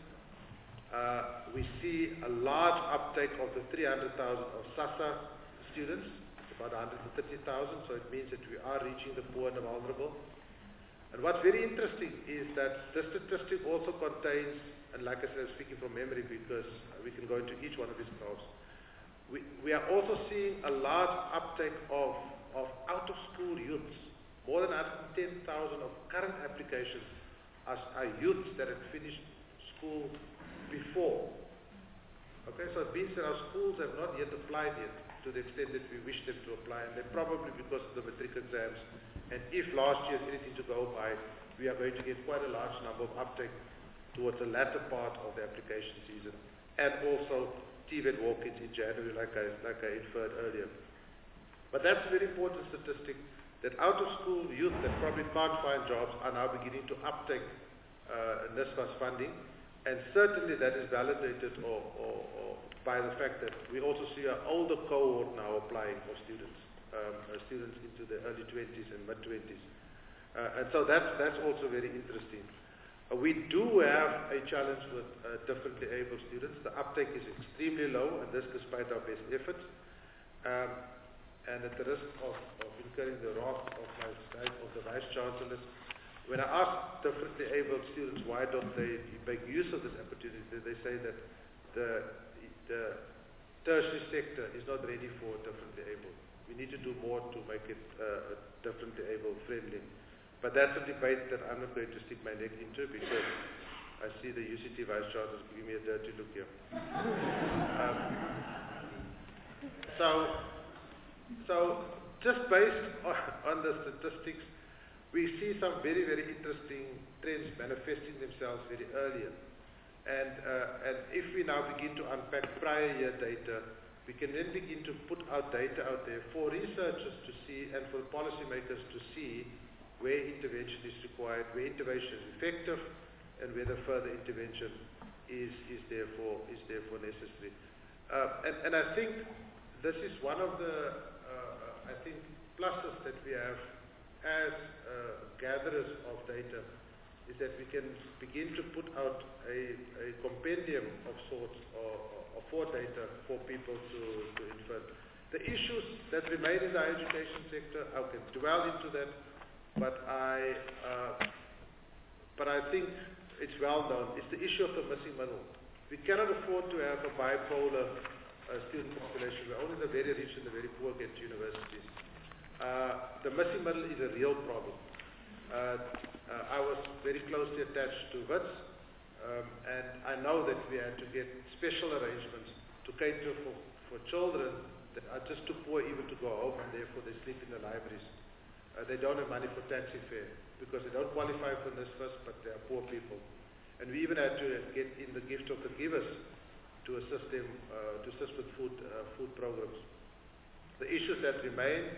[SPEAKER 4] Uh, we see a large uptake of the three hundred thousand of SASSA students, about one hundred thirty thousand, so it means that we are reaching the poor and the vulnerable. And what's very interesting is that the statistic also contains, and like I said, I'm speaking from memory because we can go into each one of these graphs. We, we are also seeing a large uptake of, of out-of-school youths. More than one hundred ten thousand of current applications are, are youths that have finished school before. Okay, so it means that our schools have not yet applied yet to the extent that we wish them to apply, and they're probably because of the matric exams. And if last year is anything to go by, we are going to get quite a large number of uptake towards the latter part of the application season, and also T V E T walk-ins in January, like I, like I inferred earlier. But that's a very important statistic, that out-of-school youth that probably can't find jobs are now beginning to uptake uh, NSFAS funding, and certainly that is validated or, or, or by the fact that we also see an older cohort now applying for students. Um, uh, students into the early twenties and mid-twenties. Uh, and so that's, that's also very interesting. Uh, we do have a challenge with uh, differently able students. The uptake is extremely low, and this despite our best efforts. Um, and at the risk of, of incurring the wrath of, my, of the Vice Chancellors, when I ask differently able students why don't they make use of this opportunity, they say that the, the tertiary sector is not ready for differently able. We need to do more to make it uh, differently able friendly. But that's a debate that I'm not going to stick my neck into because I see the U C T Vice Chancellor giving me a dirty look here. um, so, so just based on, on the statistics, we see some very, very interesting trends manifesting themselves very earlier. And, uh, and if we now begin to unpack prior year data, we can then begin to put our data out there for researchers to see and for policymakers to see where intervention is required, where intervention is effective, and whether further intervention is, is, therefore, is therefore necessary. Uh, and, and I think this is one of the, uh, I think, pluses that we have as uh, gatherers of data, is that we can begin to put out a, a compendium of sorts or, or for data for people to, to infer. The issues that remain in the education sector, I can dwell into that, but I, uh, but I think it's well known. It's the issue of the missing middle. We cannot afford to have a bipolar uh, student population where only the very rich and the very poor get to universities. Uh, the missing middle is a real problem. Uh, uh, I was very closely attached to W I T S, um, and I know that we had to get special arrangements to cater for, for children that are just too poor even to go home, and therefore they sleep in the libraries. Uh, they don't have money for taxi fare because they don't qualify for NSFAS, but they are poor people. And we even had to get in the gift of the givers to assist them, uh, to assist with food, uh, food programs. The issues that remain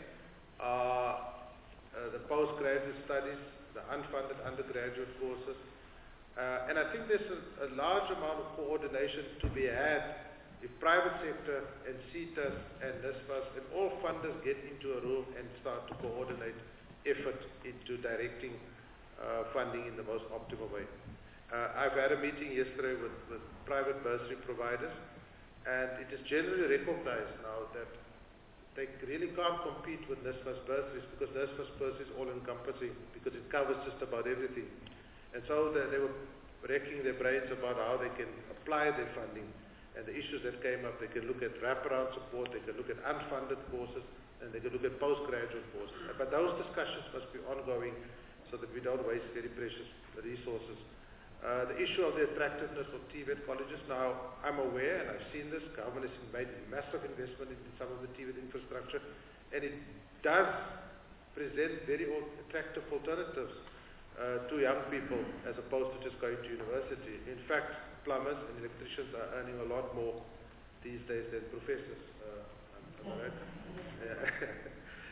[SPEAKER 4] are Uh, the postgraduate studies, the unfunded undergraduate courses. Uh, and I think there's a, a large amount of coordination to be had if private sector and C T A S and NSFAS and all funders get into a room and start to coordinate effort into directing uh, funding in the most optimal way. Uh, I've had a meeting yesterday with, with private bursary providers, and it is generally recognized now that they really can't compete with NSFAS bursaries because NSFAS bursaries is all-encompassing because it covers just about everything. And so they, they were wrecking their brains about how they can apply their funding and the issues that came up. They can look at wraparound support, they can look at unfunded courses, and they can look at postgraduate courses. But those discussions must be ongoing so that we don't waste very precious resources. Uh, the issue of the attractiveness of T V E T colleges. Now, I'm aware, and I've seen this, government has made massive investment in some of the T V E T infrastructure, and it does present very attractive alternatives uh, to young people as opposed to just going to university. In fact, plumbers and electricians are earning a lot more these days than professors. Uh, am I right? Yeah.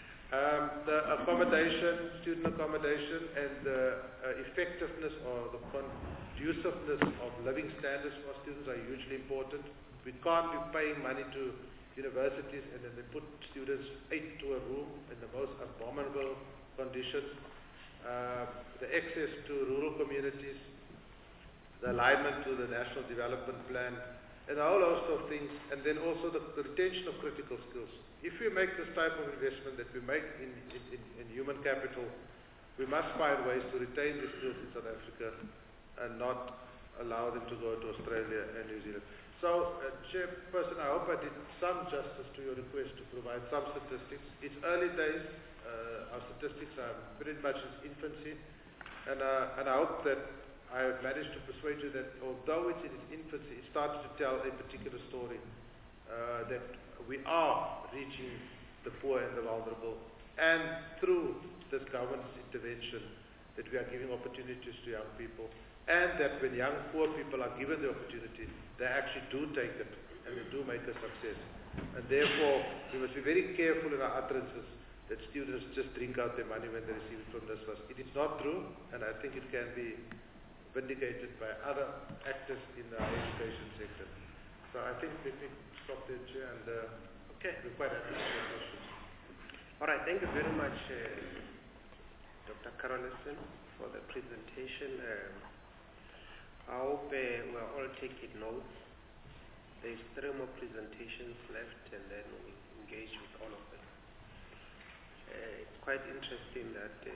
[SPEAKER 4] Um, the accommodation, student accommodation, and the uh, effectiveness or the conduciveness of living standards for students are hugely important. We can't be paying money to universities and then they put students eight to a room in the most abominable conditions. Uh, the access to rural communities, the alignment to the National Development Plan, and a whole host of things, and then also the, the retention of critical skills. If we make this type of investment that we make in, in, in, in human capital, we must find ways to retain the skills in South Africa and not allow them to go to Australia and New Zealand. So, uh, Chairperson, I hope I did some justice to your request to provide some statistics. It's early days. Uh, our statistics are pretty much in infancy, and, uh, and I hope that I have managed to persuade you that although it's in its infancy, it starts to tell a particular story, uh, that we are reaching the poor and the vulnerable, and through this government's intervention, that we are giving opportunities to young people, and that when young poor people are given the opportunity, they actually do take it, and they do make a success. And therefore, we must be very careful in our utterances that students just drink out their money when they receive it from NSFAS. It is not true, and I think it can be vindicated by other actors in the higher education sector. So I think let me stop there, Chair, and uh, okay, we're quite happy with your questions.
[SPEAKER 1] All right, thank you very much, uh, Doctor Carolison, for the presentation. Um, I hope uh, we're all taking notes. There's three more presentations left, and then we engage with all of them. Uh, it's quite interesting that uh,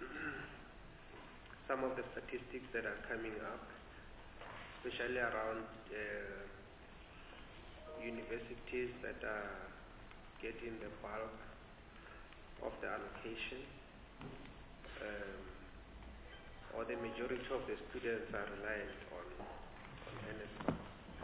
[SPEAKER 1] some of the statistics that are coming up, especially around uh, universities that are getting the bulk of the allocation, um, or the majority of the students are reliant on, on NSFAS.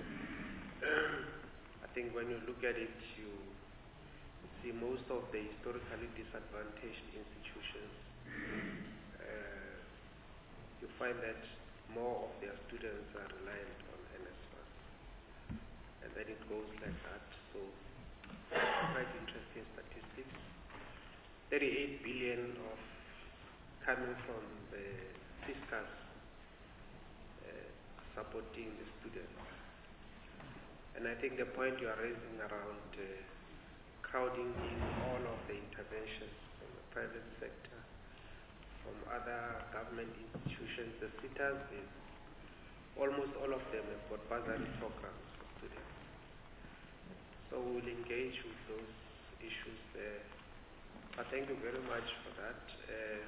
[SPEAKER 1] I think when you look at it, you see most of the historically disadvantaged institutions, uh, you find that more of their students are reliant on NSFAS. And then it goes like that. So, quite interesting statistics. thirty-eight billion of coming from the fiscus uh, supporting the students. And I think the point you are raising around uh, crowding in all of the interventions from the private sector, from other government institutions, the SITAs, is almost all of them have got bursary programs for students. So we'll engage with those issues there. But thank you very much for that. Uh,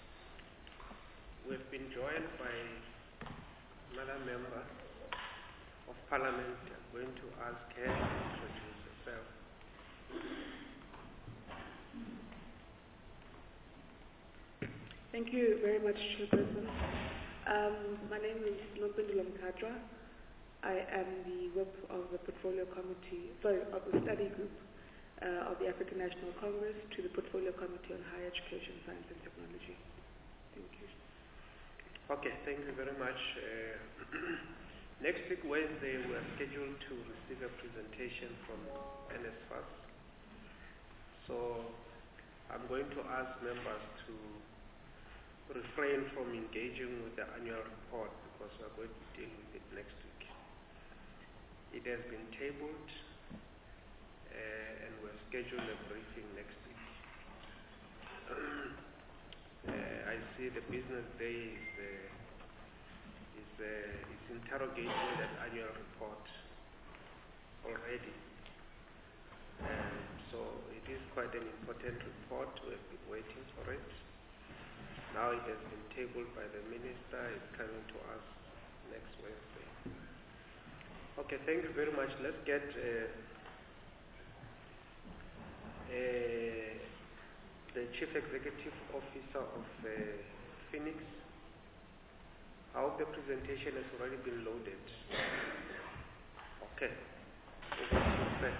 [SPEAKER 1] we've been joined by another member of Parliament. I'm going to ask her to introduce herself.
[SPEAKER 11] Thank you very much, Chairperson. Um, my name is Nompendula Mkadra. I am the whip of the Portfolio Committee, sorry, of the study group uh, of the African National Congress to the Portfolio Committee on Higher Education, Science and Technology. Thank you.
[SPEAKER 1] Okay, thank you very much. Uh, next week, Wednesday, we are scheduled to receive a presentation from NSFAS. So I'm going to ask members to refrain from engaging with the annual report because we are going to deal with it next week. It has been tabled uh, and we're scheduling a briefing next week. uh, I see the business day is, uh, is, uh, is interrogating that annual report already. Um, so it is quite an important report. We have been waiting for it. Now it has been tabled by the minister. It's coming to us next Wednesday. Okay, thank you very much. Let's get uh, uh, the Chief Executive Officer of uh, Phoenix. I hope the presentation has already been loaded. Okay. Over to you, sir.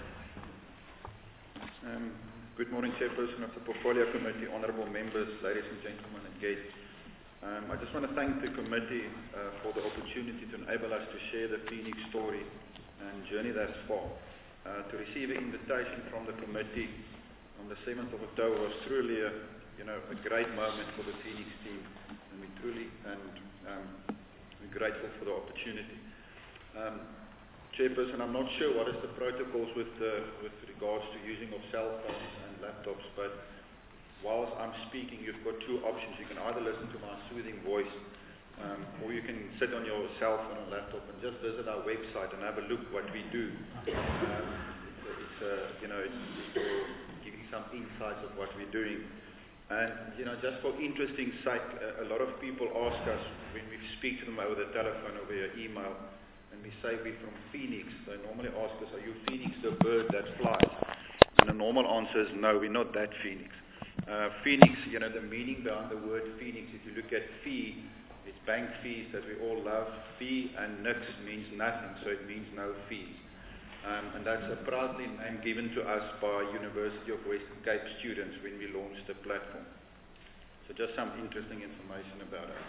[SPEAKER 12] Um, Good morning, Chairperson of the Portfolio Committee, honourable members, ladies and gentlemen, and guests. Um, I just want to thank the committee uh, for the opportunity to enable us to share the Phoenix story and journey thus far. Uh, to receive an invitation from the committee on the seventh of October was truly a, you know, a great moment for the Phoenix team, and we truly and um, we're grateful for the opportunity. Um, Chairperson, I'm not sure what is the protocols with uh, with regards to using of cell phones and laptops, but whilst I'm speaking, you've got two options. You can either listen to my soothing voice, Um, or you can sit on your cell phone or laptop and just visit our website and have a look what we do. Um, it's, it's uh, you know, it's, it's giving some insights of what we're doing. And, you know, just for interesting sake, a, a lot of people ask us when we speak to them over the telephone or via email, and we say we're from Phoenix. They normally ask us, are you Phoenix, the bird that flies? And the normal answer is no, we're not that Phoenix. Uh, Phoenix, you know, the meaning behind the word Phoenix, if you look at fee, it's bank fees that we all love. Fee and nix means nothing, so it means no fees. Um, and that's a proudly name given to us by University of Western Cape students when we launched the platform. So just some interesting information about us.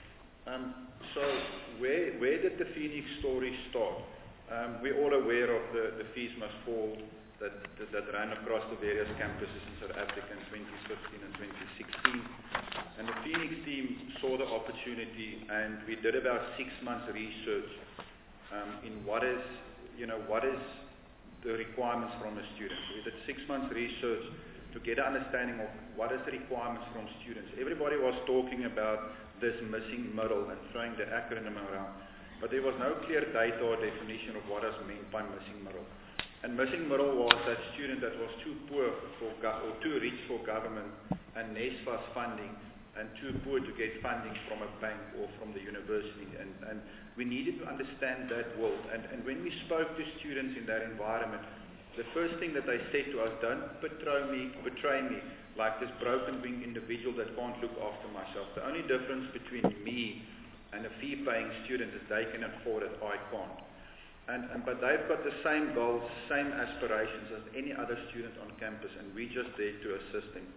[SPEAKER 12] Um, so where, where did the Phoenix story start? Um, we're all aware of the, the Fees Must Fall that, that, that ran across the various campuses in South Africa in twenty fifteen and twenty sixteen. And the Phoenix team saw the opportunity, and we did about six months research um, in what is, you know, what is the requirements from a student. We did six months research to get an understanding of what is the requirements from students. Everybody was talking about this missing middle and throwing the acronym around, but there was no clear data or definition of what is meant by missing middle. And missing middle was that student that was too poor for go- or too rich for government and NSFAS funding, and too poor to get funding from a bank or from the university. And, and we needed to understand that world. And, and when we spoke to students in that environment, the first thing that they said to us, don't betray me, betray me like this broken-winged individual that can't look after myself. The only difference between me and a fee-paying student is they can afford it, I can't. And, and, but they've got the same goals, same aspirations as any other student on campus, and we're just there to assist them.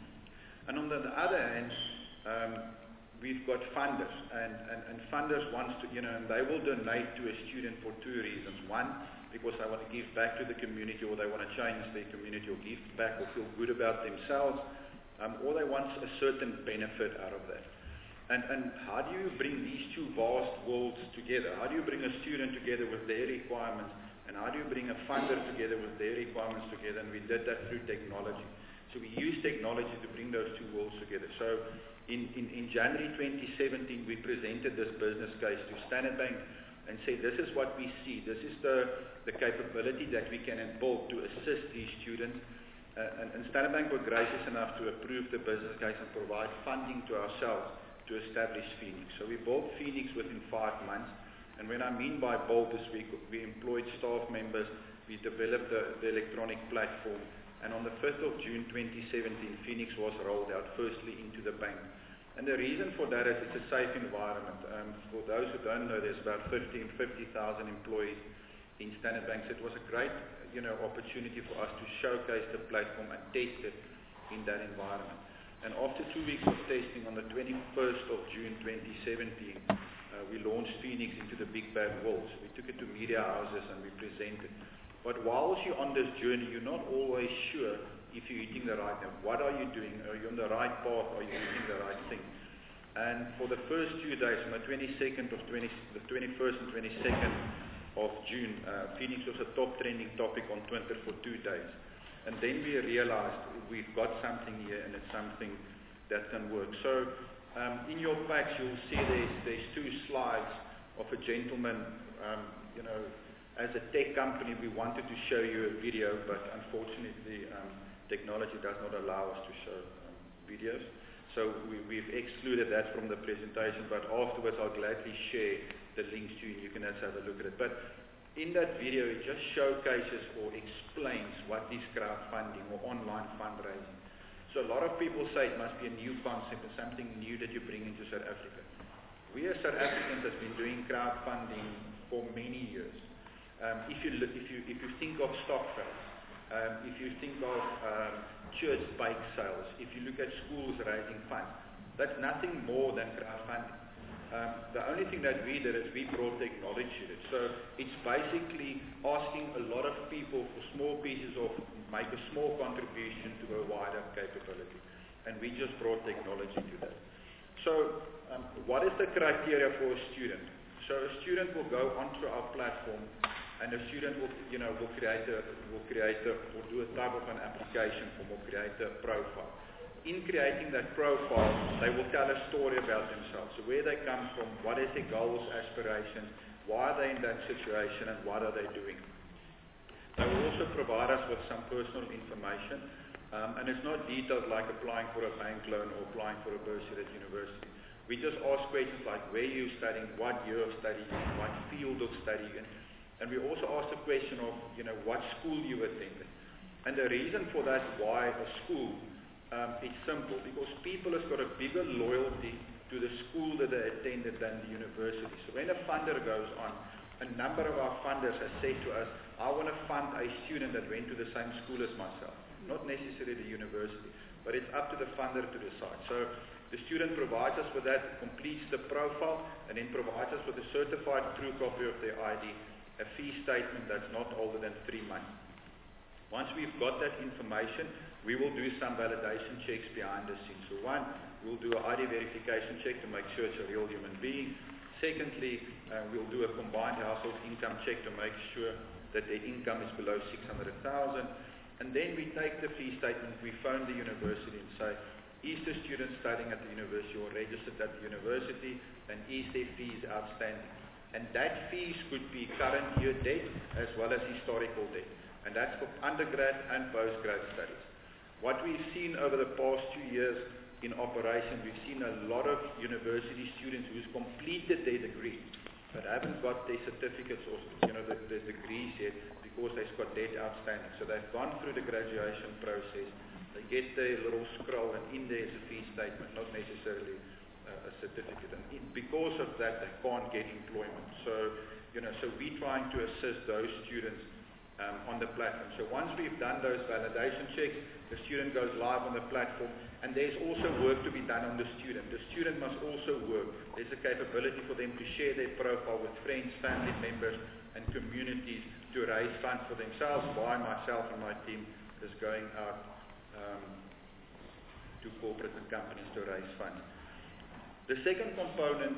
[SPEAKER 12] And on the other hand, um, we've got funders, and, and, and funders wants to, you know, and they will donate to a student for two reasons. One, because they want to give back to the community, or they want to change their community, or give back, or feel good about themselves, um, or they want a certain benefit out of that. And, and how do you bring these two vast worlds together? How do you bring a student together with their requirements, and how do you bring a funder together with their requirements together? And we did that through technology. So we use technology to bring those two worlds together. So in, in, in January twenty seventeen, we presented this business case to Standard Bank and said, this is what we see. This is the, the capability that we can build to assist these students. Uh, and, and Standard Bank were gracious enough to approve the business case and provide funding to ourselves to establish Phoenix. So we built Phoenix within five months. And when I mean by build this week, we employed staff members, we developed the, the electronic platform, and on the fifth of June twenty seventeen, Phoenix was rolled out firstly into the bank. And the reason for that is it's a safe environment. Um, for those who don't know, there's about fifty thousand employees in Standard Bank. So it was a great, you know, opportunity for us to showcase the platform and test it in that environment. And after two weeks of testing, on the twenty-first of June twenty seventeen, uh, we launched Phoenix into the big bad world. We took it to media houses and we presented. But whilst you're on this journey, you're not always sure if you're hitting the right note. What are you doing? Are you on the right path? Are you doing the right thing? And for the first few days, on the twenty-second of twenty, the twenty-first and twenty-second of June, uh, Phoenix was a top trending topic on Twitter for two days. And then we realized we've got something here, and it's something that can work. So um, in your packs, you'll see there's, there's two slides of a gentleman, um, you know, as a tech company, we wanted to show you a video, but unfortunately, um, technology does not allow us to show um, videos. So we, we've excluded that from the presentation, but afterwards I'll gladly share the links to you, and you can just have a look at it. But in that video, it just showcases or explains what is crowdfunding or online fundraising. So a lot of people say it must be a new concept and something new that you bring into South Africa. We as South Africans have been doing crowdfunding for many years. Um, if you look, if you if you think of stock sales, um, if you think of um, church bike sales, if you look at schools raising funds, that's nothing more than crowdfunding. Um, the only thing that we did is we brought technology to it. So it's basically asking a lot of people for small pieces of, make a small contribution to a wider capability, and we just brought technology to that. So um, what is the criteria for a student? So a student will go onto our platform, and a student will, you know, will create a, will create a, will do a type of an application form, will create a profile. in creating that profile, they will tell a story about themselves. So where they come from, what is their goals, aspirations, why are they in that situation, and what are they doing. They will also provide us with some personal information, um, and it's not detailed like applying for a bank loan or applying for a bursary at university. We just ask questions like where you're studying, what year of study, what field of study, and, and we also ask the question of, you know, what school you attended. And the reason for that, why a school, um, it's simple, because people have got a bigger loyalty to the school that they attended than the university. So when a funder goes on, a number of our funders have said to us, I want to fund a student that went to the same school as myself, not necessarily the university, but it's up to the funder to decide. So the student provides us with that, completes the profile, and then provides us with a certified true copy of their I D, a fee statement that's not older than three months. Once we've got that information, we will do some validation checks behind the scenes. So one, we'll do an I D verification check to make sure it's a real human being. Secondly, uh, we'll do a combined household income check to make sure that their income is below six hundred thousand. And then we take the fee statement, we phone the university and say, is the student studying at the university or registered at the university, and is their fees outstanding? And that fees could be current year debt as well as historical debt. And that's for undergrad and postgrad studies. What we've seen over the past two years in operation, we've seen a lot of university students who's completed their degree but haven't got their certificates or, you know, the, the degrees yet because they've got debt outstanding. So they've gone through the graduation process, they get their little scroll, and in there is a fee statement, not necessarily uh, a certificate. And in, because of that, they can't get employment. So, you know, so we're trying to assist those students Um, on the platform. So once we've done those validation checks, the student goes live on the platform, and there's also work to be done on the student. The student must also work. There's a capability for them to share their profile with friends, family members, and communities to raise funds for themselves, while myself and my team is going out um, to corporate and companies to raise funds. The second component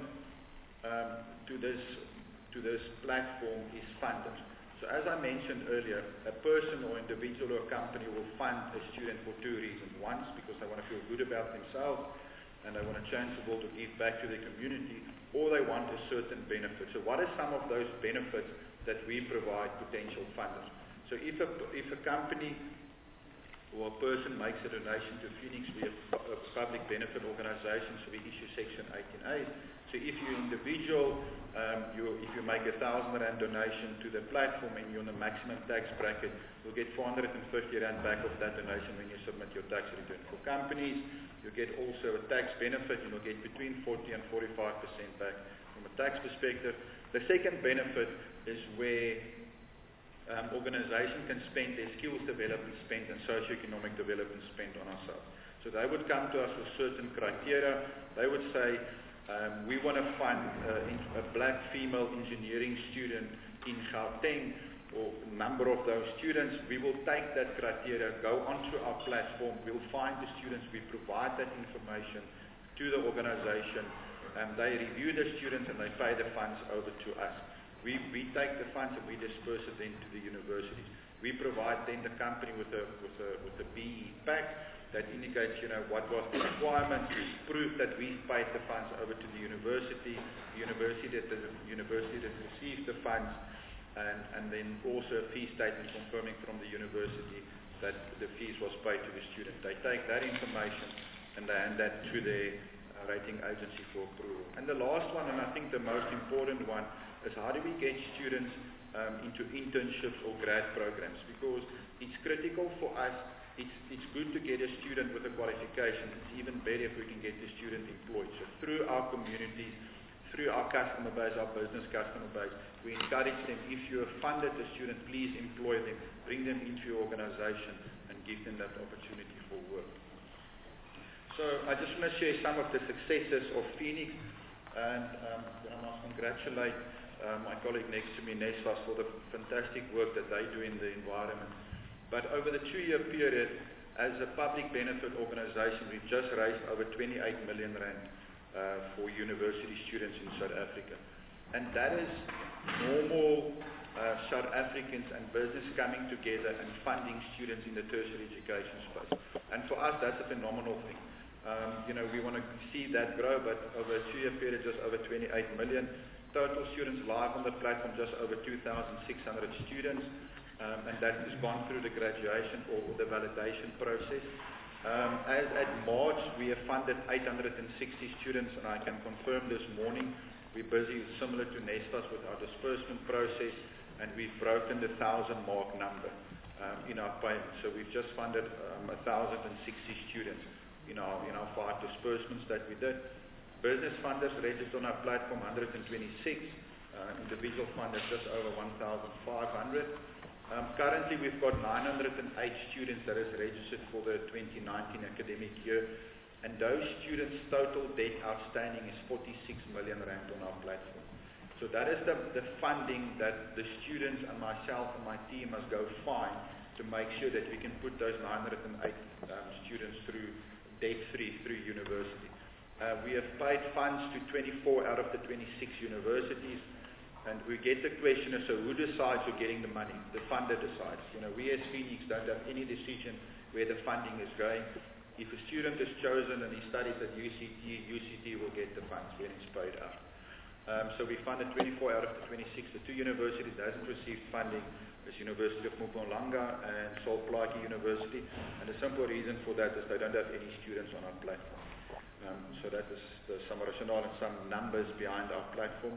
[SPEAKER 12] um, to this to this platform is funders. So as I mentioned earlier, a person or individual or company will fund a student for two reasons. One is because they want to feel good about themselves and they want a chance to give back to their community, or they want a certain benefit. So what are some of those benefits that we provide potential funders? So if a, if a company or a person makes a donation to Phoenix, we are a public benefit organization, so we issue Section eighteen A. So if you're an individual, um, you, if you make a thousand rand donation to the platform and you're on the maximum tax bracket, you'll get four hundred fifty rand back of that donation when you submit your tax return. For companies, you get also a tax benefit, and you'll get between forty and forty-five percent back from a tax perspective. The second benefit is where um, organization can spend their skills development spend and socioeconomic development spend on ourselves. So they would come to us with certain criteria. They would say, Um, we want to fund uh, in, a black female engineering student in Gauteng, or a number of those students. We will take that criteria, go onto our platform, we'll find the students, we provide that information to the organization, and they review the students and they pay the funds over to us. We, we take the funds and we disperse it then to the universities. We provide then the company with a, with a, with a B E pack that indicates, you know, what was the requirement, proof that we paid the funds over to the university, the university that the university that received the funds, and, and then also a fee statement confirming from the university that the fees was paid to the student. They take that information and they hand that to their uh, rating agency for approval. And the last one, and I think the most important one, is how do we get students um, into internships or grad programs? Because it's critical for us. It's, it's good to get a student with a qualification. It's even better if we can get the student employed. So through our communities, through our customer base, our business customer base, we encourage them, if you have funded a student, please employ them, bring them into your organization and give them that opportunity for work. So I just want to share some of the successes of Phoenix, and um, I must congratulate uh, my colleague next to me, Nesvas, for the fantastic work that they do in the environment. But over the two-year period, as a public benefit organization, we've just raised over twenty-eight million rand uh, for university students in South Africa. And that is normal uh, South Africans and business coming together and funding students in the tertiary education space. And for us, that's a phenomenal thing. Um, you know, we want to see that grow, but over a two-year period, just over twenty-eight million. Total students live on the platform, just over two thousand six hundred students, um, and that has gone through the graduation or the validation process. Um, as at March, we have funded eight hundred sixty students, and I can confirm this morning, we're busy similar to NSFAS with our disbursement process, and we've broken the thousand mark number um, in our payments. So we've just funded um, one thousand sixty students in our, in our five disbursements that we did. Business funders registered on our platform, one hundred twenty-six. Uh, individual funders, just over one thousand five hundred. Um, currently, we've got nine hundred eight students that is registered for the twenty nineteen academic year. And those students' total debt outstanding is forty-six million rand on our platform. So that is the, the funding that the students and myself and my team must go find to make sure that we can put those nine hundred eight um, students through debt-free through university. Uh, we have paid funds to twenty-four out of the twenty-six universities, and we get the question as so who decides you're getting the money? The funder decides. You know, we as Phoenix don't have any decision where the funding is going. If a student is chosen and he studies at U C T, U C T will get the funds when it's paid out. Um, so we funded twenty-four out of the twenty-six. The two universities that hasn't received funding is University of Mpumalanga and Sol Plaatje University, and the simple reason for that is they don't have any students on our platform. Um, so that is the some rationale and some numbers behind our platform.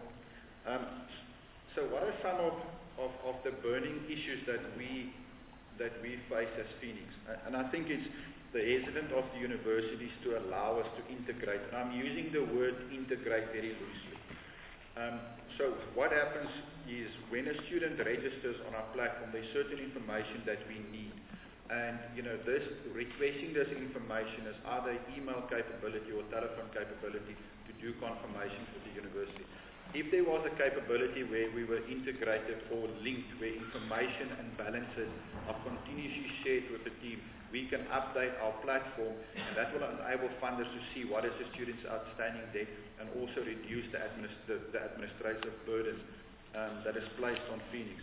[SPEAKER 12] Um, so what are some of, of, of the burning issues that we that we face as Phoenix? And I think it's the hesitance of the universities to allow us to integrate. And I'm using the word integrate very loosely. Um, so what happens is when a student registers on our platform, there's certain information that we need. And, you know, this requesting this information is either email capability or telephone capability to do confirmation for the university. If there was a capability where we were integrated or linked, where information and balances are continuously shared with the team, we can update our platform, and that will enable funders to see what is the student's outstanding debt and also reduce the, administ the, the administrative burden um, that is placed on Phoenix.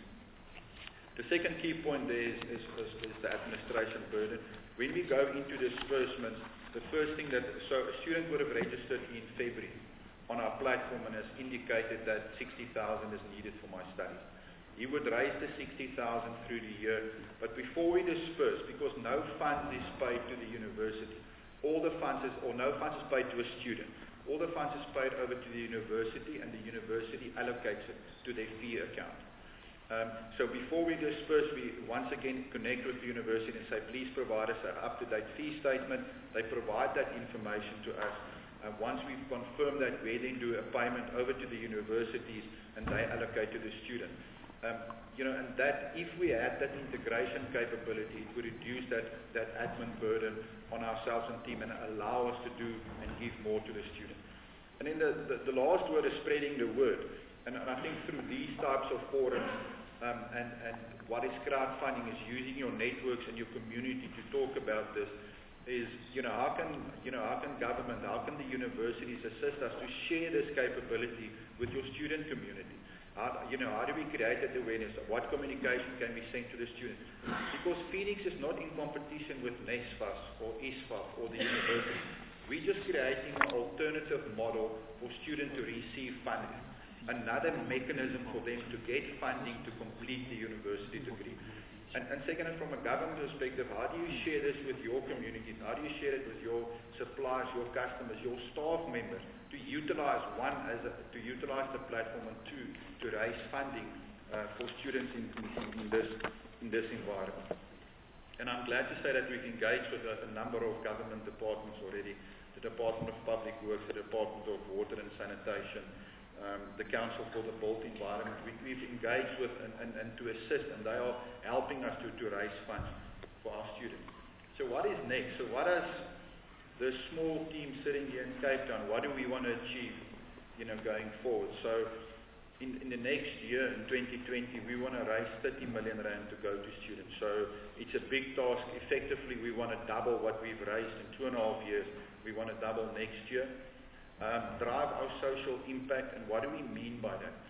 [SPEAKER 12] The second key point there is, is, is, is the administration burden. When we go into disbursements, the first thing that, so a student would have registered in February on our platform and has indicated that sixty thousand is needed for my studies. He would raise the sixty thousand through the year, but before we disperse, because no funds is paid to the university, all the funds is, or no funds is paid to a student, all the funds is paid over to the university, and the university allocates it to their fee account. Um, so before we disperse, we once again connect with the university and say, please provide us an up-to-date fee statement. They provide that information to us. Uh, once we've confirmed that, we then do a payment over to the universities and they allocate to the student. Um, you know, and that if we had that integration capability, it would reduce that, that admin burden on ourselves and team and allow us to do and give more to the student. And then the, the, the last word is spreading the word. And, and I think through these types of forums um, and, and what is crowdfunding is using your networks and your community to talk about this is, you know, how can, you know, how can government, how can the universities assist us to share this capability with your student community? How, you know, how do we create that awareness? What communication can we send to the students? Because Phoenix is not in competition with NSFAS or ISFAF or the university. We're just creating an alternative model for students to receive funding. Another mechanism for them to get funding to complete the university degree. And, and second, from a government perspective, how do you share this with your communities? How do you share it with your suppliers, your customers, your staff members to utilize one as a, to utilize the platform and two to raise funding uh, for students in, in, in this in this environment? And I'm glad to say that we've engaged with a, a number of government departments already: the Department of Public Works, the Department of Water and Sanitation, Um, the Council for the Built Environment. We, we've engaged with and, and, and to assist, and they are helping us to, to raise funds for our students. So what is next? So what is the small team sitting here in Cape Town, what do we want to achieve, you know, going forward? So in, in the next year, in twenty twenty, we want to raise thirty million rand to go to students. So it's a big task. Effectively, we want to double what we've raised in two and a half years. We want to double next year. Um, drive our social impact, and what do we mean by that?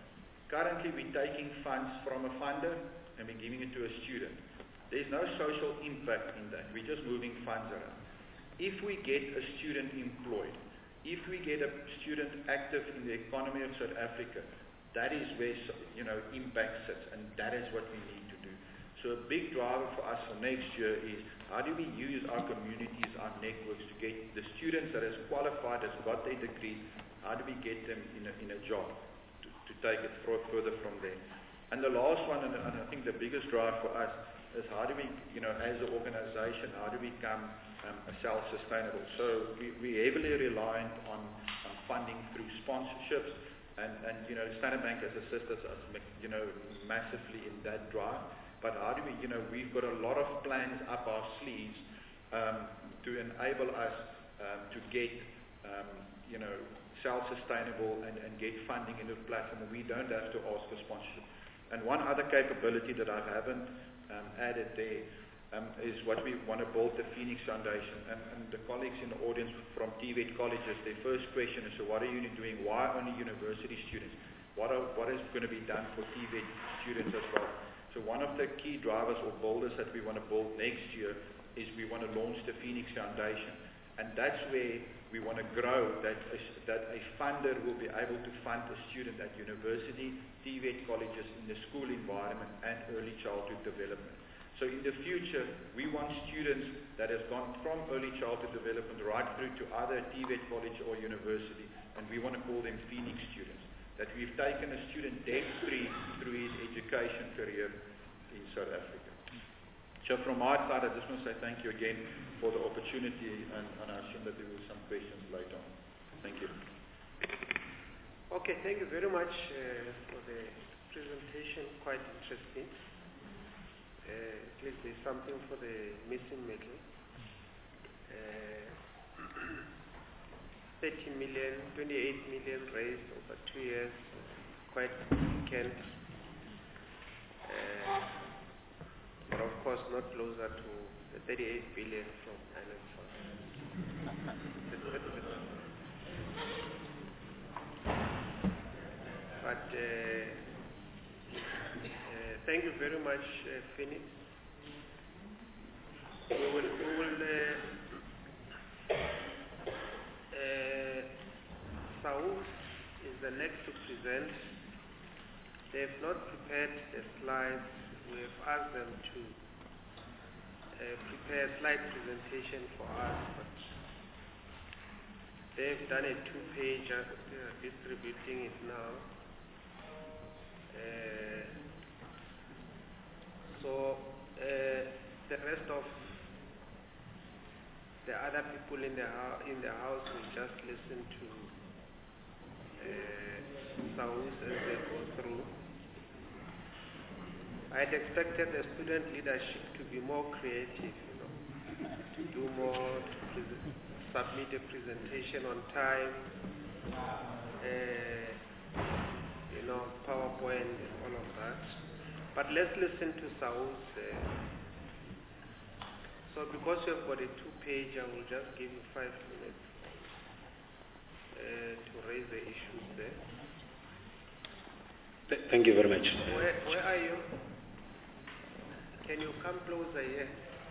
[SPEAKER 12] Currently, we're taking funds from a funder and we're giving it to a student. There's no social impact in that. We're just moving funds around. If we get a student employed, if we get a student active in the economy of South Africa, that is where, you know, impact sits, and that is what we need to do. So a big driver for us for next year is how do we use our communities, our networks to get the students that is qualified, that's got their degree, how do we get them in a, in a job to, to take it further from there. And the last one, and, and I think the biggest drive for us, is how do we, you know, as an organization, how do we become um, self-sustainable? So we, we're heavily reliant on, on funding through sponsorships, and, and you know, Standard Bank has assisted us, you know, massively in that drive. But how do we, you know, we've got a lot of plans up our sleeves um, to enable us um, to get, um, you know, self-sustainable and, and get funding into the platform, and we don't have to ask for sponsorship. And one other capability that I haven't um, added there um, is what we want to build, the Phoenix Foundation. And, and the colleagues in the audience from T V E T colleges, their first question is, so what are you doing? Why only university students? What, are, what is going to be done for T V E T students as well? So one of the key drivers or builders that we want to build next year is we want to launch the Phoenix Foundation. And that's where we want to grow, that a, that a funder will be able to fund a student at university, T V E T colleges, in the school environment, and early childhood development. So in the future, we want students that have gone from early childhood development right through to either T V E T college or university, and we want to call them Phoenix students. That we've taken a student debt-free through his education career in South Africa. So from my side, I just want to say thank you again for the opportunity, and, and I assume that there will be some questions later on. Thank you.
[SPEAKER 1] Okay, thank you very much uh, for the presentation, quite interesting. Uh, at least there's something for the missing middle. Uh, thirty million, twenty-eight million raised over two years, quite significant. Uh, but of course not closer to the thirty-eight billion from Island Fund. But uh, uh, thank you very much, uh, Phoenix. We will, we will uh, uh, Saus is the next to present. They have not prepared the slides. We have asked them to uh, prepare a slide presentation for us, but they've done a two-pager. They are distributing it now. Uh, so uh, the rest of the other people in the, in the house will just listen to uh, Saus as they go through. I had expected the student leadership to be more creative, you know, to do more, to pre- submit a presentation on time, uh, you know, PowerPoint and all of that. But let's listen to Saus. Uh, so because you have got a two-page, I will just give you five minutes uh, to raise the issues there.
[SPEAKER 10] Th- thank you very much.
[SPEAKER 1] Where, where are you? Can you come closer here?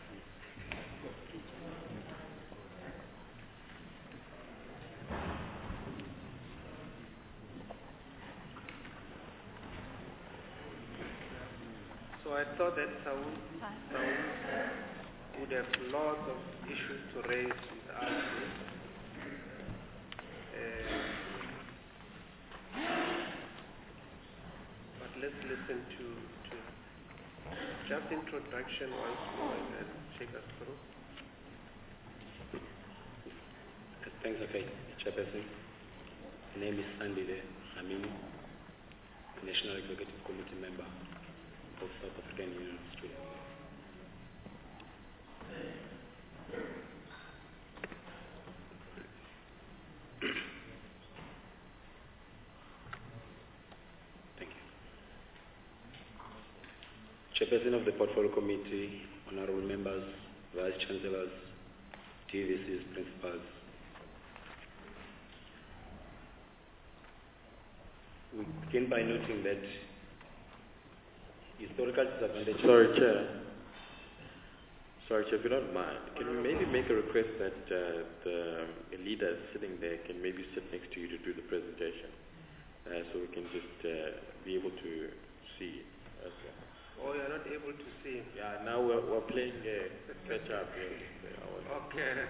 [SPEAKER 1] So I thought that Saul, Saul would have lots of issues to raise with us. Uh, but let's listen to, to just introduction once more and then take us through.
[SPEAKER 10] Thanks, okay, Chairperson. My name is Andile Amini, National Executive Committee member of South African Union of Students. Thank you. Chairperson of the Portfolio Committee, honorable members, Vice Chancellors, T V Cs, principals. we begin by noting that historical disadvantage...
[SPEAKER 13] Sorry, Chair. Sorry, Chair, if you don't mind, can we maybe make a request that uh, the leaders sitting there can maybe sit next to you to do the presentation, uh, so we can just uh, be able to see as well.
[SPEAKER 1] Oh, you're not able to see?
[SPEAKER 13] Yeah, now we're, we're playing uh, the catch up here.
[SPEAKER 1] Okay.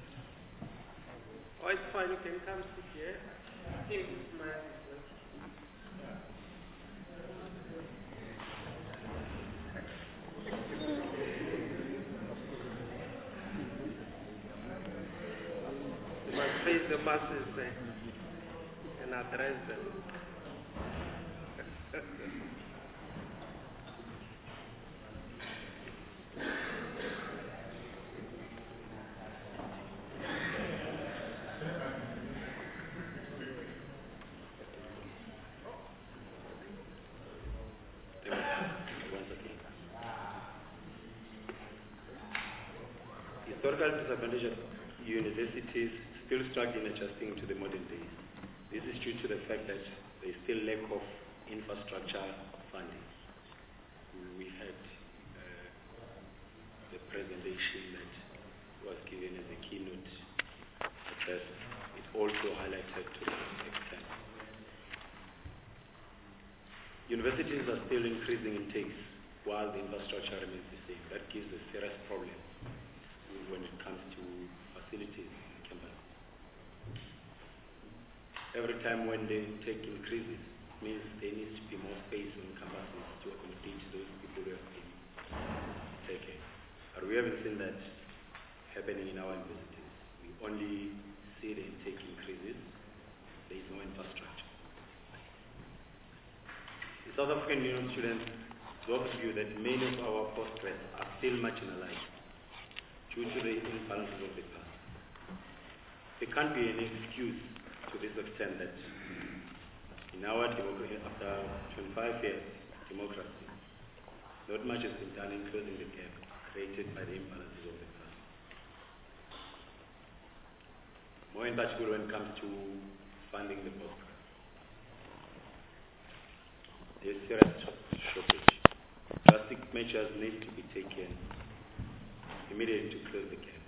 [SPEAKER 1] Oh, it's fine, you can come sit here. I think it's my... You must face the masses uh, and address them.
[SPEAKER 10] Historical disadvantage of universities still struggling adjusting to the modern days. This is due to the fact that there is still lack of infrastructure funding. We had uh, the presentation that was given as a keynote address. It also highlighted to that extent. Universities are still increasing intakes while the infrastructure remains the same. That gives a serious problem when it comes to facilities in campus. Every time when the intake increases, it means there needs to be more space on campuses to accommodate those people who have been taken. But we haven't seen that happening in our universities. We only see the intake increases. There is no infrastructure. The South African Union students observe view that many of our postgrads are still marginalized due to the imbalances of the past. There can't be any excuse to this extent that in our democracy, after twenty-five years democracy, not much has been done in closing the gap created by the imbalances of the past. More in particular when it comes to funding the postgrad. There's serious shortage. Drastic measures need to be taken immediately to close the gap.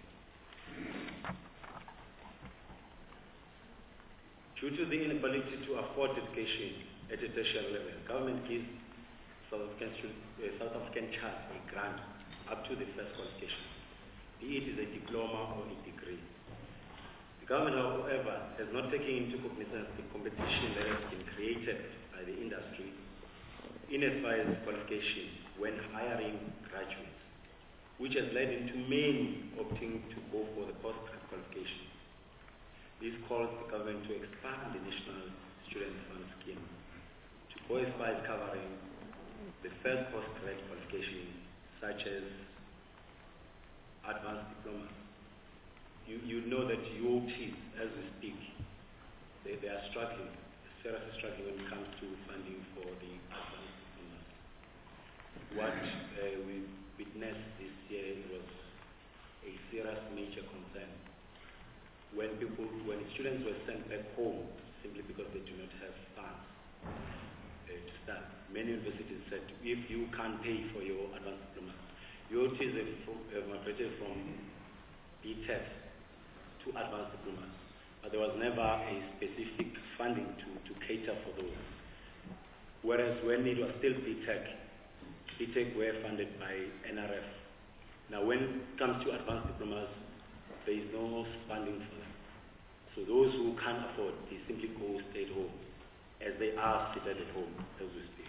[SPEAKER 10] Due to the inability to afford education at a tertiary level, government gives South African, uh, South African child a grant up to the first qualification, be it is a diploma or a degree. The government, however, has not taken into cognizance the competition that has been created by the industry in as far as qualification when hiring graduates, which has led into many opting to go for the postgrad qualification. This calls the government to expand the National Student Fund Scheme to go as far as covering the first postgrad qualification, such as advanced diploma. You, you know that U O Ts, as we speak, they, they are struggling, seriously struggling when it comes to funding for the advanced diplomas. What uh, we witnessed this year was a serious major concern. When people, when students were sent back home simply because they do not have funds uh, to start, many universities said, if you can't pay for your advanced diploma, U O Ts have migrated from B Tech to advanced diplomas, but there was never a specific funding to, to cater for those. Whereas when it was still B Tech, B Tech were funded by N R F. Now when it comes to advanced diplomas, there is no funding for them. So those who can't afford, they simply go stay at home, as they are seated at home as we speak.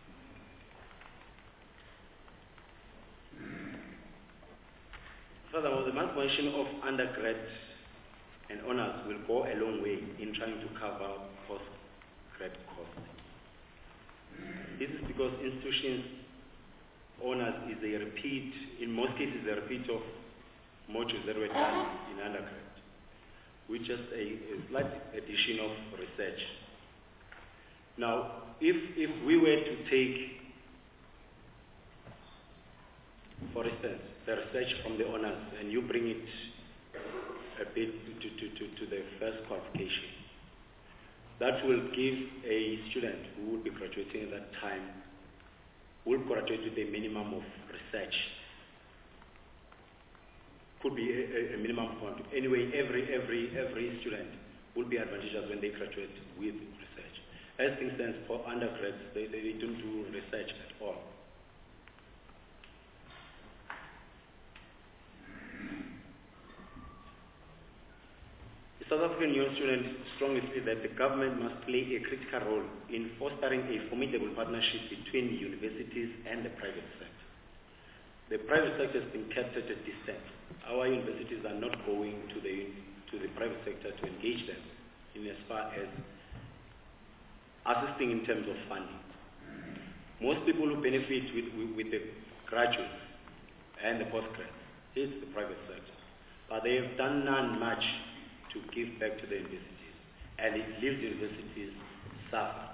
[SPEAKER 10] Furthermore, the mention of undergrad and honors will go a long way in trying to cover postgrad costs. This is because institutions' honors is a repeat, in most cases, a repeat of modules that were done in undergrad, with just a, a slight addition of research. Now, if, if we were to take, for instance, the research from the honors and you bring it a bit to, to, to, to the first qualification, that will give a student who will be graduating at that time, will graduate with a minimum of research. Could be a, a minimum point. Anyway, every every every student will be advantageous when they graduate with research. As things stand for undergrads, they, they, they don't do research at all. The South African Young Students strongly feel that the government must play a critical role in fostering a formidable partnership between universities and the private sector. The private sector has been kept at a distance. Our universities are not going to the to the private sector to engage them in as far as assisting in terms of funding. Most people who benefit with, with, with the graduates and the postgrads is the private sector. But they have done none much to give back to the universities. And it leaves the universities suffer.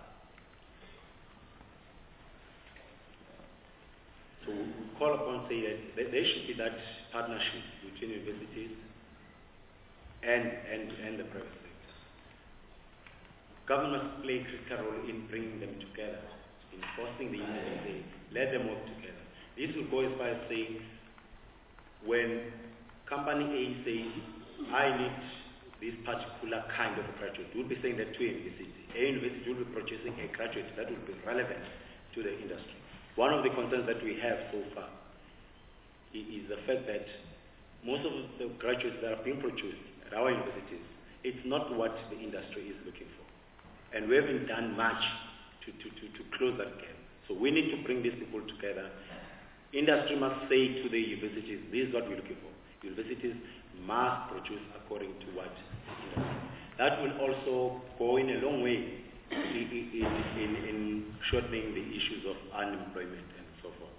[SPEAKER 10] So we call upon say that there should be that partnership between universities and, and, and the private sector. Government must play a critical role in bringing them together, in forcing the universities, let them work together. This will go as far as saying, when company A says, I need this particular kind of graduate, we'll be saying that to a university. A university will be producing a graduate that will be relevant to the industry. One of the concerns that we have so far is the fact that most of the graduates that are being produced at our universities, it's not what the industry is looking for. And we haven't done much to, to, to, to close that gap. So we need to bring these people together. Industry must say to the universities, this is what we're looking for. Universities must produce according to what the industry. That will also go in a long way in, in, in shortening the issues of unemployment and so forth.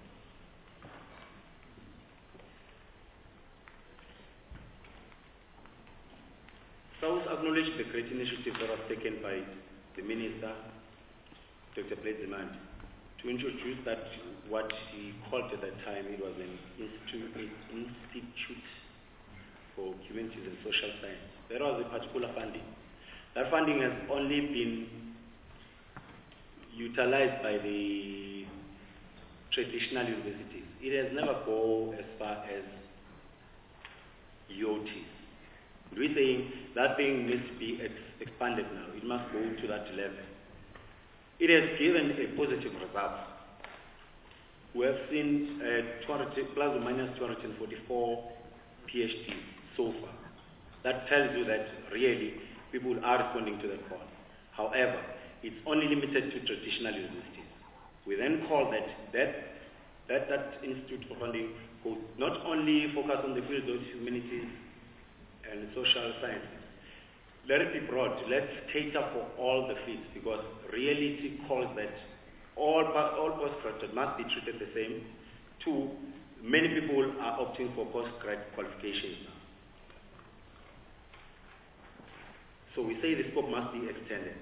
[SPEAKER 10] South acknowledge the great initiative that was taken by the Minister, Doctor Blade Demand, to introduce that what he called at that time, it was an institute, institute for Humanities and Social Science. There was a particular funding. That funding has only been utilized by the traditional universities. It has never gone as far as U O Ts. We're saying that thing needs to be ex expanded now. It must go to that level. It has given a positive result. We have seen uh, two hundred, plus or minus two hundred forty-four PhDs so far. That tells you that really people are responding to the call. However, it's only limited to traditional universities. We then call that that that, that Institute for Funding could not only focus on the field of humanities and social sciences. Let it be broad. Let's cater for all the fields, because reality calls that all all postgraduates must be treated the same. Two, many people are opting for postgrad qualifications now. So we say the scope must be extended.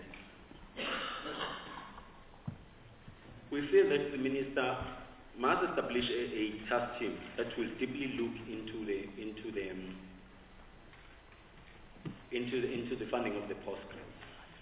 [SPEAKER 10] We feel that the minister must establish a, a task team that will deeply look into the into the um, into the into the funding of the postgrads,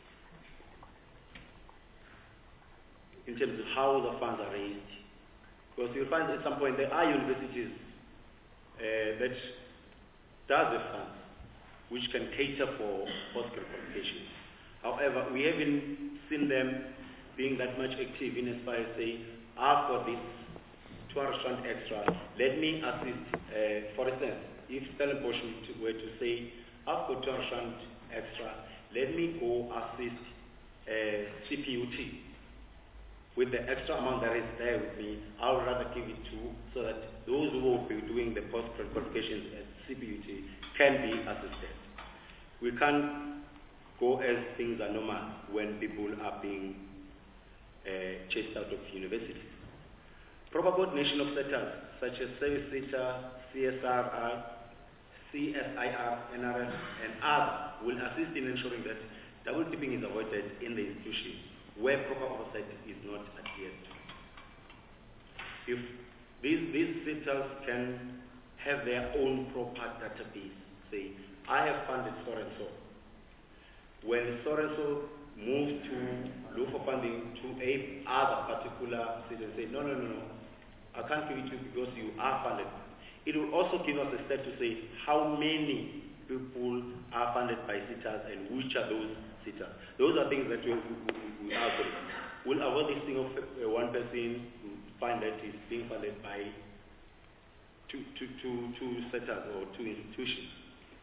[SPEAKER 10] in terms of how the funds are raised. Because you'll find at some point there are universities uh, that does the funds which can cater for postgrad qualifications. However, we haven't seen them being that much active in as far as say, ah, for this two hundred rand extra, let me assist. Uh, for instance, if Stellenbosch were to say, I've got two hundred rand extra, let me go assist uh, C P U T. With the extra amount that is there with me, I would rather give it to, so that those who will be doing the postgrad qualifications at C P U T can be assisted. We can't go as things are normal when people are being uh, chased out of universities. Proper coordination of sectors such as Service Sector, C S R R, C S I R, N R S, and others will assist in ensuring that double dipping is avoided in the institution where proper oversight is not adhered to. If these, these sectors can have their own proper database, say, I have funded so and so. When so and so move to look for funding to a other particular city and say, no, no, no, no, I can't give it to you because you are funded. It will also give us a step to say how many people are funded by SETAs and which are those SETAs. Those are things that we, we, we are going. We'll avoid this thing of uh, one person who find that is being funded by two, two, two, two SETAs or two institutions.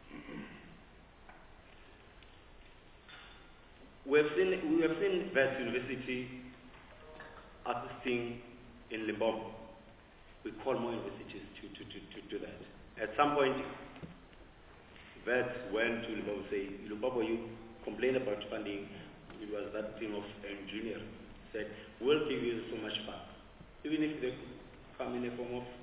[SPEAKER 10] We have seen, we have seen Wits University assisting in Limpopo. We call more universities to, to, to, to do that. At some point, Wits went to Limpopo and say, Limpopo, you complain about funding. It was that team of engineers said, we'll give you so much back. Even if they come in a form of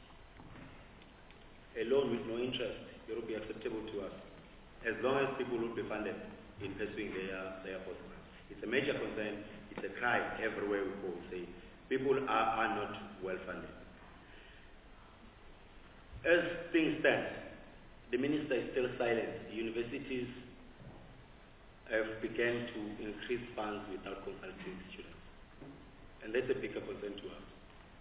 [SPEAKER 10] a loan with no interest, it will be acceptable to us, as long as people will be funded in pursuing their, their postgrads. It's a major concern. It's a cry everywhere we go. Say, people are, are not well funded. As things stand, the minister is still silent. The universities have begun to increase funds without consulting students. And that's a bigger concern to us.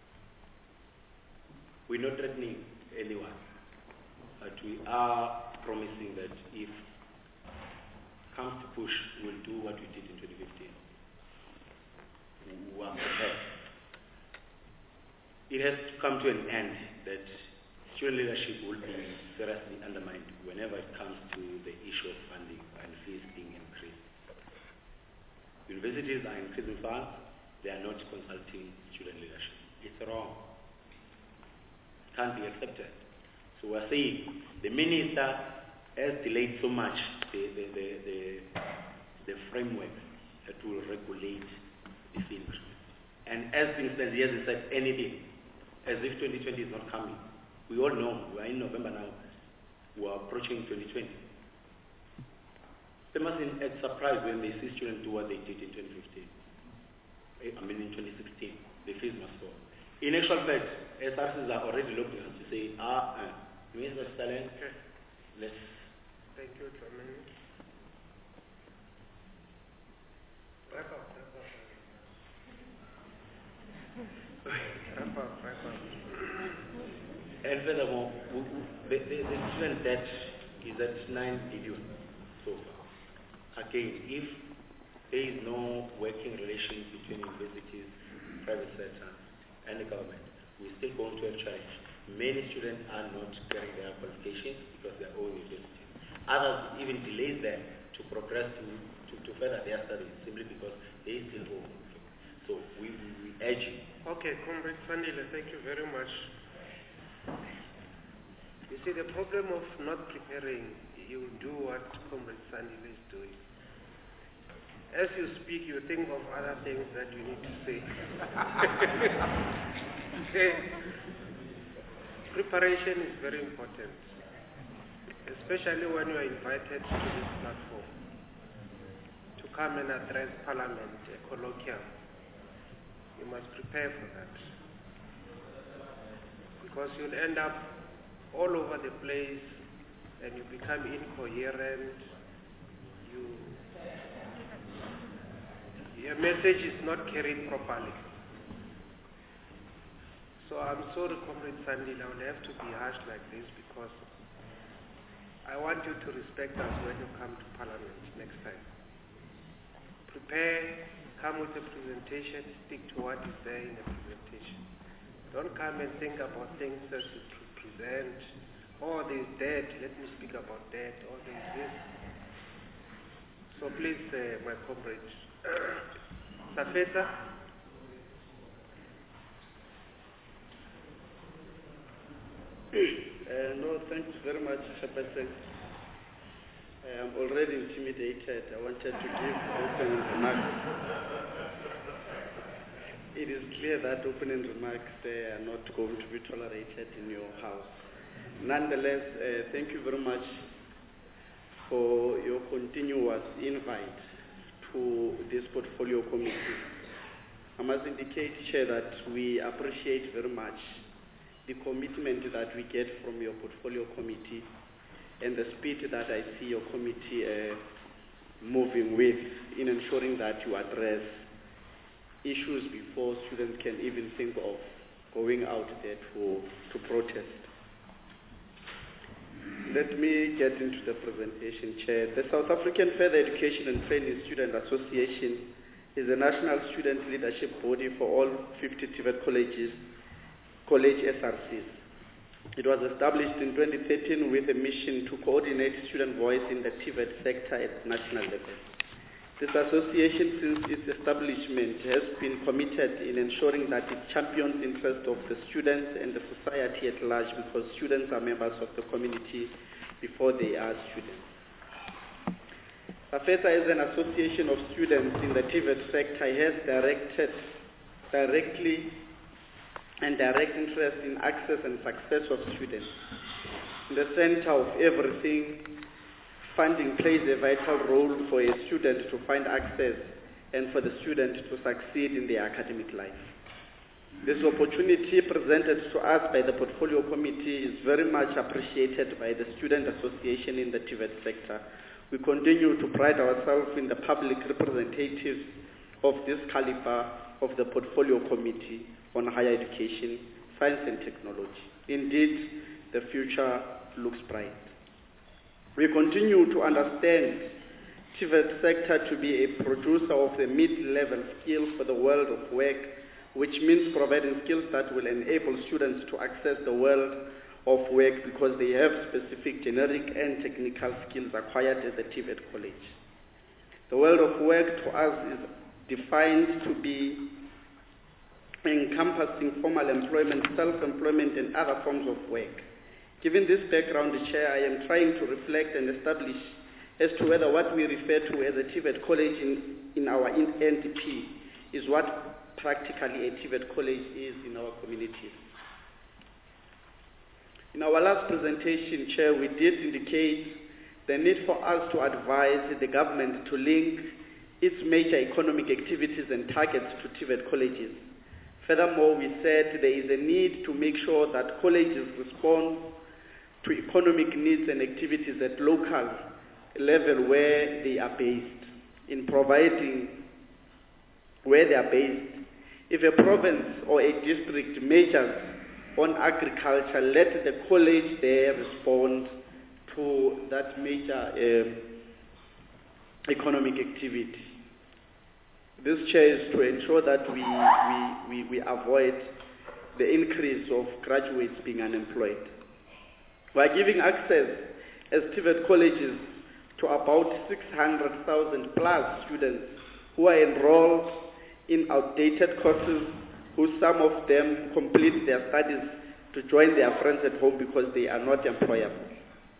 [SPEAKER 10] We're not threatening anyone, but we are promising that if comes to push, we'll do what we did in twenty fifteen. We are prepared. It has to come to an end that student leadership will be seriously undermined whenever it comes to the issue of funding and fees being increased. Universities are increasing funds, they are not consulting student leadership. It's wrong. It can't be accepted. So we're saying the minister has delayed so much the, the, the, the, the framework that will regulate the fee increase. And as things stand, he hasn't said anything, as if twenty twenty is not coming. We all know, we are in November now, we are approaching twenty twenty. They must be surprised when they see students do what they did in twenty fifteen. I mean in twenty sixteen, the fees must go. In actual fact, S R Cs are already looking at to say, ah, uh, Mister Stalin, let's.
[SPEAKER 1] Thank you, Chairman. Wrap up, wrap up. Wrap up, wrap up.
[SPEAKER 10] And furthermore, the, the, the student debt is at nine billion so far. Again, if there is no working relation between universities, private sector, and the government, we're still going to have challenge. Many students are not getting their qualifications because they are all universities. Others even delay them to progress to, to, to further their studies simply because they still owe. So we, we, we urge you.
[SPEAKER 1] Okay, Comrade Sandile, thank you very much. You see, the problem of not preparing, you do what Comrade Sandile is doing. As you speak, you think of other things that you need to say. Okay. Preparation is very important, especially when you are invited to this platform to come and address Parliament, a colloquium. You must prepare for that, because you'll end up all over the place and you become incoherent. You, your message is not carried properly. So I'm sorry, Comrade Sandile, I will have to be harsh like this because I want you to respect us when you come to Parliament next time. Prepare, come with a presentation, stick to what is there in the presentation. Don't come and think about things that you present. Oh, there's that, let me speak about that. Oh, there's this. So please, uh, my comrade, Safeta.
[SPEAKER 8] Uh, no, thanks very much, Chairperson. I am already intimidated. I wanted to give opening remarks. It is clear that opening remarks they are not going to be tolerated in your house. Nonetheless, uh, thank you very much for your continuous invite to this portfolio committee. I must indicate, Chair, that we appreciate very much the commitment that we get from your portfolio committee and the spirit that I see your committee uh, moving with in ensuring that you address issues before students can even think of going out there to, to protest. Let me get into the presentation, Chair. The South African Further Education and Training Student Association is a national student leadership body for all fifty TVET colleges, college S R Cs. It was established in twenty thirteen with a mission to coordinate student voice in the TVET sector at national level. This association, since its establishment, has been committed in ensuring that it champions the interests of the students and the society at large, because students are members of the community before they are students. SAFESA is an association of students in the TVET sector. It has directed directly and direct interest in access and success of students. In the center of everything, funding plays a vital role for a student to find access and for the student to succeed in their academic life. This opportunity presented to us by the Portfolio Committee is very much appreciated by the Student Association in the TVET sector. We continue to pride ourselves in the public representatives of this caliber of the Portfolio Committee on Higher Education, Science and Technology. Indeed, the future looks bright. We continue to understand TVET sector to be a producer of the mid-level skills for the world of work, which means providing skills that will enable students to access the world of work because they have specific generic and technical skills acquired at the TVET college. The world of work to us is defined to be encompassing formal employment, self-employment, and other forms of work. Given this background, Chair, I am trying to reflect and establish as to whether what we refer to as a TVET college in, in our N D P is what practically a TVET college is in our communities. In our last presentation, Chair, we did indicate the need for us to advise the government to link its major economic activities and targets to TVET colleges. Furthermore, we said there is a need to make sure that colleges respond to economic needs and activities at local level where they are based, in providing where they are based. If a province or a district majors on agriculture, let the college there respond to that major um, economic activity. This, Chair, is to ensure that we, we, we, we avoid the increase of graduates being unemployed. We are giving access as TVET colleges to about six hundred thousand plus students who are enrolled in outdated courses, who some of them complete their studies to join their friends at home because they are not employable.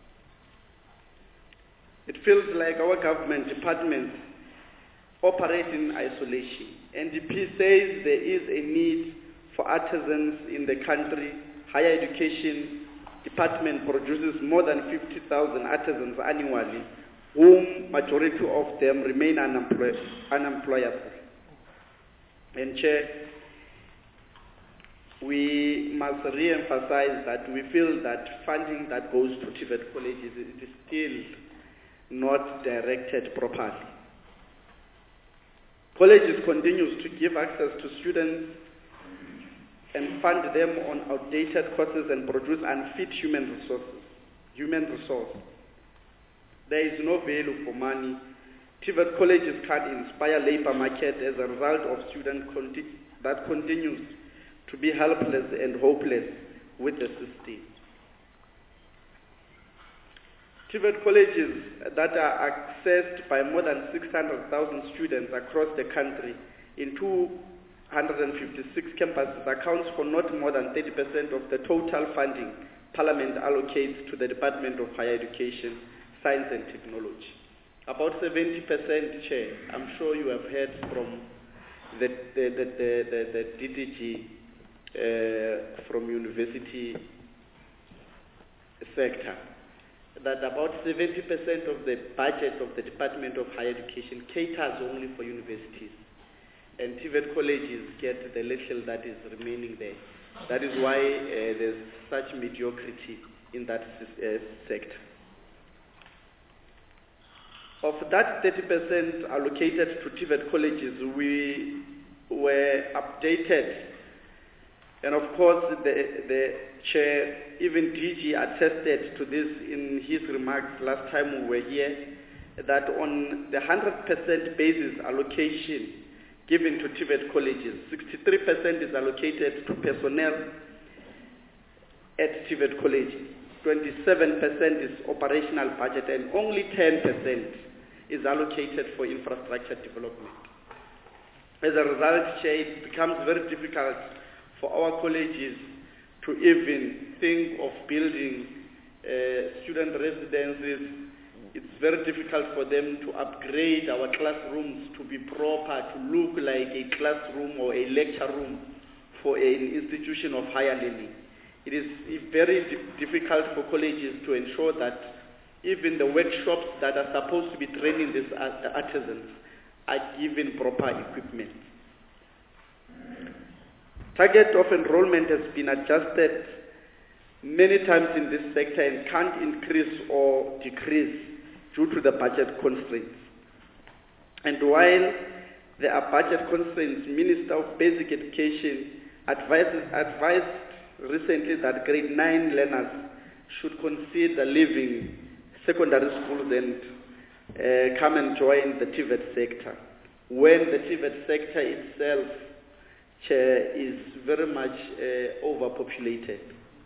[SPEAKER 8] It feels like our government departments operate in isolation. N D P says there is a need for artisans in the country. Higher Education Department produces more than fifty thousand artisans annually, whom majority of them remain unemploy- unemployable. And Chair, we must re-emphasize that we feel that funding that goes to TVET colleges is still not directed properly. Colleges continues to give access to students and fund them on outdated courses and produce unfit human resources. Human resource. There is no value for money. TVET colleges can inspire labor market as a result of student conti- that continues to be helpless and hopeless with the system. TVET colleges that are accessed by more than six hundred thousand students across the country in two hundred fifty-six campuses accounts for not more than thirty percent of the total funding Parliament allocates to the Department of Higher Education, Science and Technology. About seventy percent, Chair, I'm sure you have heard from the, the, the, the, the, the D D G uh, from university sector, that about seventy percent of the budget of the Department of Higher Education caters only for universities. And TVET colleges get the little that is remaining there. That is why uh, there's such mediocrity in that uh, sector. Of that thirty percent allocated to T V E T colleges, we were updated. And of course, the, the chair, even D G attested to this in his remarks last time we were here, that on the one hundred percent basis allocation given to T V E T colleges, sixty-three percent is allocated to personnel at T V E T colleges, twenty-seven percent is operational budget, and only ten percent is allocated for infrastructure development. As a result, Chair, it becomes very difficult for our colleges to even think of building uh, student residences. It's very difficult for them to upgrade our classrooms to be proper, to look like a classroom or a lecture room for an institution of higher learning. It is very di- difficult for colleges to ensure that even the workshops that are supposed to be training these artisans are given proper equipment. Target of enrollment has been adjusted many times in this sector and can't increase or decrease due to the budget constraints. And while there are budget constraints, Minister of Basic Education advises, advised recently that grade nine learners should consider leaving secondary schools and uh, come and join the T V E T sector, when the T V E T sector itself Chair, is very much uh, overpopulated.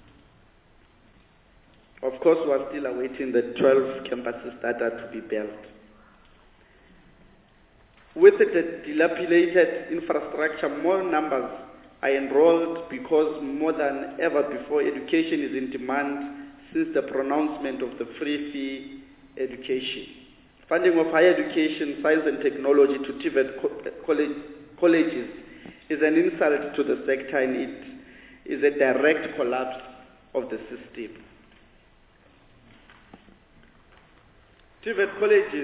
[SPEAKER 8] Of course, we are still awaiting the twelve campuses that are to be built. With the dilapidated infrastructure, more numbers are enrolled because more than ever before, education is in demand since the pronouncement of the free fee education. Funding of higher education, science and technology to T V E T co- college, colleges is an insult to the sector, and it is a direct collapse of the system. T V E T colleges,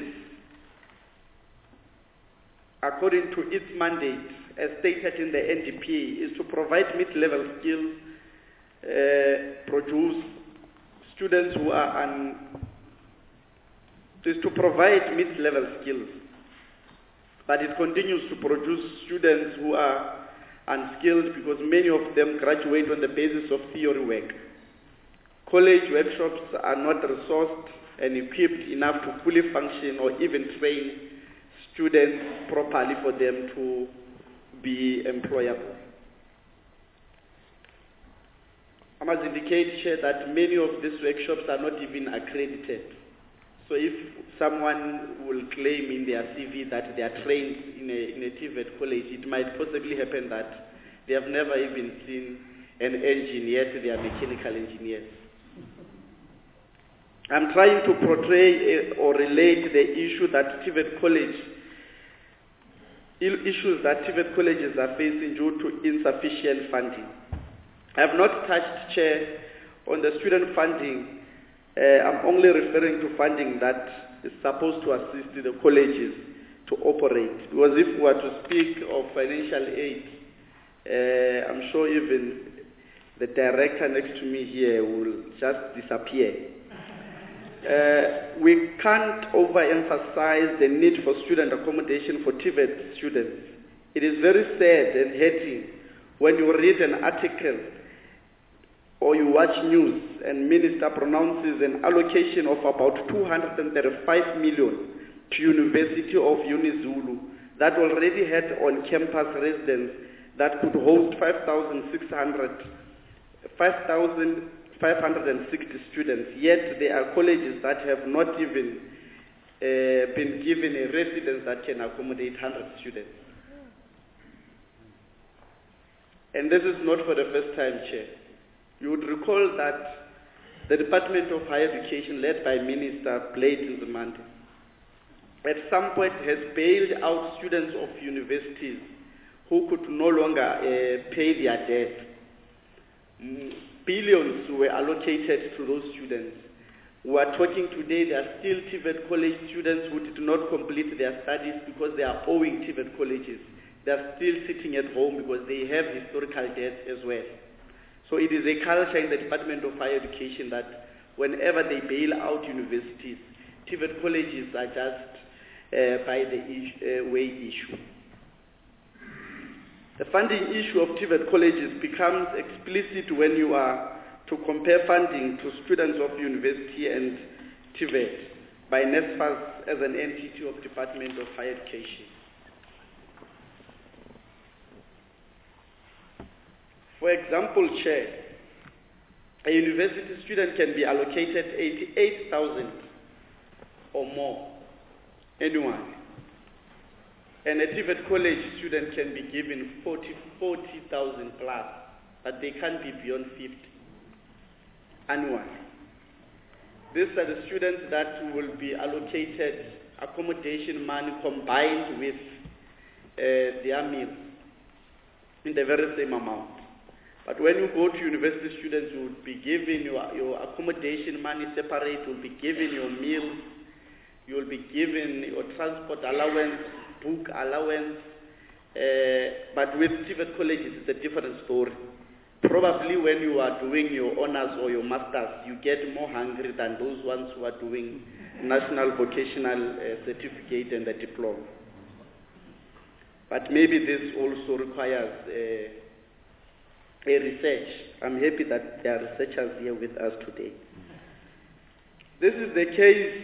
[SPEAKER 8] according to its mandate, as stated in the N D P, is to provide mid-level skills, uh, produce students who are un, is to provide mid-level skills, but it continues to produce students who are unskilled because many of them graduate on the basis of theory work. College workshops are not resourced and equipped enough to fully function or even train students properly for them to be employable. I must indicate, Chair, that many of these workshops are not even accredited. So if someone will claim in their C V that they are trained in a, in a T V E T college, it might possibly happen that they have never even seen an engine, yet they are mechanical engineers. I'm trying to portray or relate the issue that T V E T college, issues that T V E T colleges are facing due to insufficient funding. I have not touched, Chair, on the student funding. Uh, I'm only referring to funding that is supposed to assist the colleges to operate. Because if we were to speak of financial aid, uh, I'm sure even the director next to me here will just disappear. Uh, we can't overemphasize the need for student accommodation for T V E T students. It is very sad and hurting when you read an article or you watch news and minister pronounces an allocation of about two hundred thirty-five million to University of UniZulu that already had on-campus residents that could host five thousand five hundred sixty students, yet there are colleges that have not even uh, been given a residence that can accommodate one hundred students. And this is not for the first time, Chair. You would recall that the Department of Higher Education, led by Minister Blade Nzimande, at some point has bailed out students of universities who could no longer uh, pay their debt. Mm, billions were allocated to those students. We are talking today, there are still T V E T college students who did not complete their studies because they are owing T V E T colleges. They are still sitting at home because they have historical debt as well. So it is a culture in the Department of Higher Education that whenever they bail out universities, TVET colleges are just uh, by the is- uh, way issue. The funding issue of TVET colleges becomes explicit when you are to compare funding to students of university and TVET by NSFAS as an entity of Department of Higher Education. For example, Chair, a university student can be allocated eighty-eight thousand or more annually, and a TVET college student can be given forty thousand plus, but they can't be beyond fifty annually. These are the students that will be allocated accommodation money combined with uh, their meals in the very same amount. But when you go to university students, you will be given your, your accommodation money separate, you will be given your meals, you will be given your transport allowance, book allowance, uh, but with TVET colleges it's a different story. Probably when you are doing your honors or your masters, you get more hungry than those ones who are doing national vocational uh, certificate and the diploma. But maybe this also requires uh, a research. I'm happy that there are researchers here with us today. This is the case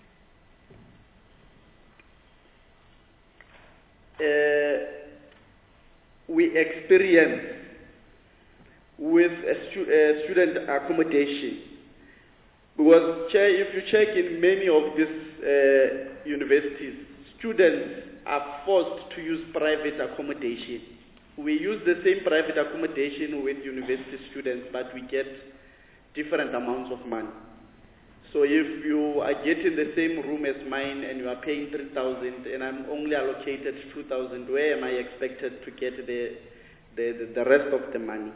[SPEAKER 8] uh, we experience with a stu- uh, student accommodation. Because, Chair, if you check in many of these uh, universities, students are forced to use private accommodation. We use the same private accommodation with university students, but we get different amounts of money. So if you are getting the same room as mine and you are paying three thousand and I'm only allocated two thousand, where am I expected to get the, the, the rest of the money?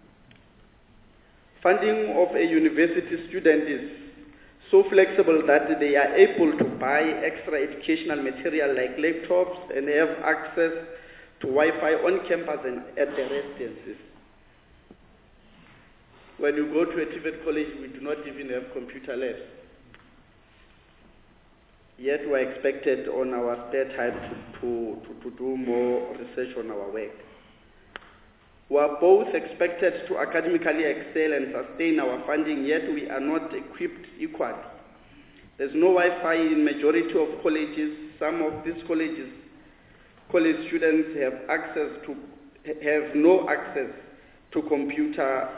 [SPEAKER 8] Funding of a university student is so flexible that they are able to buy extra educational material like laptops and have access to Wi-Fi on campus and at the residences. When you go to a TVET college, we do not even have computer labs. Yet we are expected on our spare time to, to, to, to do more research on our work. We are both expected to academically excel and sustain our funding, yet we are not equipped equally. There's no Wi-Fi in majority of colleges. Some of these colleges, college students have access to, have no access to computer.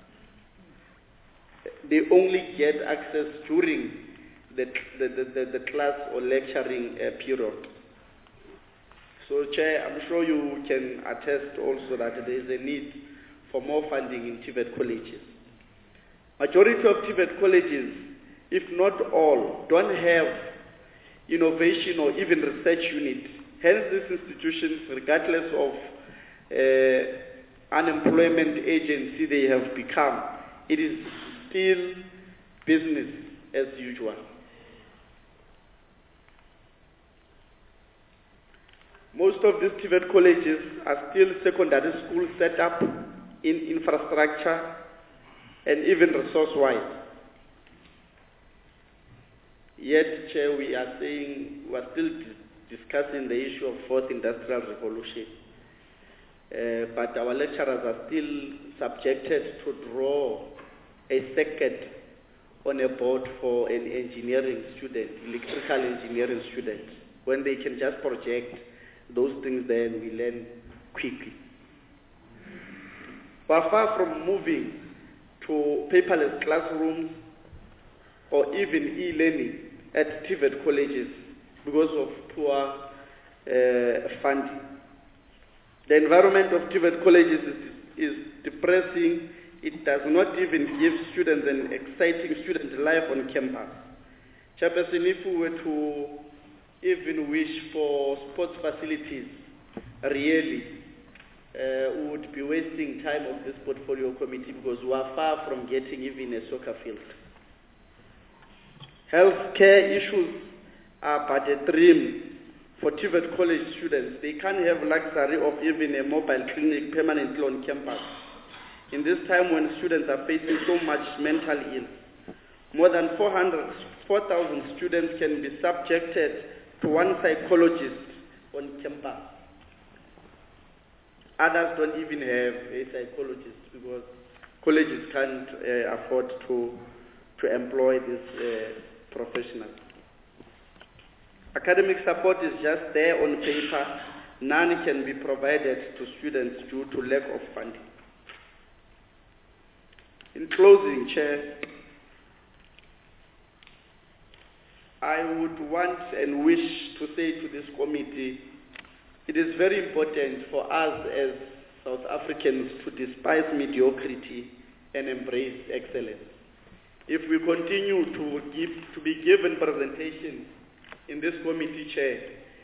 [SPEAKER 8] They only get access during the, the, the, the class or lecturing uh, period. So, Chair, I'm sure you can attest also that there is a need for more funding in TVET colleges. Majority of TVET colleges, if not all, don't have innovation or even research units. Hence, these institutions, regardless of uh, unemployment agency they have become, it is still business as usual. Most of these TVET colleges are still secondary school set up in infrastructure and even resource-wise. Yet, Chair, we are saying, we are still discussing the issue of fourth industrial revolution. Uh, but our lecturers are still subjected to draw a circuit on a board for an engineering student, electrical engineering student, when they can just project those things there and we learn quickly. We are far from moving to paperless classrooms or even e-learning at TVET colleges because of poor uh, funding. The environment of TVET colleges is, is depressing. It does not even give students an exciting student life on campus. Chairperson, if we were to even wish for sports facilities, really, uh, we would be wasting time of this portfolio committee because we are far from getting even a soccer field. Healthcare issues are but a dream for TVET college students. They can't have luxury of even a mobile clinic permanently on campus. In this time when students are facing so much mental ill, more than four hundred four thousand students can be subjected to one psychologist on campus. Others don't even have a psychologist because colleges can't uh, afford to, to employ this uh, professional. Academic support is just there on paper. None can be provided to students due to lack of funding. In closing, Chair, I would want and wish to say to this committee, it is very important for us as South Africans to despise mediocrity and embrace excellence. If we continue to give, to be given presentations in this committee, Chair,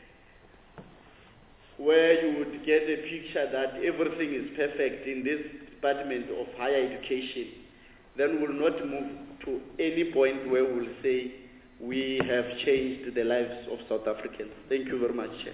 [SPEAKER 8] where you would get a picture that everything is perfect in this Department of Higher Education, then we'll not move to any point where we'll say we have changed the lives of South Africans. Thank you very much, Chair.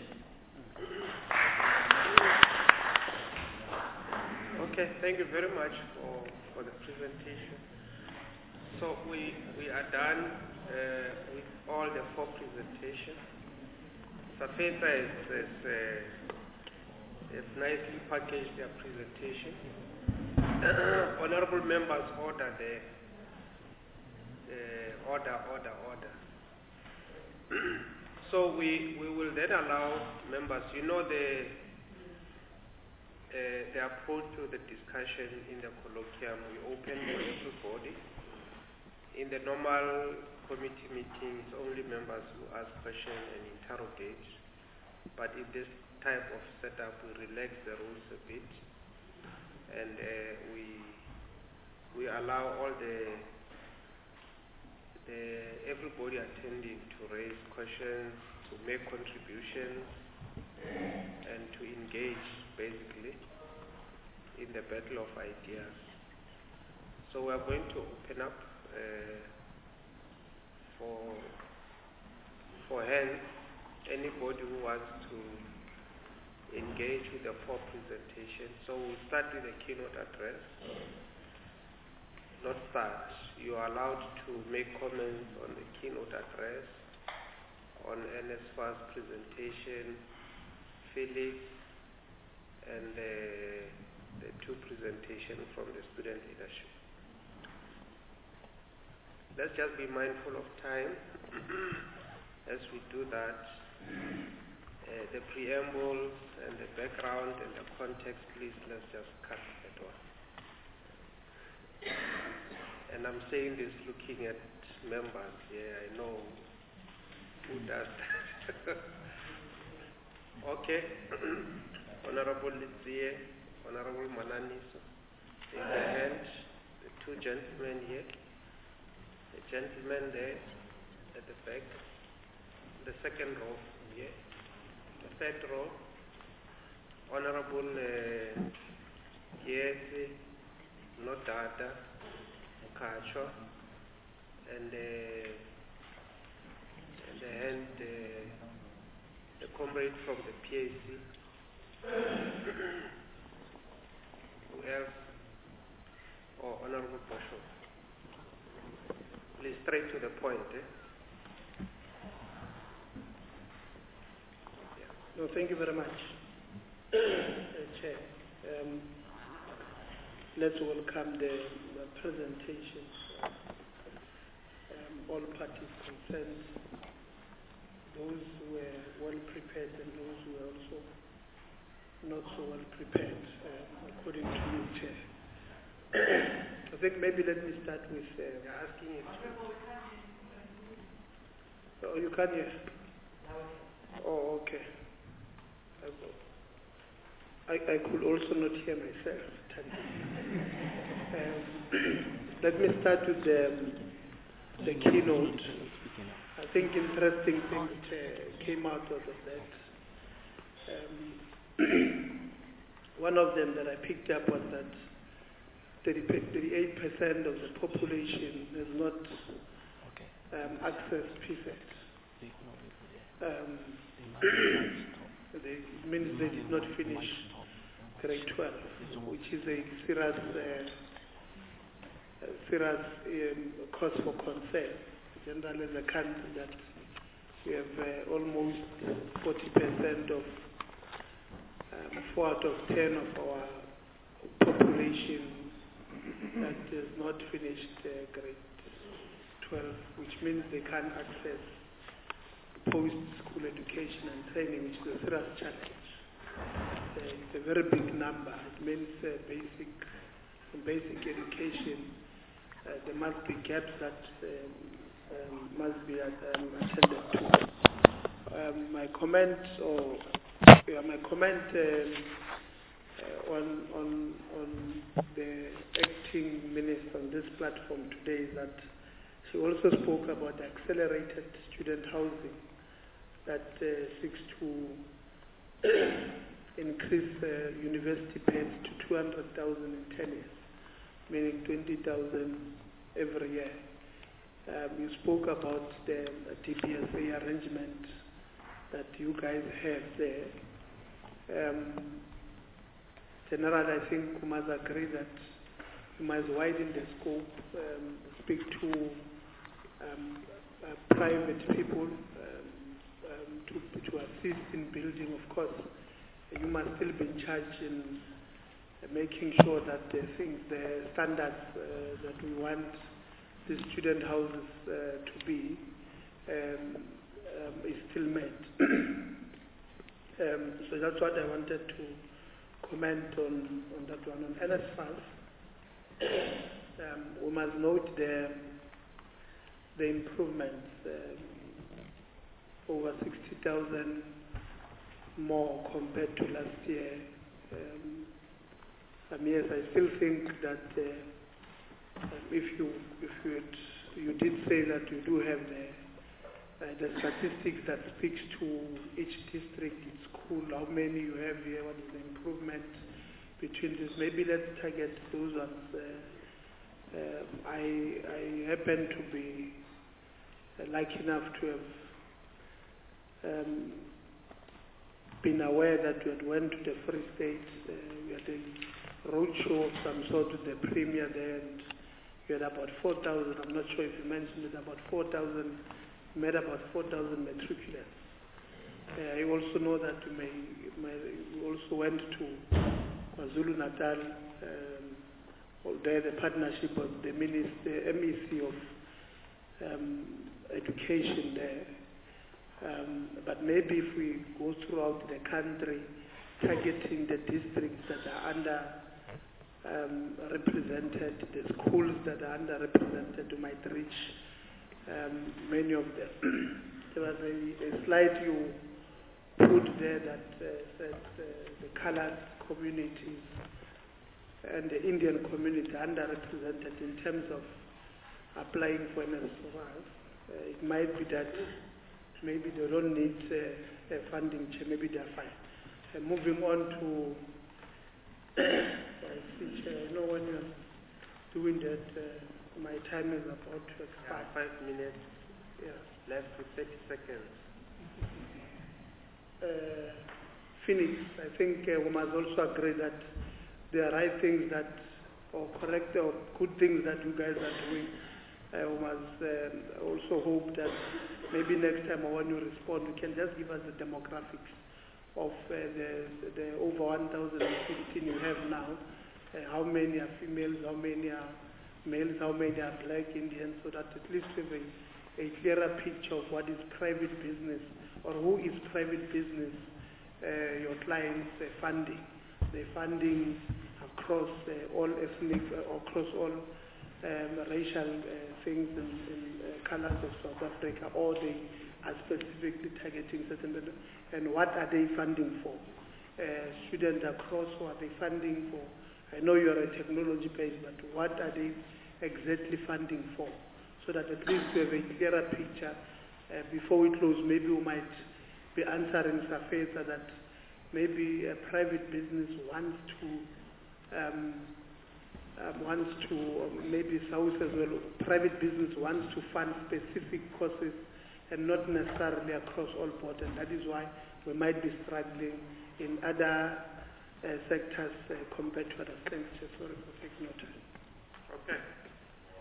[SPEAKER 1] Okay, thank you very much for, for the presentation. So we, we are done uh, with all the four presentations. Safeta has, has, uh, has nicely packaged their presentation. Honorable members, order the uh, order, order, order. So we, we will then allow members, you know the Uh, the approach to the discussion in the colloquium, we open for everybody. In the normal committee meetings, only members who ask questions and interrogate. But in this type of setup, we relax the rules a bit, and uh, we we allow all the the everybody attending to raise questions, to make contributions, and to engage basically in the battle of ideas. So we are going to open up uh, for for hands anybody who wants to engage with the four presentations. So we'll start with the keynote address. Not start. You are allowed to make comments on the keynote address, on N S F A R's presentation, Felix, and uh, the two presentations from the student leadership. Let's just be mindful of time as we do that. Uh, the preambles and the background and the context, please, let's just cut that one. And I'm saying this looking at members here. I know who does that. Okay. Honorable Litzie, Honorable Mananiso, in the hand, the two gentlemen here, the gentleman there at the back, the second row here, the third row, Honorable uh, Kiesi, Nodada, Mukachwa, and, uh, and the hand, uh, the comrade from the P A C. Who else? Oh, Honorable Bosho. Please, straight to the point. Eh?
[SPEAKER 7] No, thank you very much, uh, Chair. Um, let's welcome the, the presentation. Um, all parties concerned, those who were well prepared and those who were also not so well prepared, uh, according to you, Chair. I think maybe let me start with uh,
[SPEAKER 1] You're asking it.
[SPEAKER 7] Oh, you can't hear? Oh, okay. I, I could also not hear myself. um, let me start with the, the keynote. I think interesting things uh, came out of that. Um, one of them that I picked up was that thirty-eight percent of the population has not um, accessed P S E T. Um, it means they did not finish grade twelve, which is a serious, uh, a serious um, cause for concern. generally as a country, that we have uh, almost forty percent of, um, four out of ten of our population that has not finished uh, grade twelve, which means they can't access post-school education and training, which is a serious challenge. Uh, it's a very big number. It means uh, basic, basic education. Uh, there must be gaps that um, um, must be um, attended to. Um, my comment, or yeah, my comment um, uh, on on on the acting minister on this platform today is that she also spoke about the accelerated student housing that uh, seeks to increase uh, university beds to two hundred thousand in ten years, meaning twenty thousand every year. Um, you spoke about the D P S A arrangement that you guys have there. Um, generally, I think we must agree that we must widen the scope, um, speak to um, uh, private people um, um, to, to assist in building. Of course, you must still be in charge in uh, making sure that the things, the standards uh, that we want the student houses uh, to be um, um, is still met. um, so that's what I wanted to comment on, on that one. On N S F A S, um, we must note the, the improvements, um, over sixty thousand more compared to last year. Um, um, yes, I still think that uh, um, if you if you had, you did say that you do have the uh, the statistics that speaks to each district, its school, how many you have here, what is the improvement between this. Maybe let's target those ones. Uh, uh, I I happen to be uh, lucky enough to have um, been aware that we had went to the Free State. Uh, we had a roadshow of some sort with the Premier there, and we had about four thousand. I'm not sure if you mentioned it, about four thousand. Made about four thousand matriculants. Uh, I also know that we, may, may, we also went to KwaZulu Natal, um, there the partnership of the minister, M E C of um, education there. Um, but maybe if we go throughout the country, targeting the districts that are under um, represented, the schools that are underrepresented, we might reach Um, many of them. There was a, a slide you put there that uh, said uh, the colored communities and the Indian community are underrepresented in terms of applying for N S F A S. Uh, it might be that maybe they don't need uh, a funding, maybe they're fine. Uh, moving on to, I see, I know when you're doing that, uh, my time is about to expire.
[SPEAKER 1] Yeah, five minutes.
[SPEAKER 7] Yeah.
[SPEAKER 1] Left with thirty seconds.
[SPEAKER 7] Uh, Phoenix, I think uh, we must also agree that there are right things that, or correct or good things that you guys are doing. Uh, we must uh, also hope that maybe next time when you respond, you can just give us the demographics of uh, the, the over one thousand fifteen you have now. Uh, how many are females, how many are males, how many are black Indians, so that at least we have a, a clearer picture of what is private business, or who is private business, uh, your clients uh, funding. They're funding across uh, all ethnic, uh, across all um, racial uh, things and, and uh, colors of South Africa, or they are specifically targeting certain, and what are they funding for? Uh, students across, what are they funding for? I know you are a technology page, but what are they exactly funding for? So that at least we have a clearer picture. Uh, before we close, maybe we might be answering surface that maybe a private business wants to, um, um, wants to, um, maybe South as well, private business wants to fund specific courses and not necessarily across all board. And that is why we might be struggling in other Uh, sectors uh, compared to other things. Sorry for taking your time.
[SPEAKER 1] Okay.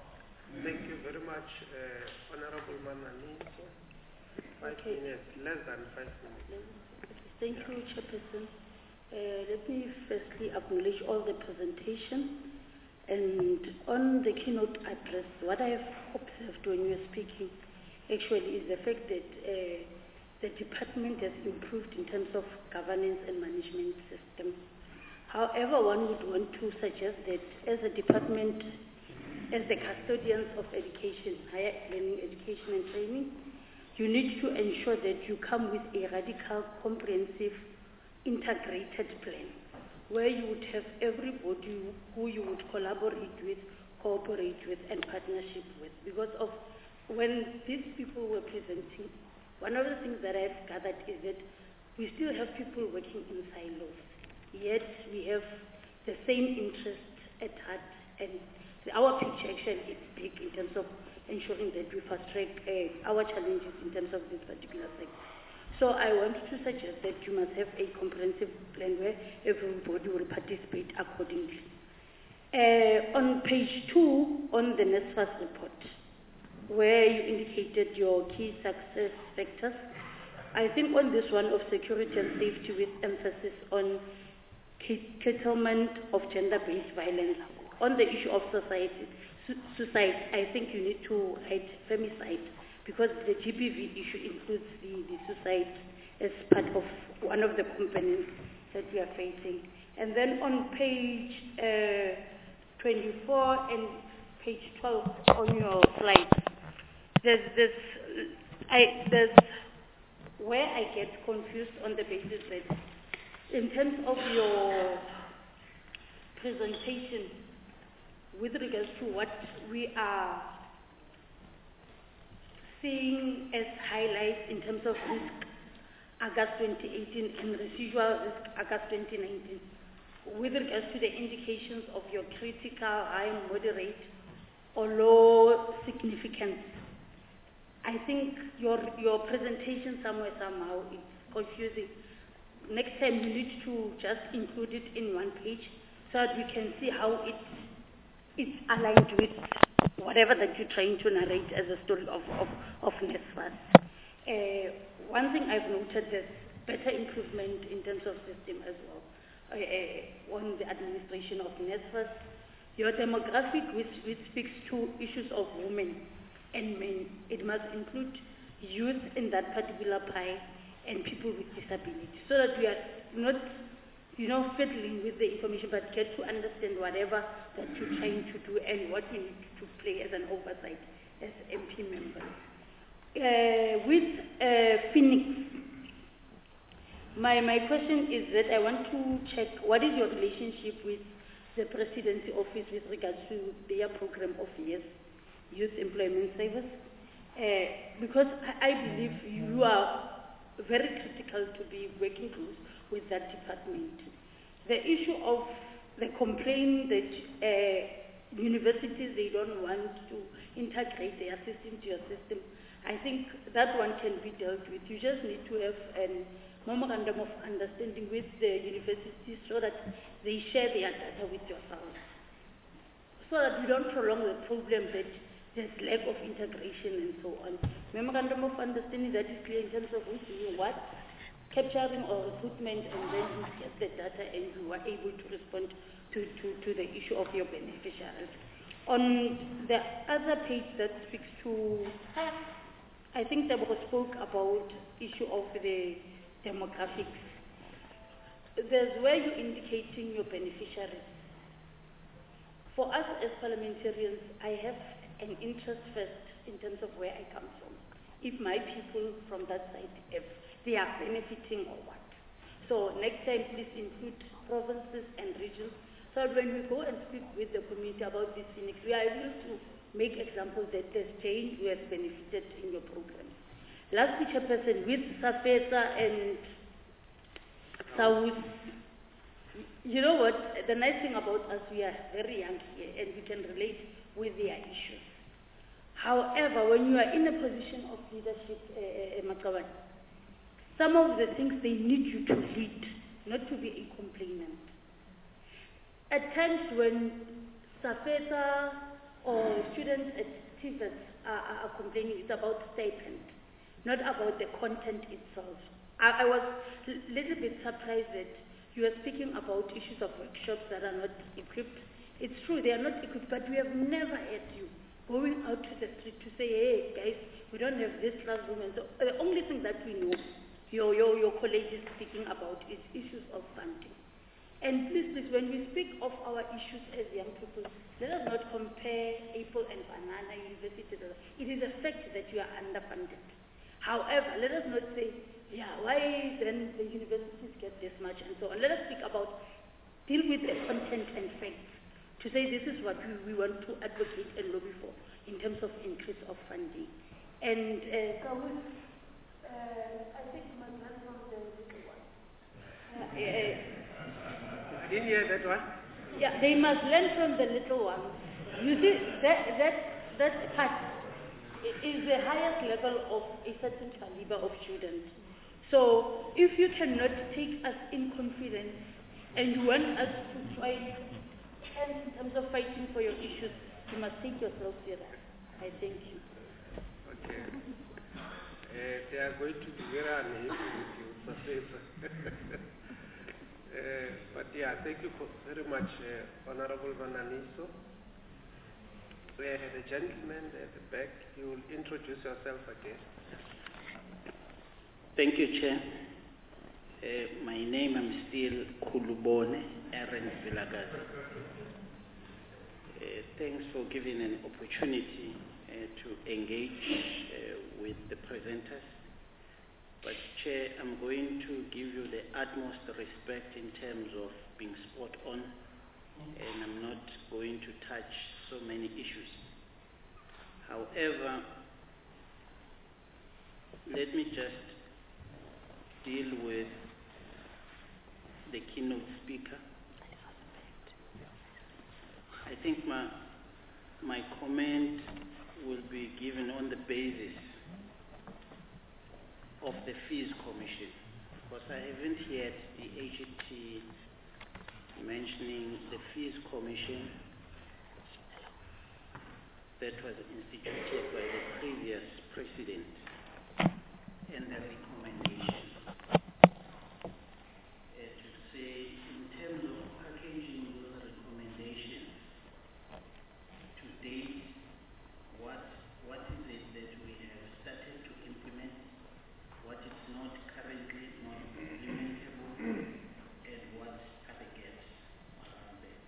[SPEAKER 1] Thank you very much, uh, Honorable Manani. Five
[SPEAKER 23] Okay.
[SPEAKER 1] minutes, less than five minutes.
[SPEAKER 23] Thank you, Chairperson. Uh, let me firstly acknowledge all the presentation. And on the keynote address, what I have observed when you were speaking actually is the fact that uh, the department has improved in terms of governance and management system. However, one would want to suggest that as a department, as the custodians of education, higher learning education and training, you need to ensure that you come with a radical, comprehensive, integrated plan where you would have everybody who you would collaborate with, cooperate with, and partnership with. Because of when these people were presenting, one of the things that I've gathered is that we still have people working in silos, yet we have the same interests at heart, and our picture actually is big in terms of ensuring that we fast track uh, our challenges in terms of this particular sector. So I want to suggest that you must have a comprehensive plan where everybody will participate accordingly. Uh, on page two, on the NSFAS report, where you indicated your key success factors, I think on this one of security and safety with emphasis on curtailment of gender-based violence, on the issue of society, su suicide, I think you need to write femicide, because the G B V issue includes the, the suicide as part of one of the components that we are facing. And then on page uh, twenty-four and page twelve on your slide, there's this, I, there's where I get confused on the basis that in terms of your presentation with regards to what we are seeing as highlights in terms of risk August twenty eighteen and residual risk August twenty nineteen, with regards to the indications of your critical, high, moderate, or low significance, I think your, your presentation somewhere, somehow, is confusing. Next time you need to just include it in one page so that we can see how it is aligned with whatever that you're trying to narrate as a story of, of, of NSFAS. Uh, one thing I've noted is better improvement in terms of system as well uh, uh, on the administration of NSFAS. Your demographic, which, which speaks to issues of women and men, it must include youth in that particular pie and people with disability, so that we are not, you know, fiddling with the information, but get to understand whatever that you're trying to do and what we need to play as an oversight as M P members. Uh, with uh, Phoenix, my, my question is that I want to check what is your relationship with the Presidency Office with regards to their program of YES, Youth Employment Service, uh, because I, I believe you are very critical to be working close with that department. The issue of the complaint that uh, universities, they don't want to integrate their system to your system, I think that one can be dealt with. You just need to have a memorandum of understanding with the universities so that they share their data with yourself, so that we don't prolong the problem that there's lack of integration and so on. Memorandum of understanding that is clear in terms of who's doing what, capturing or recruitment, and then you get the data and you are able to respond to, to, to the issue of your beneficiaries. On the other page that speaks to, I think Deborah spoke about issue of the demographics. There's where you're indicating your beneficiaries. For us as parliamentarians, I have an interest first in terms of where I come from. If my people from that side, if they are benefiting or what. So next time, please include provinces and regions. So when we go and speak with the community about this Phoenix, we are able to make examples that there's change who has benefited in your program. Last Chairperson, with SAFESA and South, you know what, the nice thing about us, we are very young here and we can relate with their issues. However, when you are in a position of leadership, uh, uh, some of the things they need you to lead, not to be a complainant. At times when SAFESA
[SPEAKER 2] or students at T V E T are, are, are complaining is about stipend, not about the content itself. I, I was a little bit surprised that you are speaking about issues of workshops that are not equipped. It's true, they are not equipped, but we have never had you going out to the street to say, hey guys, we don't have this classroom. And so the only thing that we know your, your, your college is speaking about is issues of funding. And please, please, when we speak of our issues as young people, let us not compare apple and banana university. It is a fact that you are underfunded. However, let us not say, yeah, why then the universities get this much and so on. Let us speak about, deal with the content and facts, to say this is what we, we want to advocate and lobby for in terms of increase of funding. And uh, so with, uh, I think my man from the little one. Uh, uh,
[SPEAKER 1] I didn't hear that one.
[SPEAKER 2] Yeah, they must learn from the little ones. You see, that, that, that part is the highest level of a certain caliber of students. So if you cannot take us in confidence and you want us to try, and in terms of fighting for your issues, you must take yourself serious. I thank you.
[SPEAKER 1] Okay. Uh, they are going to be very unhappy with you, Professor. uh, but yeah, thank you for very much, uh, Honorable Vananiso. We have a gentleman at the back. You will introduce yourself again.
[SPEAKER 17] Thank you, Chair. Uh, my name is still Kulubone Aaron Vilagazi. Uh, thanks for giving an opportunity uh, to engage uh, with the presenters. But Chair, I'm going to give you the utmost respect in terms of being spot on, and I'm not going to touch so many issues. However, let me just deal with the keynote speaker. I think my, my comment will be given on the basis of the Fees Commission, because I haven't heard the H T mentioning the Fees Commission that was instituted by the previous president and the recommendation uh, to say, in terms of packaging those recommendations, to date, what what is it that we have started to implement, what is not currently not implementable, and what are the gaps around that.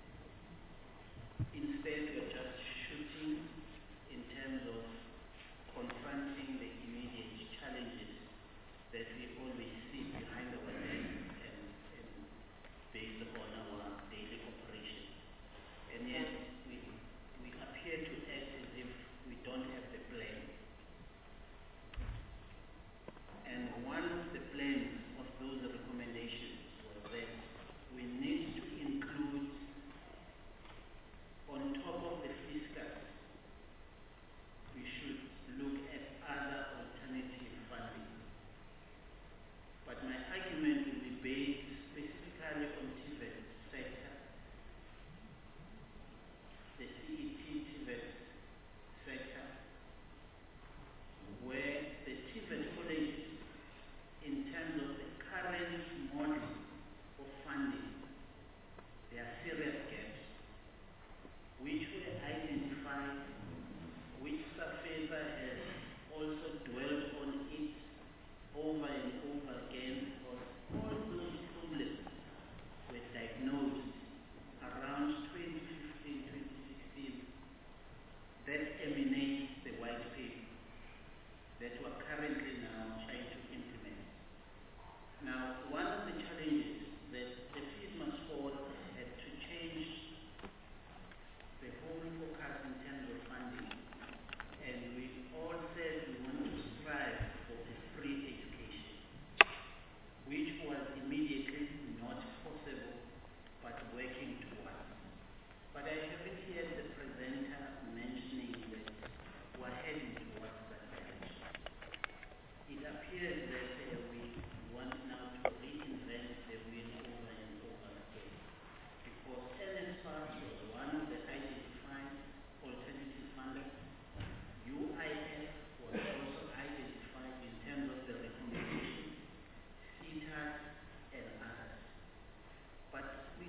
[SPEAKER 17] Instead, we're just shooting in terms of confronting the immediate challenges that we always see behind our desk and, and based upon our daily operation. And yet, we, we appear to act as if we don't have the plan. And one of the plans of those recommendations was that we need to include, on top of the fiscal, we should look at other alternative funding. But my argument will be based specifically on T V E T sector, the C E T T V E T sector, where the T V E T colleges, in terms of the current model of funding, there are serious gaps, which were identified, which SAFESA has also dwelled on it over and over again, because all those problems were diagnosed around twenty fifteen, twenty sixteen, that emanates the white paper that we're currently now trying to implement. Now, one of the challenges that the Fees Must Fall had to change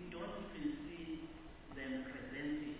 [SPEAKER 17] we don't even see them presenting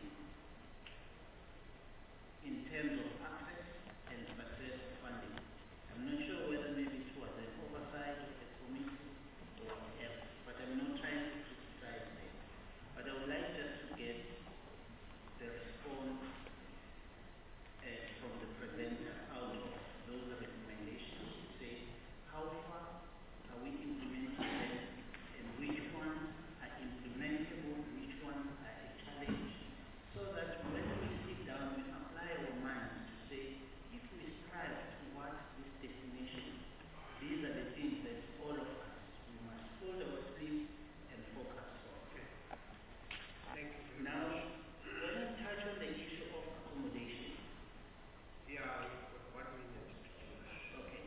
[SPEAKER 17] in terms of access and success of funding. I'm not sure whether maybe it was an oversight of the committee or whatever, but I'm not trying to criticize them. But I would like just to get the response uh, from the presenter out of those recommendations to say how far are we implementing them and which ones are implementable, which ones are a challenge, so that when we sit down, we apply our minds to say, if we strive towards this destination, these are the things that all of us, we must hold our sleeves and focus on.
[SPEAKER 1] Thank you.
[SPEAKER 17] Now, when I touch on the issue of accommodation,
[SPEAKER 1] Yeah, one minute.
[SPEAKER 17] okay.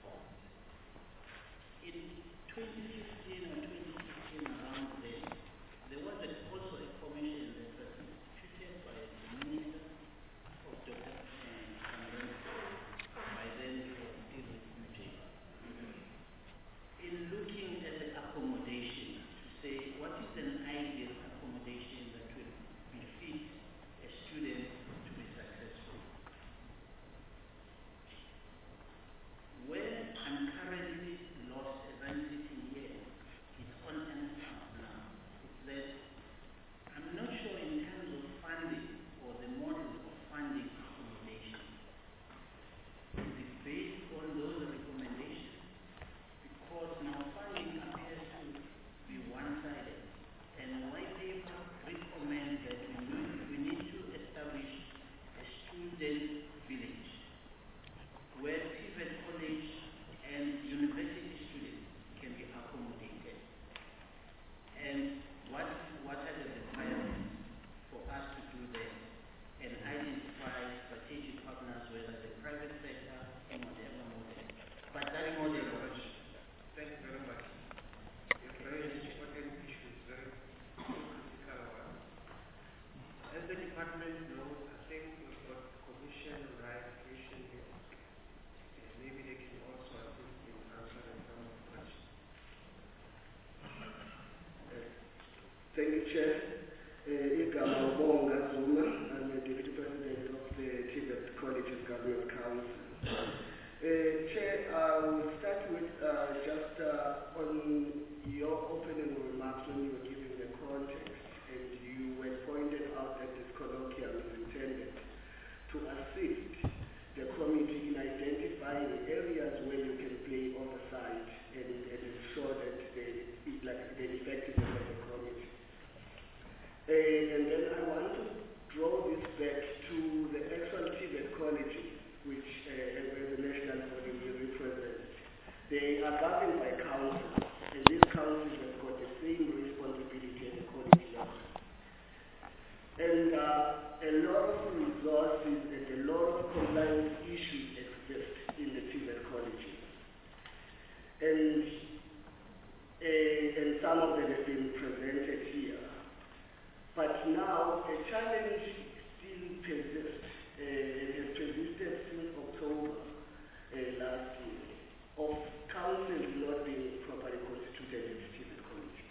[SPEAKER 17] In twenty fifteen or twenty sixteen, around then, there was a, also a commission that was instituted by the Minister of Doctor Cameron, by then it was still with U J. In looking at the accommodation, to say what is an ideal accommodation that will befit a student to be successful. Where I'm currently lost as I'm sitting here is on an account now. That I'm not sure in terms of funding or the model of funding accommodation. Is it based on those recommendations? Because now funding appears to be one-sided. And white paper recommend that we need, we need to establish a student village where T V E T College and university students can be accommodated. And what, what are the requirements for us to do that and identify strategic partners, whether the private sector or whatever model. But that
[SPEAKER 1] Thank you
[SPEAKER 17] model
[SPEAKER 1] very
[SPEAKER 17] was
[SPEAKER 1] much. Thank you very much. It's a very important issue, it's very critical one. As the department knows, I think we've got commission on higher education here. And maybe they can also assist in answering some of the questions.
[SPEAKER 18] Thank you, Chair. Uh, Igama Bonga Zuma, I'm the Deputy President of the T V E T College and Government Council. Uh, Chair, I will start with uh, just uh, on your opening remarks when you were giving the context, and you were pointed out that this colloquium is intended to assist the committee in identifying areas where you can play oversight and, and ensure that the, like, the effectiveness of the committee. Uh, and then I want to draw this back to the actual T V E T colleges, which uh, as the national body we represent. They are governed by councils, and these councils have got the same responsibility at the college level. And uh, a lot of resources and a lot of compliance issues exist in the T V E T colleges. And, uh, and some of them have been presented here. But now a challenge still persists, uh, and has persisted since October uh, last year, of councils not being properly constituted at T V E T colleges.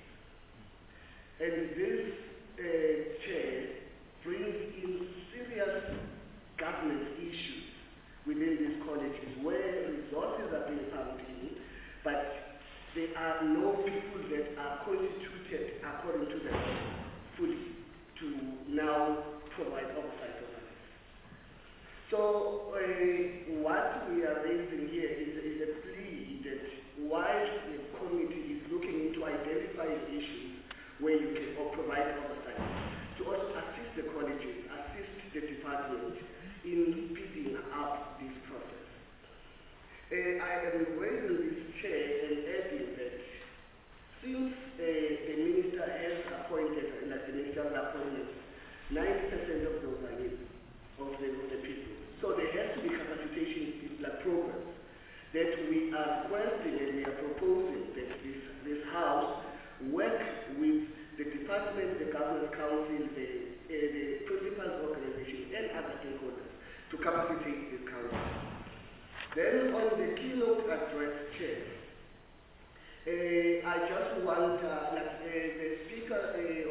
[SPEAKER 18] And this uh, chair brings in serious governance issues within these colleges where resources are being pumped in, but there are no people that are constituted according to the law fully to now provide oversight over this. So uh, what we are raising here is, is a plea that while the committee is looking into identifying issues where you can or provide oversight, to also assist the colleges, assist the department in speeding up this process. Uh, I am raising this chair and adding that since uh, the minister has appointed, like the ministerial appointments, ninety percent of those are new, of the, of the people. So there has to be capacitation like programs that we are requesting and we are proposing that this, this house work with the department, the government council, the, uh, the principals organization and other stakeholders to capacitate this council. Then on the keynote address, Chair, Uh, I just want, uh, like uh, the Speaker uh,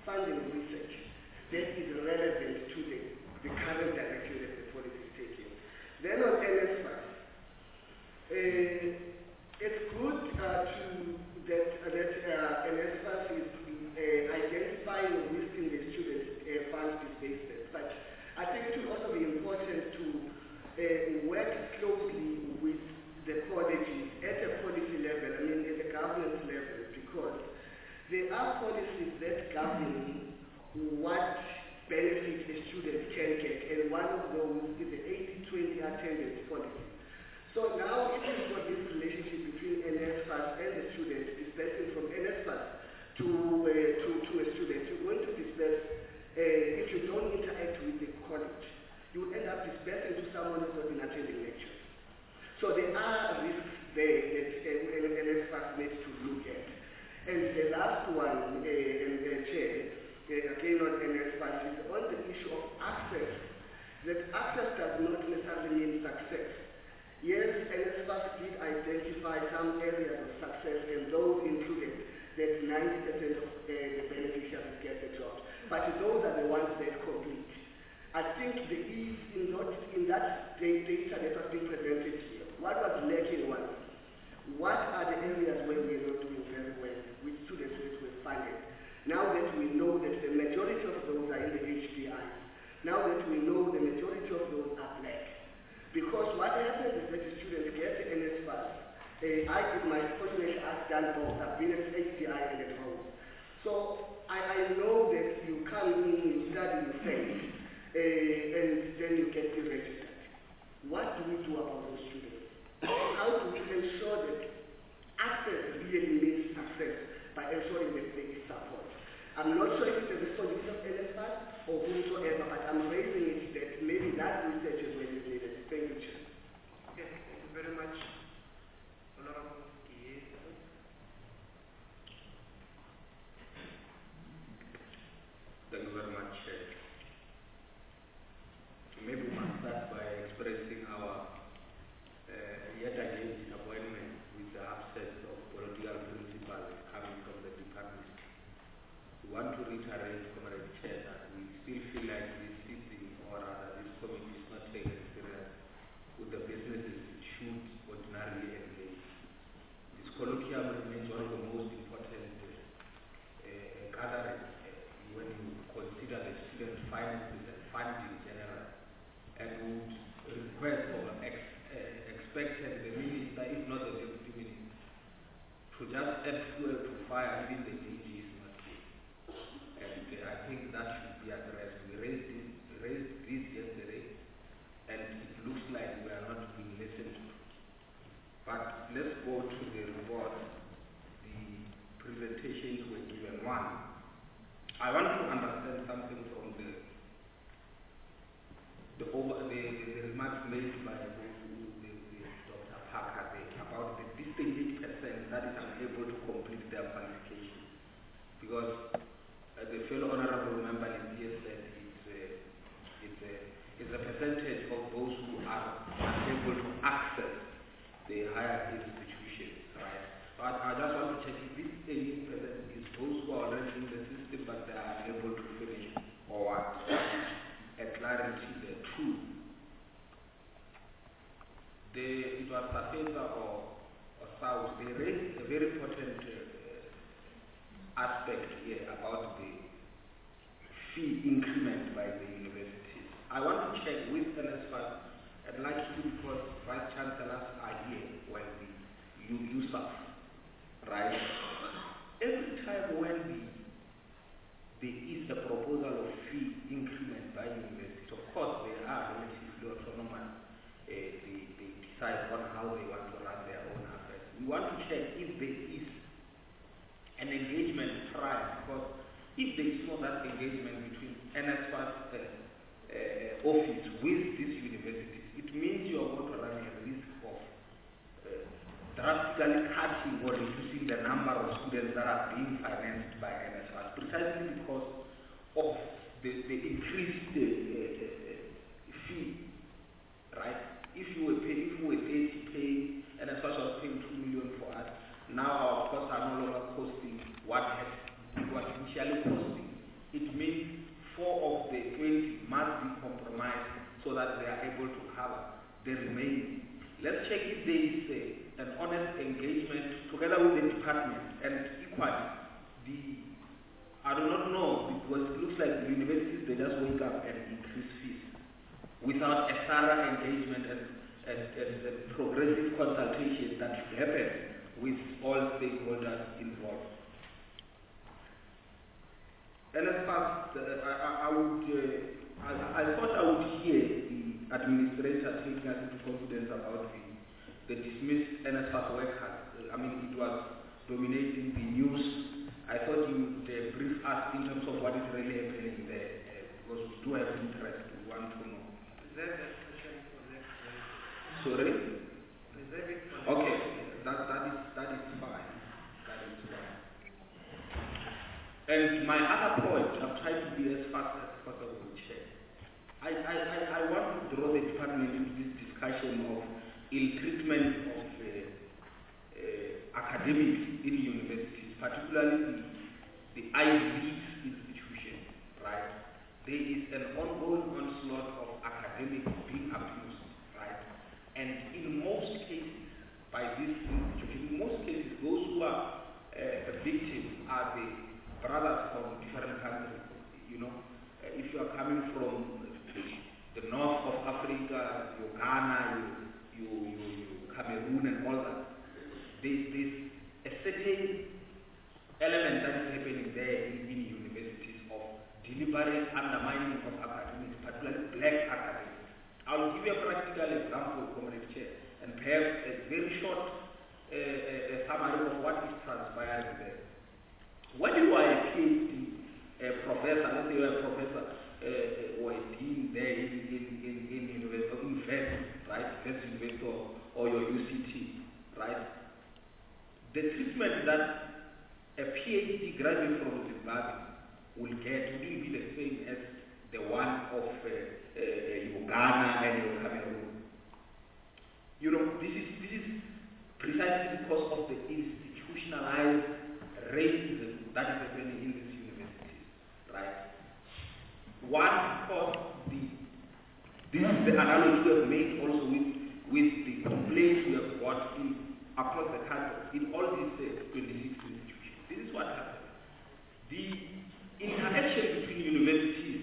[SPEAKER 18] funding research that is relevant to the, the current direction that the policy is taking. Then on N S F A S, uh, it's good uh, to that, uh, that uh, N S F A S is uh, identifying or listing the student uh, funds disbursement, but I think it will also be important to uh, work closely with the colleges at a policy level, I mean at the governance level, because there are policies that govern what benefits a student can get, and one of those is the eighty twenty attendance policy. So now if you've got this relationship between N S F A S and the student, dispersing from N S F A S to, uh, to, to a student, you're going to disperse, uh, if you don't interact with the college, you will end up dispersing to someone who's not been attending lectures. So there are risks there that uh, N S F A S needs to look at. And the last one, uh, and the chair, uh, again on N S F A S, is on the issue of access. That access does not necessarily mean success. Yes, N S F A S did identify some areas of success, and those included that ninety percent of uh, the beneficiaries get the job. But those are the ones that complete. I think the ease in, not, in that data that was being presented here, what was lacking was, what are the areas where we are not doing very well with students that were funded? Now that we know that the majority of those are in the H D Is, now that we know the majority of those are black. Because what happens is that the students get the N S F A S. Uh, I did my fortunately I've done both. I've been at H D I and at home. So I, I know that you come in, you study, you fail, uh, and then you get deregistered. What do we do about those students? How do we ensure that access really means success by ensuring that there is support? I'm not sure if it's a responsibility of N S F A S or whosoever, but I'm raising it that maybe that research is where it's needed. Thank you, Chair.
[SPEAKER 1] Okay, thank you very much. Honorable Kiye.
[SPEAKER 3] Thank you very much, Chair. Maybe we must start by expressing our uh, yet again disappointment with the absence of political principles coming from the department. We want to reiterate, Comrade Chair, that we still feel like this sitting, or rather this committee, is not taken serious with the businesses it should ordinarily engage. This colloquium remains one of the most important uh, uh, gatherings uh, when you consider the student finances and funding in general, and would request or ex, uh, expected the minister, if not the deputy minister, to just add fuel to fire even the D Gs must be. And uh, I think that should be addressed. We raised this, raised this yesterday, and it looks like we are not being listened to. But let's go to the report. The presentations were given. One, I want to understand something from the the, over, the, the, the remarks made by the, the, the Doctor Parker there about the distinct percent that is unable to complete their qualification. Because uh, the fellow honorable member in here said it's a, it's, a, it's a percentage of those who are unable to access the higher institutions, right? But I just want to check if this eighty percent is those who are already in the system but they are unable to finish, or what? A clarity there. Two, the, it was Safeta or, or South, they raised a very important uh, aspect here about the fee increment by the universities. I want to check with N S F A S. I'd like to, because Vice Chancellors are here when the U S A F, right? Every time when the, there is a proposal of fee increment by universities, of course they are relatively autonomous. Uh, they, they decide on how they want to run their own affairs. We want to check if there is an engagement prior, because if there is no that engagement between N S F A S uh, uh, office with these universities, it means you are going to run a risk of uh, drastically cutting or reducing the number of students that are being financed by N S F A S, precisely because of the, the increased uh, uh, fee, right? If you were paying, if you were paid to pay, N S F A S was paying two million for us, now our costs are no longer costing what has, was initially costing. the remaining. Let's check if there is uh, an honest engagement together with the department, and equally, the, I do not know, because it looks like the universities, they just wake up and increase fees without a thorough engagement and, and, and, and progressive consultation that should happen with all stakeholders involved. And as far as uh, I, I would, uh, I, I thought I would hear the administrator taking us into confidence about the, the dismissed N S F A S workers. I mean, it was dominating the news. I thought you would uh, brief us in terms of what is really happening there, uh, because we do have interest. We want to know.
[SPEAKER 1] Reserve that question for next Wednesday.
[SPEAKER 3] Sorry?
[SPEAKER 1] Reserve it for next
[SPEAKER 3] Okay,
[SPEAKER 1] Wednesday.
[SPEAKER 3] that, that, is, that is fine. That is fine. And my other point, I'm trying to be as fast as possible, Chair. I, I, I, I want to draw the department into this discussion of ill treatment of uh, uh, academics in universities, particularly the, the Ivy League institution, right? There is an ongoing onslaught of academics being abused, right? And in most cases, by this institution, in most cases, those who are uh, victims are the brothers from different countries, you know. Uh, if you are coming from the north of Africa, you Ghana, you, you, you, you Cameroon and all that, there's, there's a certain element that is happening there in, in universities of deliberate undermining of academics, particularly black academics. I'll give you a practical example, Comrade Chair, and perhaps a very short uh, uh, summary of what is transpiring there. When you are a PhD uh, professor, let's say you are a professor uh, or a dean there in, in, in, in university, in Vest, right, Vest University or, or your U C T, right, the treatment that a PhD graduate from Zimbabwe will get will be the same as the one of uh, uh, Uganda and your Cameroon. You know, this is, this is precisely because of the institutionalized racism that is happening in these universities, right? One, because the, this is the analogy we have made also with, with the complaints we have got in, across the country in all these uh, twenty-six institutions. This is what happens. The interaction between universities,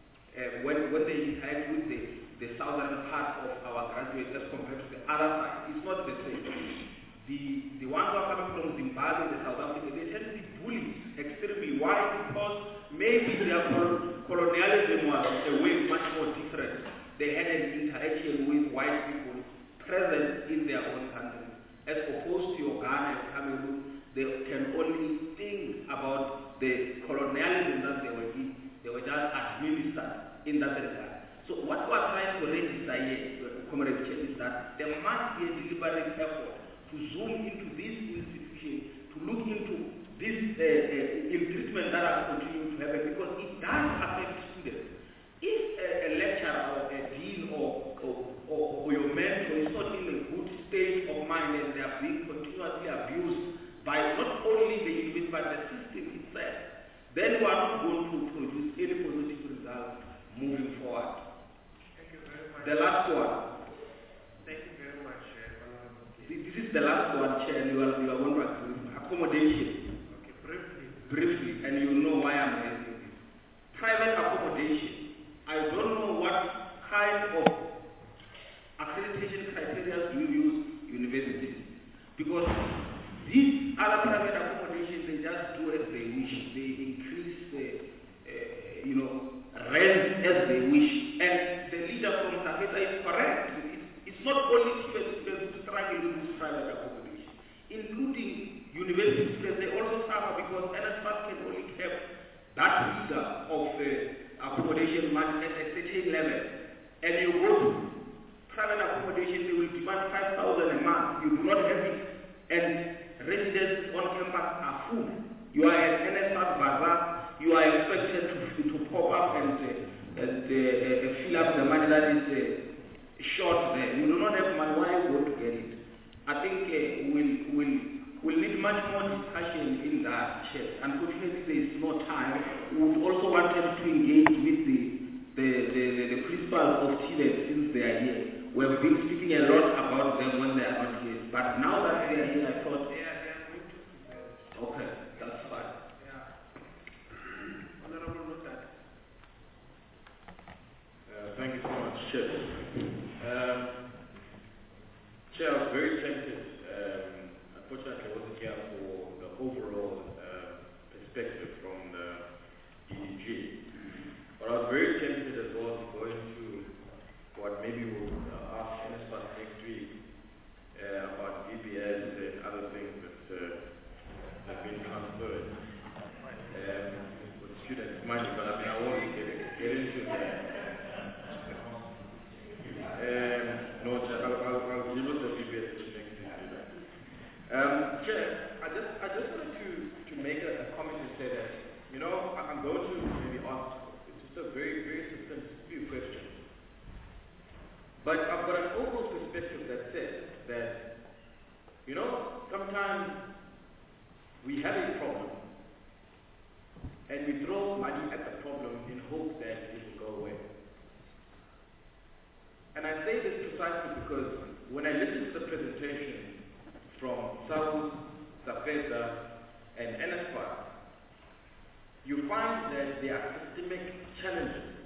[SPEAKER 3] uh, when, when they interact with the, the southern part of our graduates as compared to the other side, is not the same. The, the ones who are coming from Zimbabwe, the South Africa, they tend to be bullied extremely. Why? Because maybe their col colonialism was a way much more different. They had an interaction with white people present in their own country. As opposed to your Ghana and Cameroon, they can only think about the colonialism that they were in. They were just administered in that regard. So what we are trying to register here, Comrade Chair, is that there must be a deliberate effort to zoom into this institution, to look into this uh, uh, ill treatment that are continuing to happen, because it does affect students. If a, a lecturer or a dean or, or, or, or your mentor is not in a good state of mind and they are being continuously abused by not only the university but the system itself, then we are not going to produce any positive results moving forward.
[SPEAKER 1] Thank you very much.
[SPEAKER 3] The last one.
[SPEAKER 1] Thank you very much, uh, Honorable.
[SPEAKER 3] This is the last one, Chair, and you are, you are going to agree. Accommodation.
[SPEAKER 1] Okay, briefly.
[SPEAKER 3] Briefly, and you know why I'm raising this. Private accommodation. I don't know what kind of accreditation criteria you use universities, because these other private accommodations, they just do as they wish. They increase the, uh, you know, rent as they wish. And the leader from Tafeta is correct. It's, it's not only students who struggle with this private accommodation, including university students. They also suffer because N S F A S can only have that leader of uh, accommodation money at a certain level. And you go to private accommodation, they will demand five thousand a month. You do not have it. And residents on campus are full. You are at N S F A S bazaar. You are expected to, to pop up and, uh, and uh, uh, fill up the money that is uh, short there. You do not have money. Why you go to get it? I think uh, we'll, we'll, we'll need much more discussion in that, Chair. Unfortunately, there is no time. We would also wanted to engage with the, the, the, the, the principals of T L E D since they are here. We we've been speaking a lot about them when they are not here. But now that they are here, I thought,
[SPEAKER 1] They are, they are going to present.
[SPEAKER 3] okay, that's fine.
[SPEAKER 1] Yeah. Honorable Notat.
[SPEAKER 19] Uh, thank you so much, Chair. Um, Chair, I was very tempted. Um, unfortunately, I wasn't here for the overall uh, perspective from the E D G. But I was very tempted as well to go into what maybe we'll uh, ask N S F A S next week uh, about V P S and other things that uh, have been transferred um, with students' money. But I mean, I won't get, get into that. Um, no, Chair, I'll, I'll, I'll deal with the V P S next week. Um, Chair, I just, I just wanted to, to make a, a comment and say that, you know, I- I'm going to maybe ask, it's just a very, very simple few questions. But I've got an overall perspective that says that, you know, sometimes we have a problem and we throw money at the problem in hope that it will go away. And I say this precisely because when I listen to the presentation from Saul, Safeta, and N S F A S, you find that there are systemic challenges.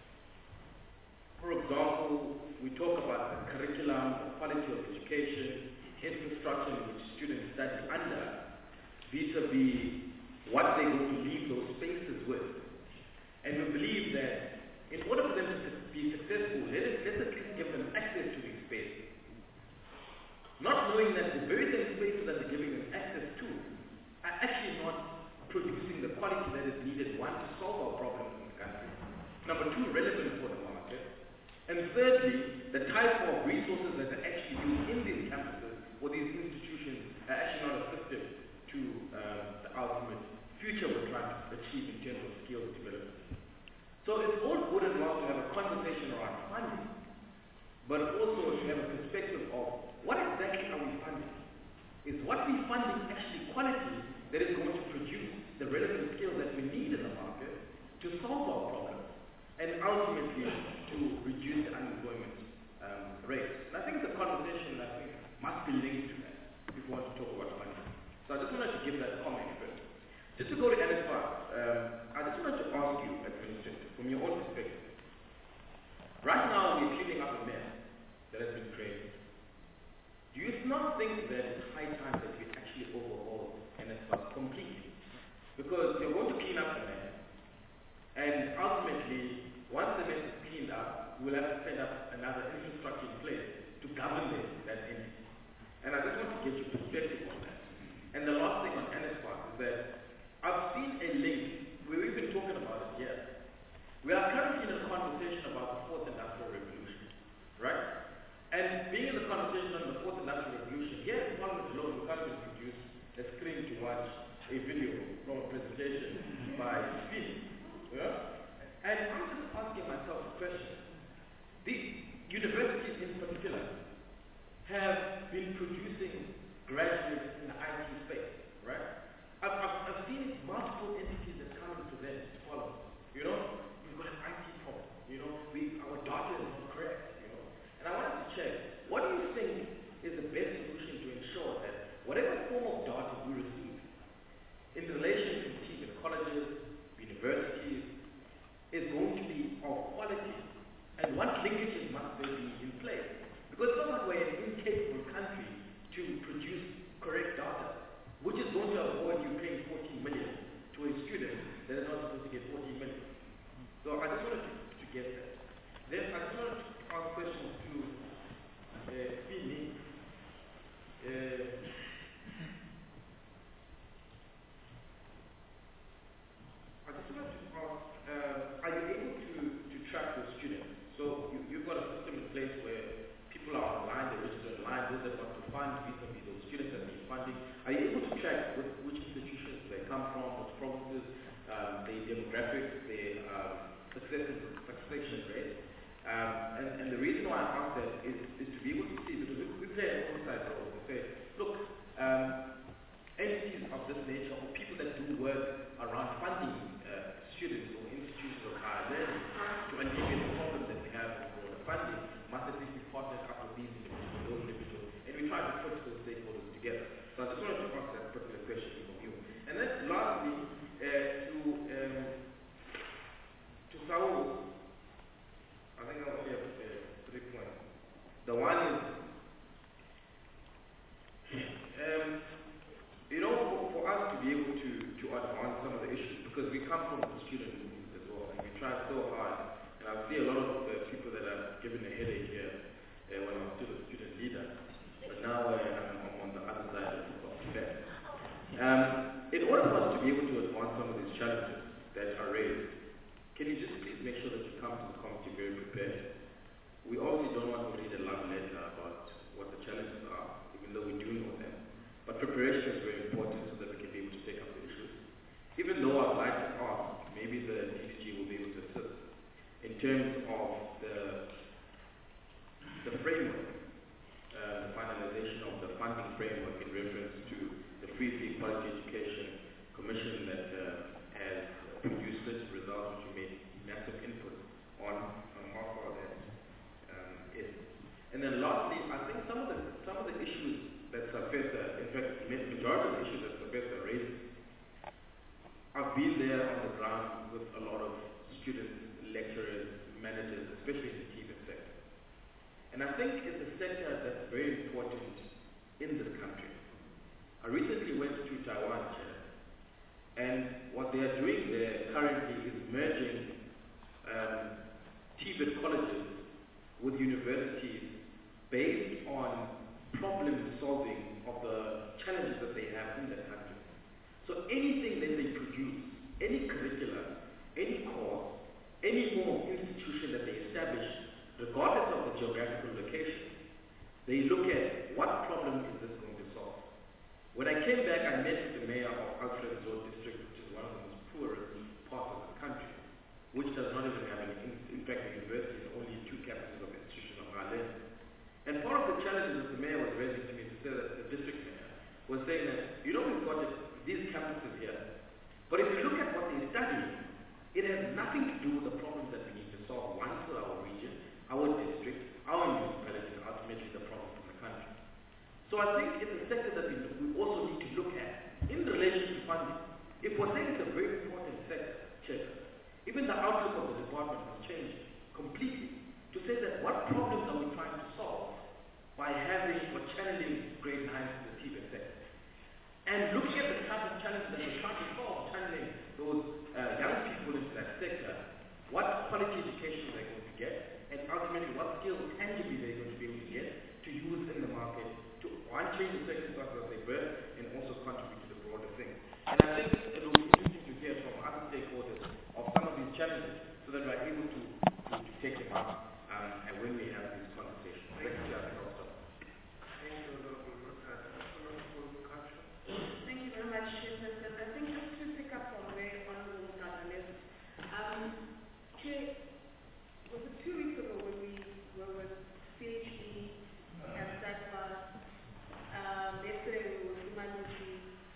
[SPEAKER 19] For example, we talk about the curriculum, the quality of education, infrastructure in which students study under, vis-a-vis what they're going to leave those spaces with. And we believe that in order for them to be successful, let us, let us at least give them access to these spaces. Not knowing that the very same spaces that they're giving them access to are actually not producing the quality that is needed, one, to solve our problems in the country. Number two, relevant for the market. And thirdly, the type of resources that are actually used in these campuses or these institutions are actually not effective to um, the ultimate future we're trying to achieve in terms of skills development. So it's all good and well to have a conversation around funding, but also to have a perspective of what exactly are we funding? Is what we're funding actually quality that is going to produce the relevant skills that we need in the market to solve our problems and ultimately to reduce the unemployment um, rate? And I think it's a conversation that I think must be linked to that if we want to talk about funding. So I just wanted to give that comment first. Just to go to N S F A S, um, I just wanted to ask you, Administrator, from your own perspective. Right now, we're cleaning up a mess that has been created. Do you not think that it's high time that we actually overhaul N S F A S completely? Because you're going to clean up the mess, and ultimately, once the mess is cleaned up, we'll have to set up another infrastructure in place to govern this, that entity. And I just want to get your perspective on that. And the last thing on N S F A S is that I've seen a link, we've been talking about it here. We are currently in a conversation about the fourth industrial revolution, right? And being in the conversation on the fourth industrial revolution, here in Parliament alone, we can't even produce a screen to watch a video from a presentation by Finn. Yeah? And I'm just asking myself a question. The universities in particular have been producing graduates in the I T space, right? I've, I've, I've seen multiple entities that come into them to follow. You know, we've got an I T problem. You know, we, our data is not correct. You know, and I wanted to check, what do you think is the best solution to ensure that whatever form of data we receive in relation to teaching colleges, universities, is going to be of quality, and what linkages must there be in place? Because it's not like we're an incapable country to produce correct data, which is going to avoid you paying fourteen million to a student that is not supposed to get fourteen million. So I just wanted to, to get that. Then I just wanted to ask questions to uh, Fini. Uh, I just wanted to ask, uh, are you able to, to track your students? So you, you've got a system in place where people are online, they register online, those that want to fund, vis-a-vis those students that need funding. Are you able to track with which institutions they come from, which provinces, um, their demographics, their um, success succession rate? Um, and, and the reason why I ask that is, is to be able to see, because we, we play an oversight role. We say, look, um, entities of this nature, or people that do work around funding uh, students or institutions of higher learning to alleviate the problems that we have for the funding, must at least be partnered advance some of the issues, because we come from the student movement as well, and we try so hard. And I see a lot of uh, people that are given a headache here uh, when I was still a student leader, but now uh, I'm, I'm on the other side of the fence. Um, in order for us to be able to advance some of these challenges that are raised, can you just please make sure that you come to the committee very prepared? We obviously don't want to read a love letter about what the challenges are, even though we do know them. But preparation is very important so that we can be able to take up the issues. Even though I'd like to ask, maybe the D C G will be able to assist in terms of the, the framework, uh, the finalization of the funding framework in reference to the Free Free Quality Education Commission that uh, has produced certain results which we made massive input on, on how far that um, is. And then lastly, I think some of the some of the issues that Safesa, in fact, the majority of the issues that Safesa raises, I've been there on the ground with a lot of students, lecturers, managers, especially in the T V sector. And I think it's a sector that's very important in this country. I recently went to Taiwan, Chair, and what they are doing there currently is merging um, T V E T colleges with universities based on problem solving of the challenges that they have in the country. So anything that they produce, any curriculum, any course, any form of institution that they establish, regardless of the geographical location, they look at what problem is this going to solve. When I came back, I met the mayor of Alfred Zone District, which is one of the most poorest parts of the country, which does not even have any, in, in fact, the university is only two campuses of the institution of Raleigh. And part of the challenges that the mayor was raising to me, to say that the district mayor was saying that, you know, we've got it, these campuses here, but if you look at what they're studying, it has nothing to do with the problems that we need to solve, one for our region, our district, our municipality, and ultimately the problems in the country. So I think it's a sector that we, we also need to look at in relation to funding. If we're saying it's a very important sector, check, even the outlook of the department has changed completely to say that what problems are we trying to solve by having or channeling grade nine to the T V E T sector. And looking at the type of challenges that we're trying to solve, channeling those uh, young people into that sector, what quality education they're going to get, and ultimately what skills tangibly they're going to be able to get to use in the market to one, change the circumstances of their birth and also contribute to the broader thing. And I think it will be interesting to hear from other stakeholders of some of these challenges so that we're able to, to, to take them up um, and when we have these conversations. Thank you, Chair.
[SPEAKER 11] Thank you very much, Chairperson. I think just to pick up from where Honorable Gada left, um, Chair, was it two weeks ago when we were with C H E and SACPA, um, yesterday we were with Humanity.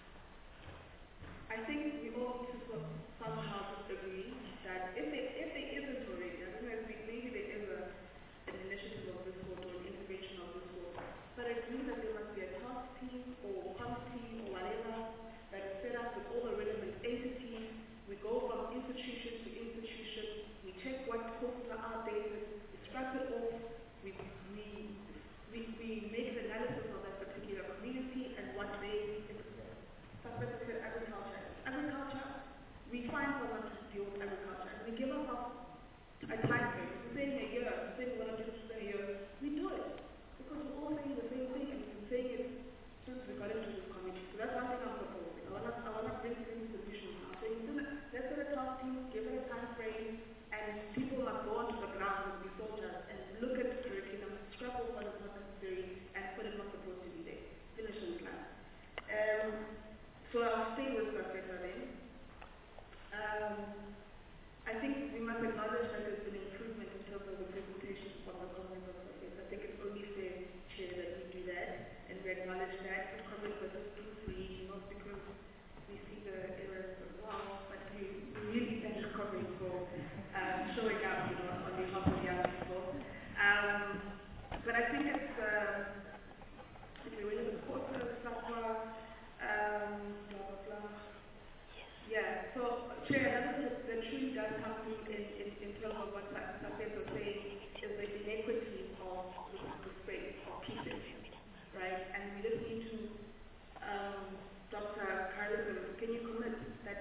[SPEAKER 11] I think we all to somehow agree that if there, if there isn't already, I don't know if maybe there is a, an initiative of this sort or an intervention of this sort, but I agree that there must be a task team or committee or whatever that is set up with all the relevant entities. We go from institution to institution, we check what courses are outdated, we scrap it off, we, we, we, we make an analysis of that particular community and what they, specifically agriculture. Agriculture, we find someone to deal with agriculture and we give ourselves a time frame. If we're saying a year, if we're saying one or two percent a year, we do it. Because we're all saying the same thing and we've been saying it since we got into this committee. So that's one thing I'm proposing. I want to I want to bring things solutions now. So let's get a task team, give it a time frame, and people must go onto the ground and be soldiers and look at the curriculum, scrap off what is not necessary, and put in what's supposed to be there. Finish the plan. Um, so I'll stay with Professor then. Um, I think we must acknowledge that there's been improvement in terms of the presentation from the comments of Professor. I think it's only fair, Chair, that we do that, and we acknowledge that. The comments were just proofread, not because we see the errors as well, but we really thank the comments for um, showing up, you know, on behalf of young people. Um, but I think it's, uh, okay, when it's quarter, supper, um, blah, blah, blah. Yeah, so, Chair, another that truly does come through in, in, in terms of what Safes was saying is the inequity of the, the space of pieces, right? And we just need to, um, Doctor Carlson, can you commit that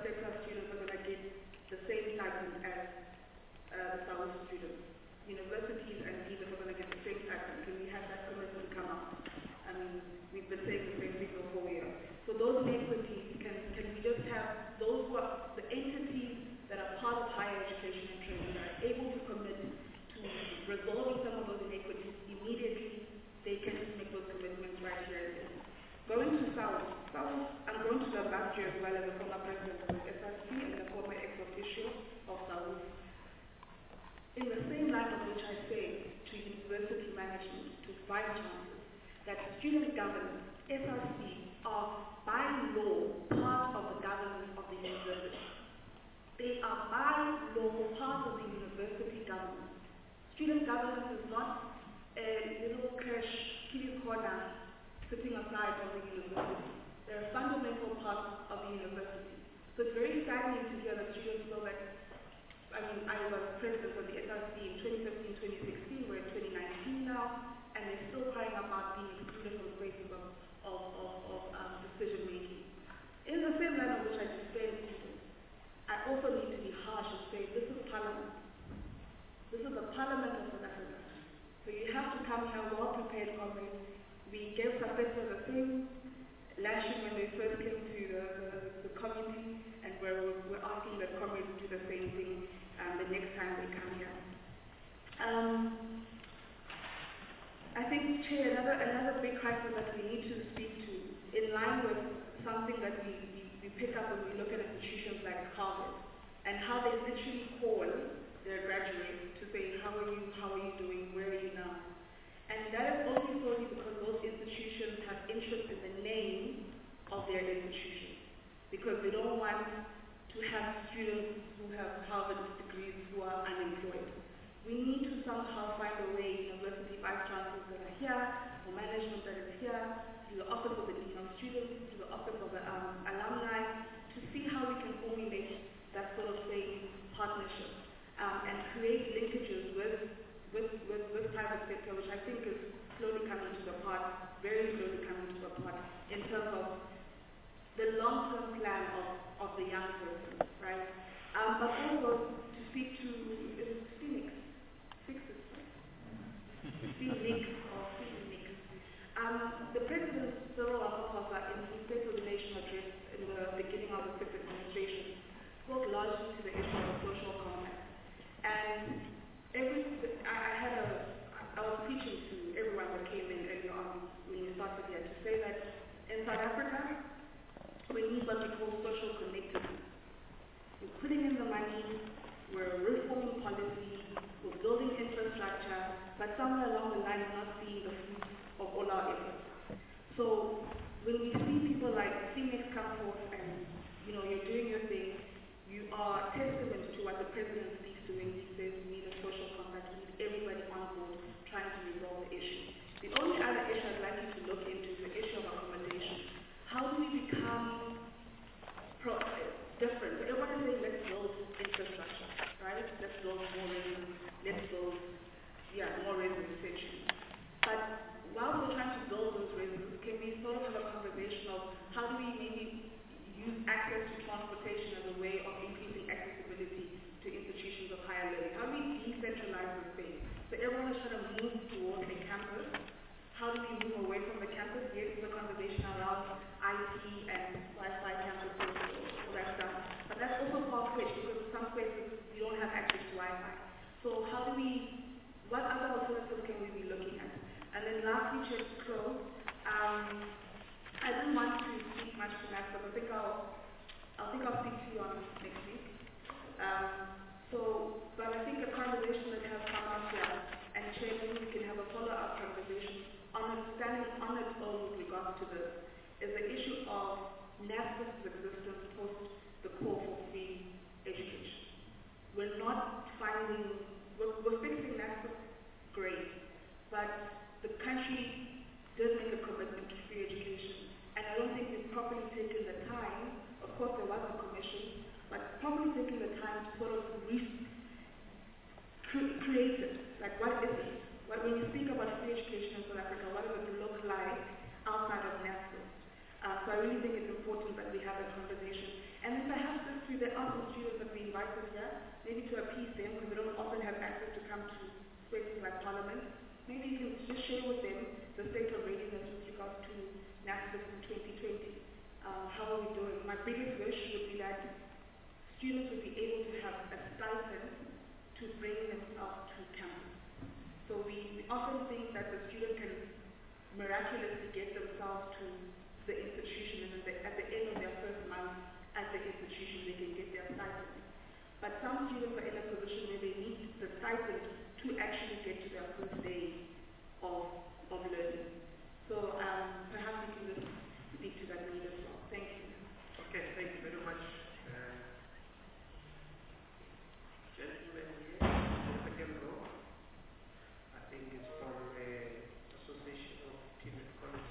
[SPEAKER 11] surplus students are going to get the same stipend as uh, the South students. Universities and leaders are going to get the same stipend. Can we have that commitment come out? I mean, we've been saying the same thing for four years. So those inequities, can, can we just have those who are the entities that are part of higher education and training that are able to commit to resolving some of those inequities immediately, they can make those commitments right here and there. Going to South, South, I'm going to the last year as well as a former president of S R C and a former ex officio of South. In the same line of which I say to university management, to vice chancellors, that student governance, S R C, are by law part of the governance of the university. They are by law part of the university governance. Student governance is not a little crash, kitty corner, sitting aside of the university. They're a fundamental part of the university. So it's very saddening to hear that students know that, I mean, I was president of the S R C in twenty fifteen, twenty sixteen, we're in twenty nineteen now, and they're still crying about being excluded from spaces of, of, of, of um, decision making. In the same line of which I defend students, I also need to be harsh and say this is Parliament. This is the Parliament of South Africa. So you have to come here well prepared, comrades. We gave Safeta the same lashing when they first came to the, the, the community, and we're, we're asking that comrades do the same thing um, the next time they come here. Um, I think, Chair, another, another big crisis that we need to speak to, in line with something that we, we, we pick up when we look at institutions like Harvard, and how they literally call their graduates to say, how are you, how are you doing, where are you now? And that is only solely because those institutions have interest in the name of their institution, because they don't want to have students who have Harvard degrees who are unemployed. We need to somehow find a way, university vice chancellors that are here, or management that is here, to the office of the dean of students, to the office of the um, alumni, to see how we can formulate that sort of same partnership um, and create linkages with With, with, with private sector, which I think is slowly coming to the part, very slowly coming to the part, in terms of the long-term plan of, of the young person, right? Um, but also to speak to is Phoenix, Phoenix, Phoenix, or Phoenix. Um, the President, Cyril Ramaphosa, in his State of the Nation address in the beginning of the Sixth Administration, spoke largely to the issue of social compact. And Every, I, I had a, I was preaching to everyone that came in earlier on when we started here to say that in South Africa, we need what we call social connectivity. We're putting in the money, we're reforming policy, we're building infrastructure, but somewhere along the line we're not seeing the fruits of all our efforts. So when we see people like Phoenix come forth and, you know, you're doing your thing, you are testament to what the President speaks to when he says we need a social compact, we need everybody on board trying to resolve the issue. The only other issue I'd like you to look into is the issue of accommodation. How do we become pro different? So everyone is saying let's build infrastructure, right? Let's build more residents, let's build, yeah, more residents essentially. But while we're trying to build those residents, can we sort of have a conversation of how do we maybe use access to transportation as a way of increasing accessibility to institutions of higher learning? How do we decentralize this thing? So everyone is trying to move towards a campus. How do we move away from the campus? Yes, there's a conversation around I T and Wi-Fi campuses, all that stuff. But that's also far-fetched because in some places you don't have access to Wi-Fi. So how do we, what other alternatives can we be looking at? And then lastly, to close, um, I didn't want to speak much tonight, but I think I'll, I think I'll speak to you on next week. Um, so, but I think a conversation that has come up here, and Chairman, we can have a follow-up conversation on standing on its own with regards to this, is the issue of NASFA's existence post the call for free education. We're not finding, we're, we're fixing NASFA, great, but the country did make a commitment to free education. And I don't think we've properly taken the time, of course there was a commission, but properly taking the time to sort of re- cre- create it. Like what is it? What, when you speak about free education in South Africa, what does it look like outside of NASFA? Uh, so I really think it's important that we have a conversation. And then perhaps this the students that we invited here, maybe to appease them, because they don't often have access to come to spaces like Parliament. Maybe you can just share with them the state of readiness with regards to NASFIS in twenty twenty. Uh, how are we doing? My biggest wish would be that students would be able to have a stipend to bring themselves to campus. So we, we often think that the student can miraculously get themselves to the institution, and at the, at the end of their first month at the institution they can get their stipend. But some students are in a position where they need the stipend to actually get to their first day of, of learning. So um, perhaps you can just speak to that need as well. Thank you.
[SPEAKER 1] Okay, thank you very much. Uh, gentleman here, the second row. I think it's from the Association of Tibet Colleges.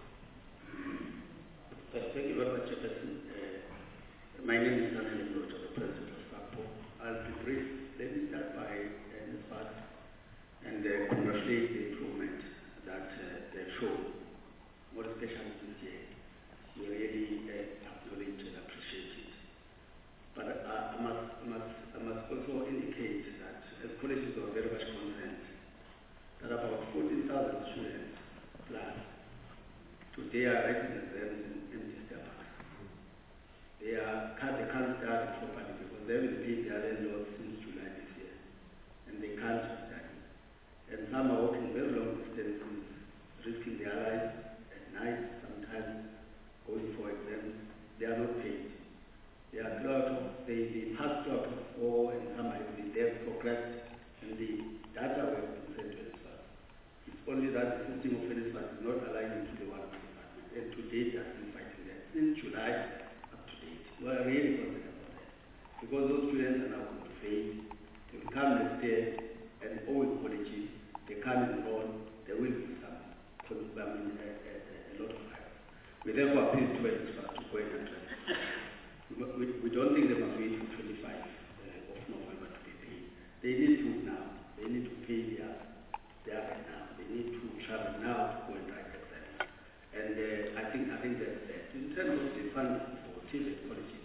[SPEAKER 14] Uh, thank you very much, Chairperson. Uh, my name is Daniel Mloto, the President of FAPO. I'll be brief. Let me start by uh, this part and uh, congratulate the improvement that uh, they've shown, more especially this year. We really uh, acknowledge and appreciate it. But uh, I, must, must, I must also indicate that as colleges are very much concerned that about fourteen thousand students plus today are writing exams in, in December. They are can't, they can't start properly because they haven't paid their landlords since July this year, and they can't study. And some are walking very long distances, risking their lives at night, sometimes going for exams. They are not paid. They are out of, they, they passed out of four, and some have been there progressed, and the data were been sent to NSFAS. It's only that the system of NSFAS is not aligning to the one of the department, and to date they have been fighting that since July up to date. We are really concerned about that, because those students are now going to fail. They will come next year, and all colleges, they come and enroll, there will be some, I mean, a, a, a lot of time. We therefore appeal to NSFAS to go and address it. We, we don't think they must wait for twenty-five uh, of November to be paid. They need to now. They need to pay their, their now. They need to travel now to go and write exams. And uh, I think I think that's that. In terms of the funding for Tibet colleges,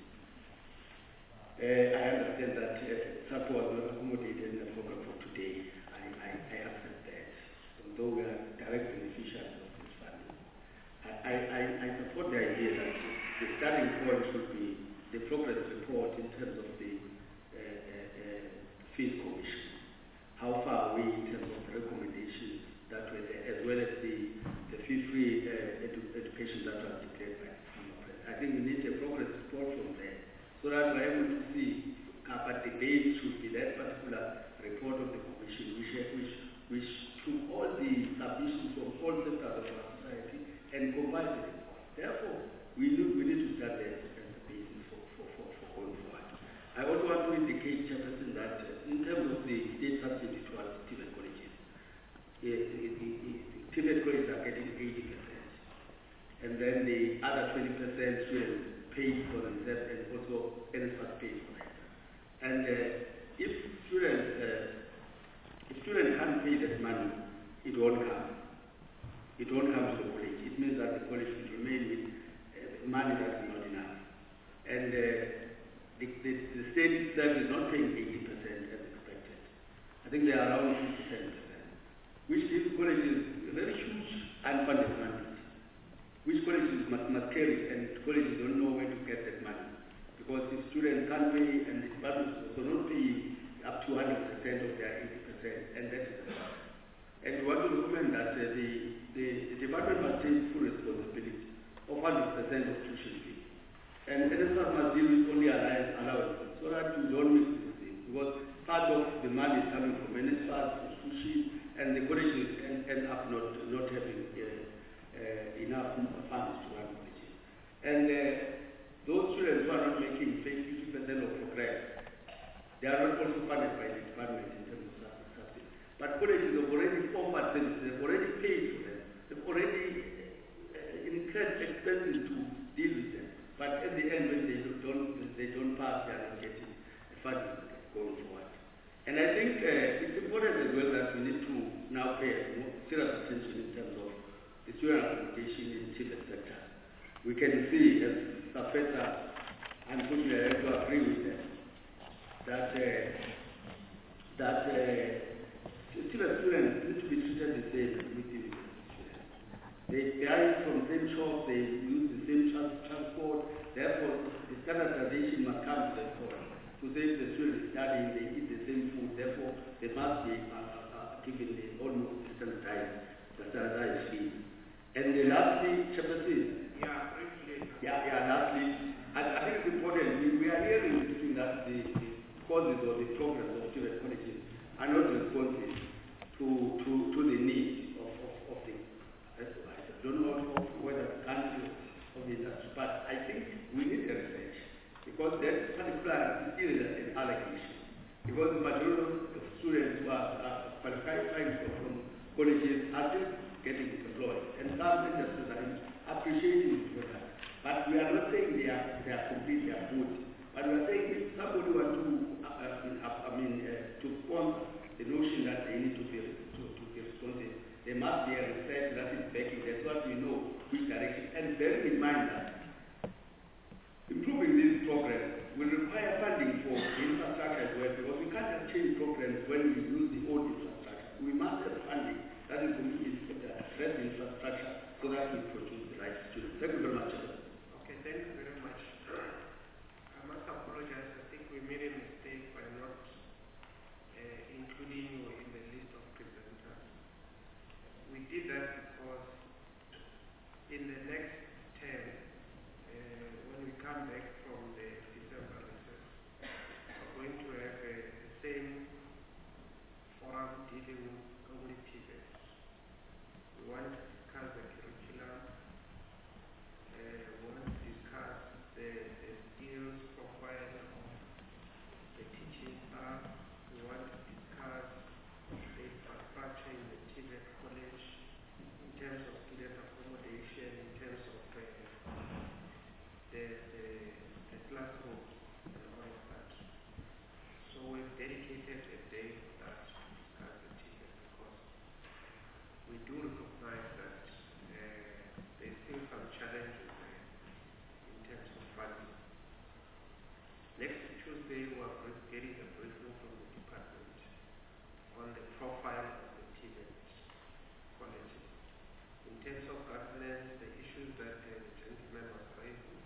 [SPEAKER 14] uh, I understand that uh, SAPO was not accommodated in the program for today. I, I, I accept that. Although we are direct beneficiaries of this funding, I, I, I, I support the idea that the starting point should be the progress report in terms of the uh, uh, uh, fees commission. How far are we in terms of the recommendations that were there, as well as the, the fee-free uh, edu education that was declared by the former president. I think we need a progress report from there, so that we're able to see, uh, but the base should be that particular report of the commission, which, which, which took all the submissions from all sectors of our society and compiled the report. Therefore, we need, we need to start there as the basis for, for, for, for going forward. I also want to indicate, Chairperson, that uh, in terms of the state subsidy towards Tibet colleges, uh, the, the, the Tibet colleges are getting eighty percent. And then the other twenty percent students pay for themselves, and also NSFAS pays for that. And uh, if students, uh, if students can't pay that money, it won't come. It won't come to the college. It means that the college will remain with money that is not enough. And uh, the, the, the state itself is not paying eighty percent as expected. I think they are around fifty-seven percent, which gives colleges a very huge unfunded mandate, which colleges must, must carry, and colleges don't know where to get that money. Because if students can't pay, and the departments also not pay up to one hundred percent of their eighty percent, and that is the problem. And we want to recommend that uh, the, the, the department must take full responsibility of one hundred percent of tuition fee. And NSFAS must deal with only allowances, so that you don't miss this thing. Because part of the money is coming from NSFAS, tuition, and the colleges end, end up not, not having uh, uh, enough funds to run colleges. And uh, those students who are not making fifty percent of progress, they are not also funded by the department in terms of subsidy. But colleges have already offered them, they've already paid for them, they've already incurred expenses to deal with them. But at the end, when they don't, they don't pass, they are not getting funding going forward. And I think uh, it's important as well that we need to now pay more serious attention in terms of the student accommodation in the Tibet sector. We can see, as Professor, unfortunately I have to agree with them, that uh, that uh, T-TVET students need to be treated the same with university students. They buy from the same shop, they use the same trans transport, therefore the standardization must come to the fore. To say the students studying, they eat the same food, therefore they must be uh, uh, given the almost standardized, standardized fee. And then lastly, chapter six.
[SPEAKER 1] Yeah, briefly.
[SPEAKER 14] Yeah, yeah, lastly, I, I think it's important, we, we are hearing this thing that the, the causes or the progress of TVET colleges are not responsive to, to, to the needs of, of, of the, I don't know of whether the country of the industry, but I think we need a research, because that particular is an allegation, because the majority of students who are, are qualified from colleges are still getting employed, and some industries are appreciating it for that. But we are not saying they are, they are completely good, but we are saying if somebody wants to, uh, uh, I mean, uh, to sponsor the notion that they need to be, to, to be responsive, there must be a research that is backing that, so that we know which direction. And bearing in mind that improving this program will require funding for the infrastructure as well, because we can't just change programs when we use the old infrastructure. We must have funding that is going to address the infrastructure so that we produce the right students. Thank you very much.
[SPEAKER 1] Okay, thank you very much. I must apologize. I think we made a mistake by not uh, including you in the list of presenters. We did that because in the next term, uh, when we come back from the December recess, we're going to have uh, the same forum dealing only TVET. We want to discuss the curriculum. Uh, we want to discuss the, the skills profile of the teaching staff. We want to discuss the infrastructure in the TVET college in terms of student accommodation, in terms of uh, the, the, the classrooms and all of that. So we've dedicated a day for that to discuss the TVET, because we do recognize that uh, there's still some challenges there in terms of funding. Next Tuesday, we are getting a briefing from the department on the profile of the TVET quality. In terms of governance, the issues that uh, the gentleman was raising,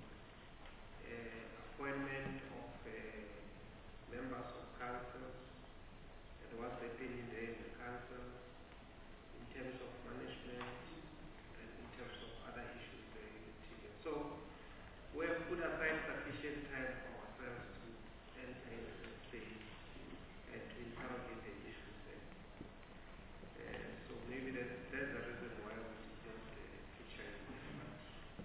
[SPEAKER 1] uh, appointment of uh, members of councils, and what's happening there in the councils, in terms of management, and in terms of other issues there in the TVET. So we have put aside sufficient time for ourselves to enter into the space and to interrogate the issues there. Uh, so maybe that's, that's the reason why we did not uh, feature in this part.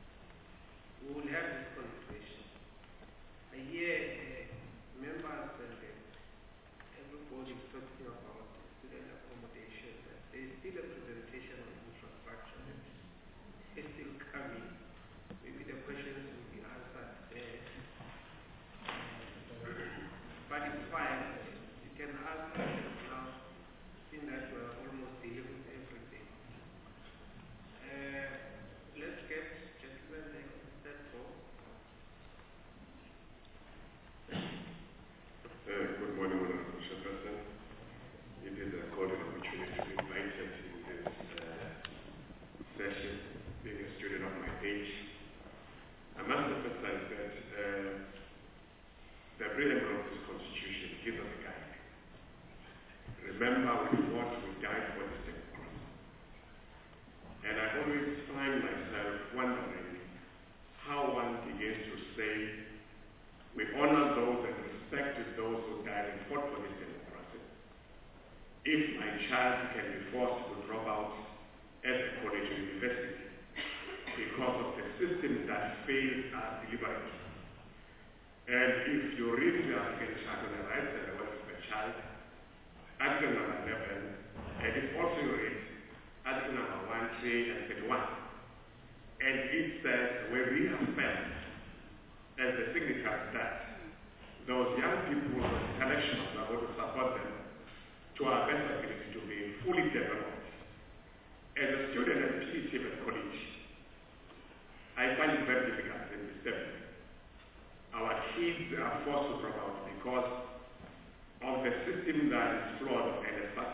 [SPEAKER 1] We will have this conversation. I hear uh, members and uh, everybody is talking about student accommodation. There is still a presentation on infrastructure that is still coming. Maybe the questions will be answered there. But it's fine. You can ask questions now, seeing that we are almost dealing with everything. Uh, let's get gentlemen next step for.
[SPEAKER 6] Uh, good morning, Honorable Chairperson. It is a golden opportunity to be invited in this uh, session, being a student of my age. I must emphasize that uh, the preamble of this Constitution gives us a guide. Remember, we fought, we died for this democracy. And I always find myself wondering how one begins to say we honor those and respect those who died and fought for this democracy. If my child can be forced to drop out at a college or university because of the system that fails us deliberately. And if you read the African Charter on the Rights and the Welfare of the Child, Article number eleven, and it also reads Article number one, three, and thirty-one. And it says, we reaffirm as the signatories that those young people with intellectuals are going to support them to our best ability to be fully developed. As a student at TVET College, I find it very difficult and disturbing. Our kids are forced to drop out because of the system that is flawed of N S F A S.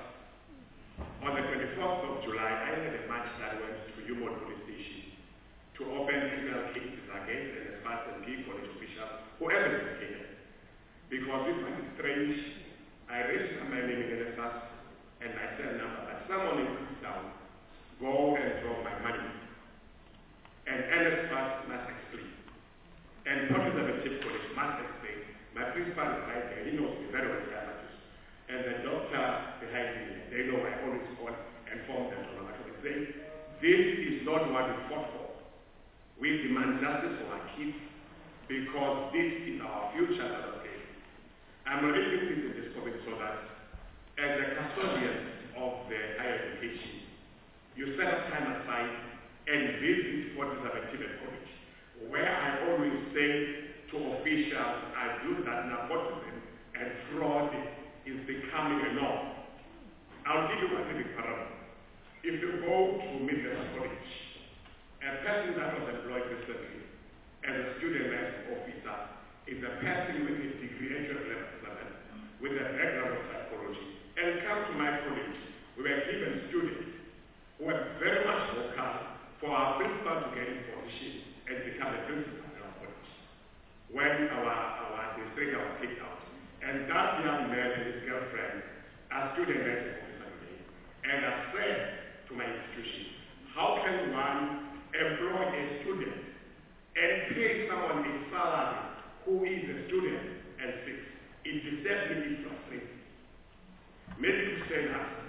[SPEAKER 6] On the twenty-fourth of July, I had a match that went to Umod Police Station to open criminal cases against N S F A S and P college officials, whoever is implicated. Because we find it strange, I registered my name in N S F A S and I said number, but someone is down, go and draw my money. And N S F A S must explain. And Port Elizabeth College must explain. My principal is right there, he knows me very well, and the doctor behind me, they know I always call and inform them on what I say. This is not what we fought for. We demand justice for our kids because this is our future as a state. I'm raising this in this topic so that as a custodian of the higher education, you set up time aside and visit Port Elizabeth College, where I always say to officials, I do that nepotism and fraud is becoming a norm. I'll give you one big parable. If you go to Midlands College, a person that was employed recently as a student life officer is a person with a degree, entry level seven, with a background of psychology, and come to my college. We were given students who were very much vocal for our principal to get in position and become a principal in our college. When our, our administrator was kicked out, and that young man and his girlfriend are student life officer today, and I said to my institution, how can one employ a student and pay someone a salary who is a student and sick? It deservedly frustrating. Maybe to say access.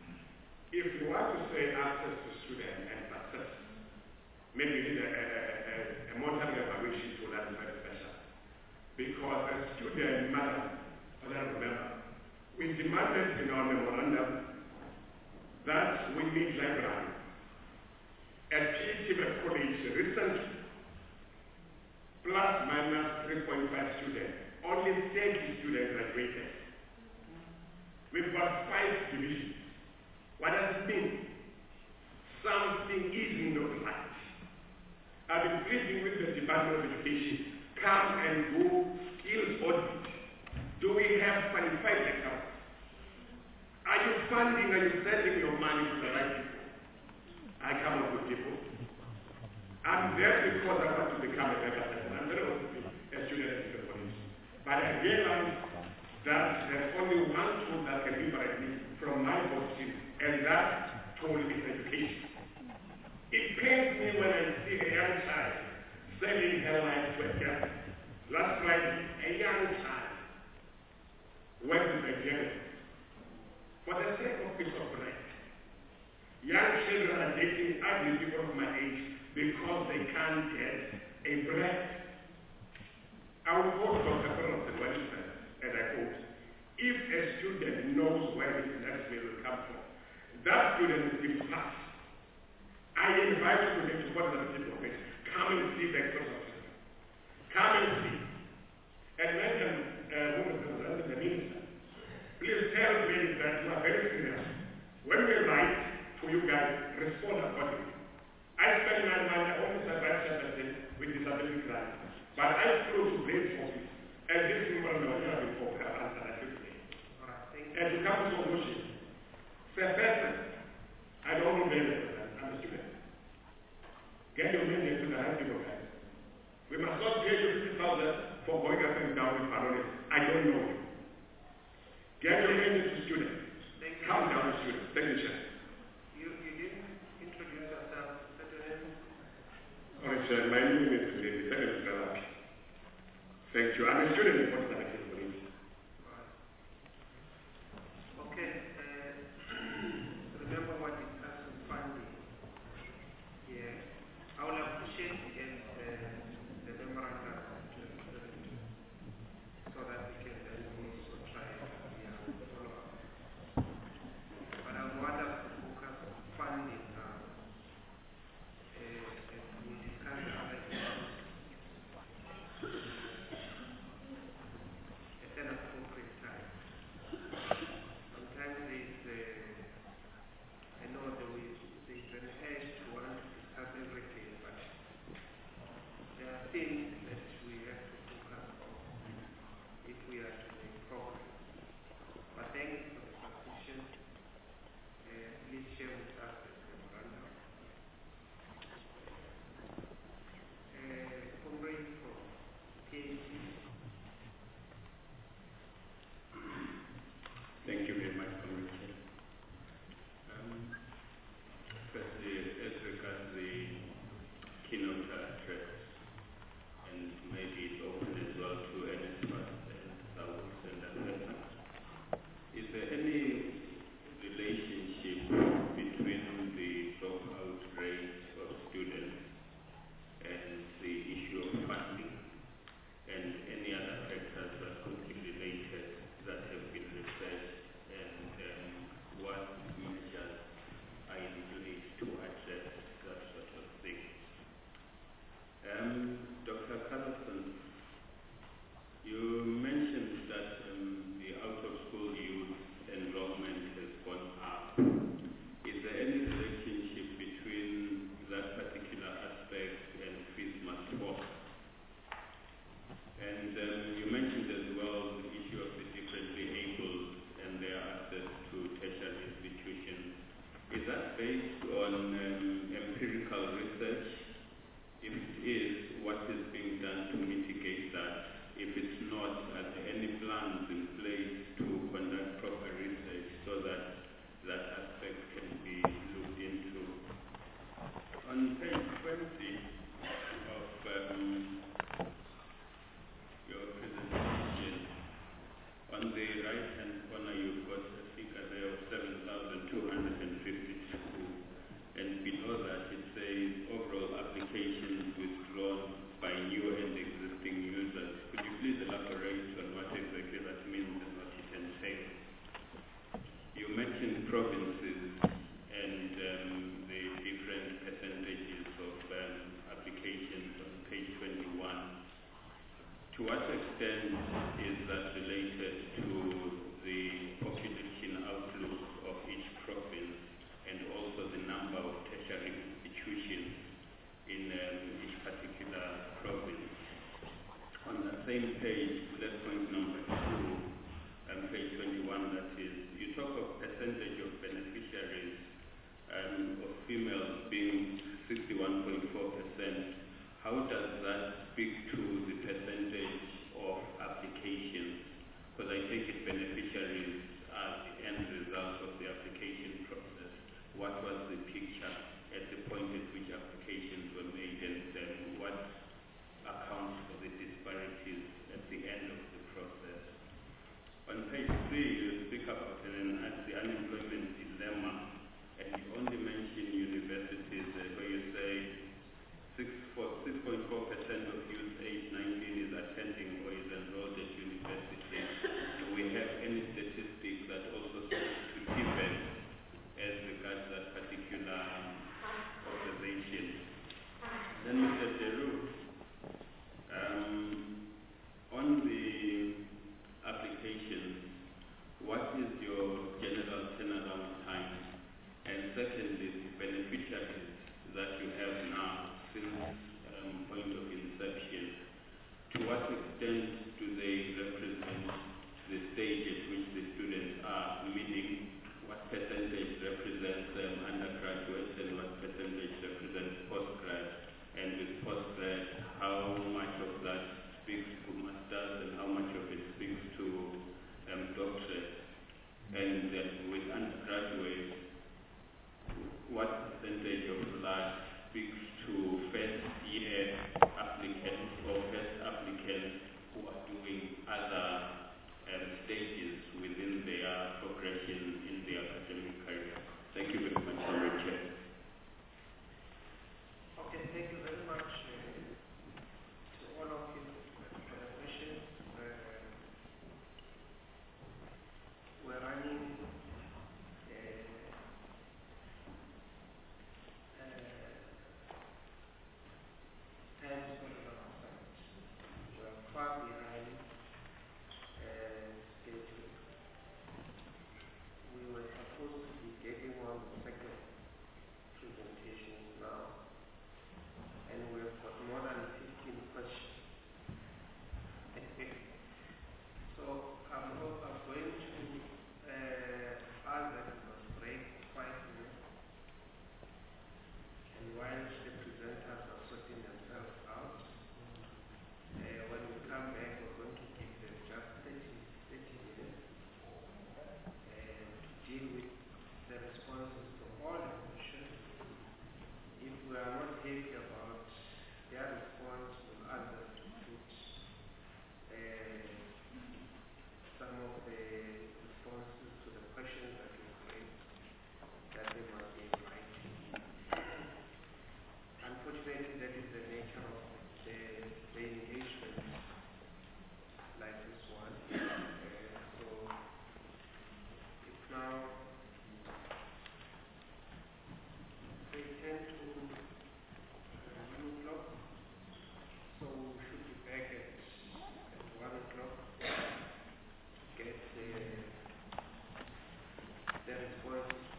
[SPEAKER 6] If you want to say access to students and success, maybe you need a, a, a, a monetary evaluation tool that is very special. Because a student, madam, I remember, we demanded in our memorandum that we need library. At P T V College recently, plus minus three point five students, only thirty students graduated. We've got five divisions. What does it mean? Something is not right. I've been pleading with the Department of Education, come and do skills audit. Do we have qualified accountants? Are you funding, are you sending your money to the right people? I come up with people. I'm there because I want to become a better person. I'm very well a student at the college. But I realize that there's only one tool that can liberate me from my position, and that tool is education. It pains me when I see a young child selling her life to a girl. Last Friday, a young child went to Nigeria for the sake of piece of bread. Young children are dating ugly people of my age because they can't get a bread. I will quote Doctor Colonel Wellington, and I quote, if a student knows where his next meal will come from, that student is given pass. I invite you today to what the people of it. Come and see the exorcism. Come and see. And mention uh, who is representing the minister. Please tell me that you are very serious. When we write to you guys, respond accordingly. I spend my money, I only survive seventeen with disability grant. But I flew to great office, and this people will never before have answered that today. And to come to solution. Say, person, I don't know many of them, I'm a student. Get your money to the right people, guys. We must not pay you fifty thousand for going up and down with parole. I don't know you. Get your money to students. Come down to students. Thank you, Chair.
[SPEAKER 1] You, you didn't introduce yourself.
[SPEAKER 6] Sorry, Chair. My name is Lady Secretary Galapi. Thank you. I'm a student in Port Elizabeth College.
[SPEAKER 1] Okay. Uh, remember what is person funding. Yeah. I will appreciate to get uh, the memorandum so that we can then also try and yeah, follow up. But I want us to focus on funding now. Uh, as we discuss the other issues. share with us the memorandum. Uh, Comrade from K A C.
[SPEAKER 9] Thank you very much, Comrade Chair. Um, firstly, as regards the keynote address, and maybe it's open as well to N S F A S and South and Africa, is there any relationship between the dropout rate of students and the issue of funding and any other factors that could be related that have been researched, and um, what measures are in place to address that sort of thing? Um, Doctor Carlson, you mentioned that um, the out-of-school youth enrollment has gone up. Is there any relationship between that particular aspect and fees must fall? And um, you mentioned as well the issue of the differently abled and their access to tertiary institutions. Is that based on um, empirical research? If it is, what is being done to mitigate that? If it's not, are there any plans in place to conduct proper research so that that aspect can be looked into? On page twenty of um, your presentation, on the right-hand corner, you've got a figure there of seven thousand two hundred fifty-two, and below that it says overall applications withdrawn by new and existing users. Could you please elaborate on what exactly that means and what it entails? You mentioned provinces and um, the different percentages of um, applications on page twenty-one. To what extent is that related to the population outlook of each province and also the number of tertiary institutions in um, each particular province? On the same page, bullet point number two, um, page twenty-one, that is, you talk of percentage of beneficiaries um, of females being sixty-one point four percent. How does that speak to the percentage of applications? Because I take it beneficiaries are the end result of the application process. What was the picture at the point at which applications were made, and um, what accounts for the disparities at the end of the process? On page three, you speak about an, the unemployment dilemma, and you only mention universities uh, where you say six point four percent of youth age nineteen is attending or is enrolled at university. Do we have any statistics that also speak to Tibet as regards that particular observation? Then Mister Deru, um, on the applications, what is your general turnaround time? And secondly, the beneficiaries that you have now since um, point of inception, to what extent do they represent the stage at which the students are, meaning what percentage represents um, undergraduates and what percentage represents postgrad? And with postgrad, how much of that speaks to masters and how much of it speaks to um, doctorate? And uh, with undergraduates, what percentage of that speaks to first year applicants or first applicants who are doing other um, stages within their progression in their academic career? Thank you very much, Comrade Chair.
[SPEAKER 1] Okay, thank you very much uh, to all of you for the questions. Uh, we're running times on our side. We are far behind uh, schedule.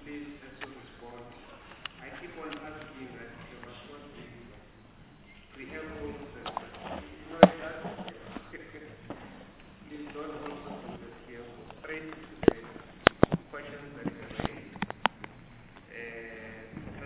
[SPEAKER 1] please have to respond. I keep on asking that there was what the preamble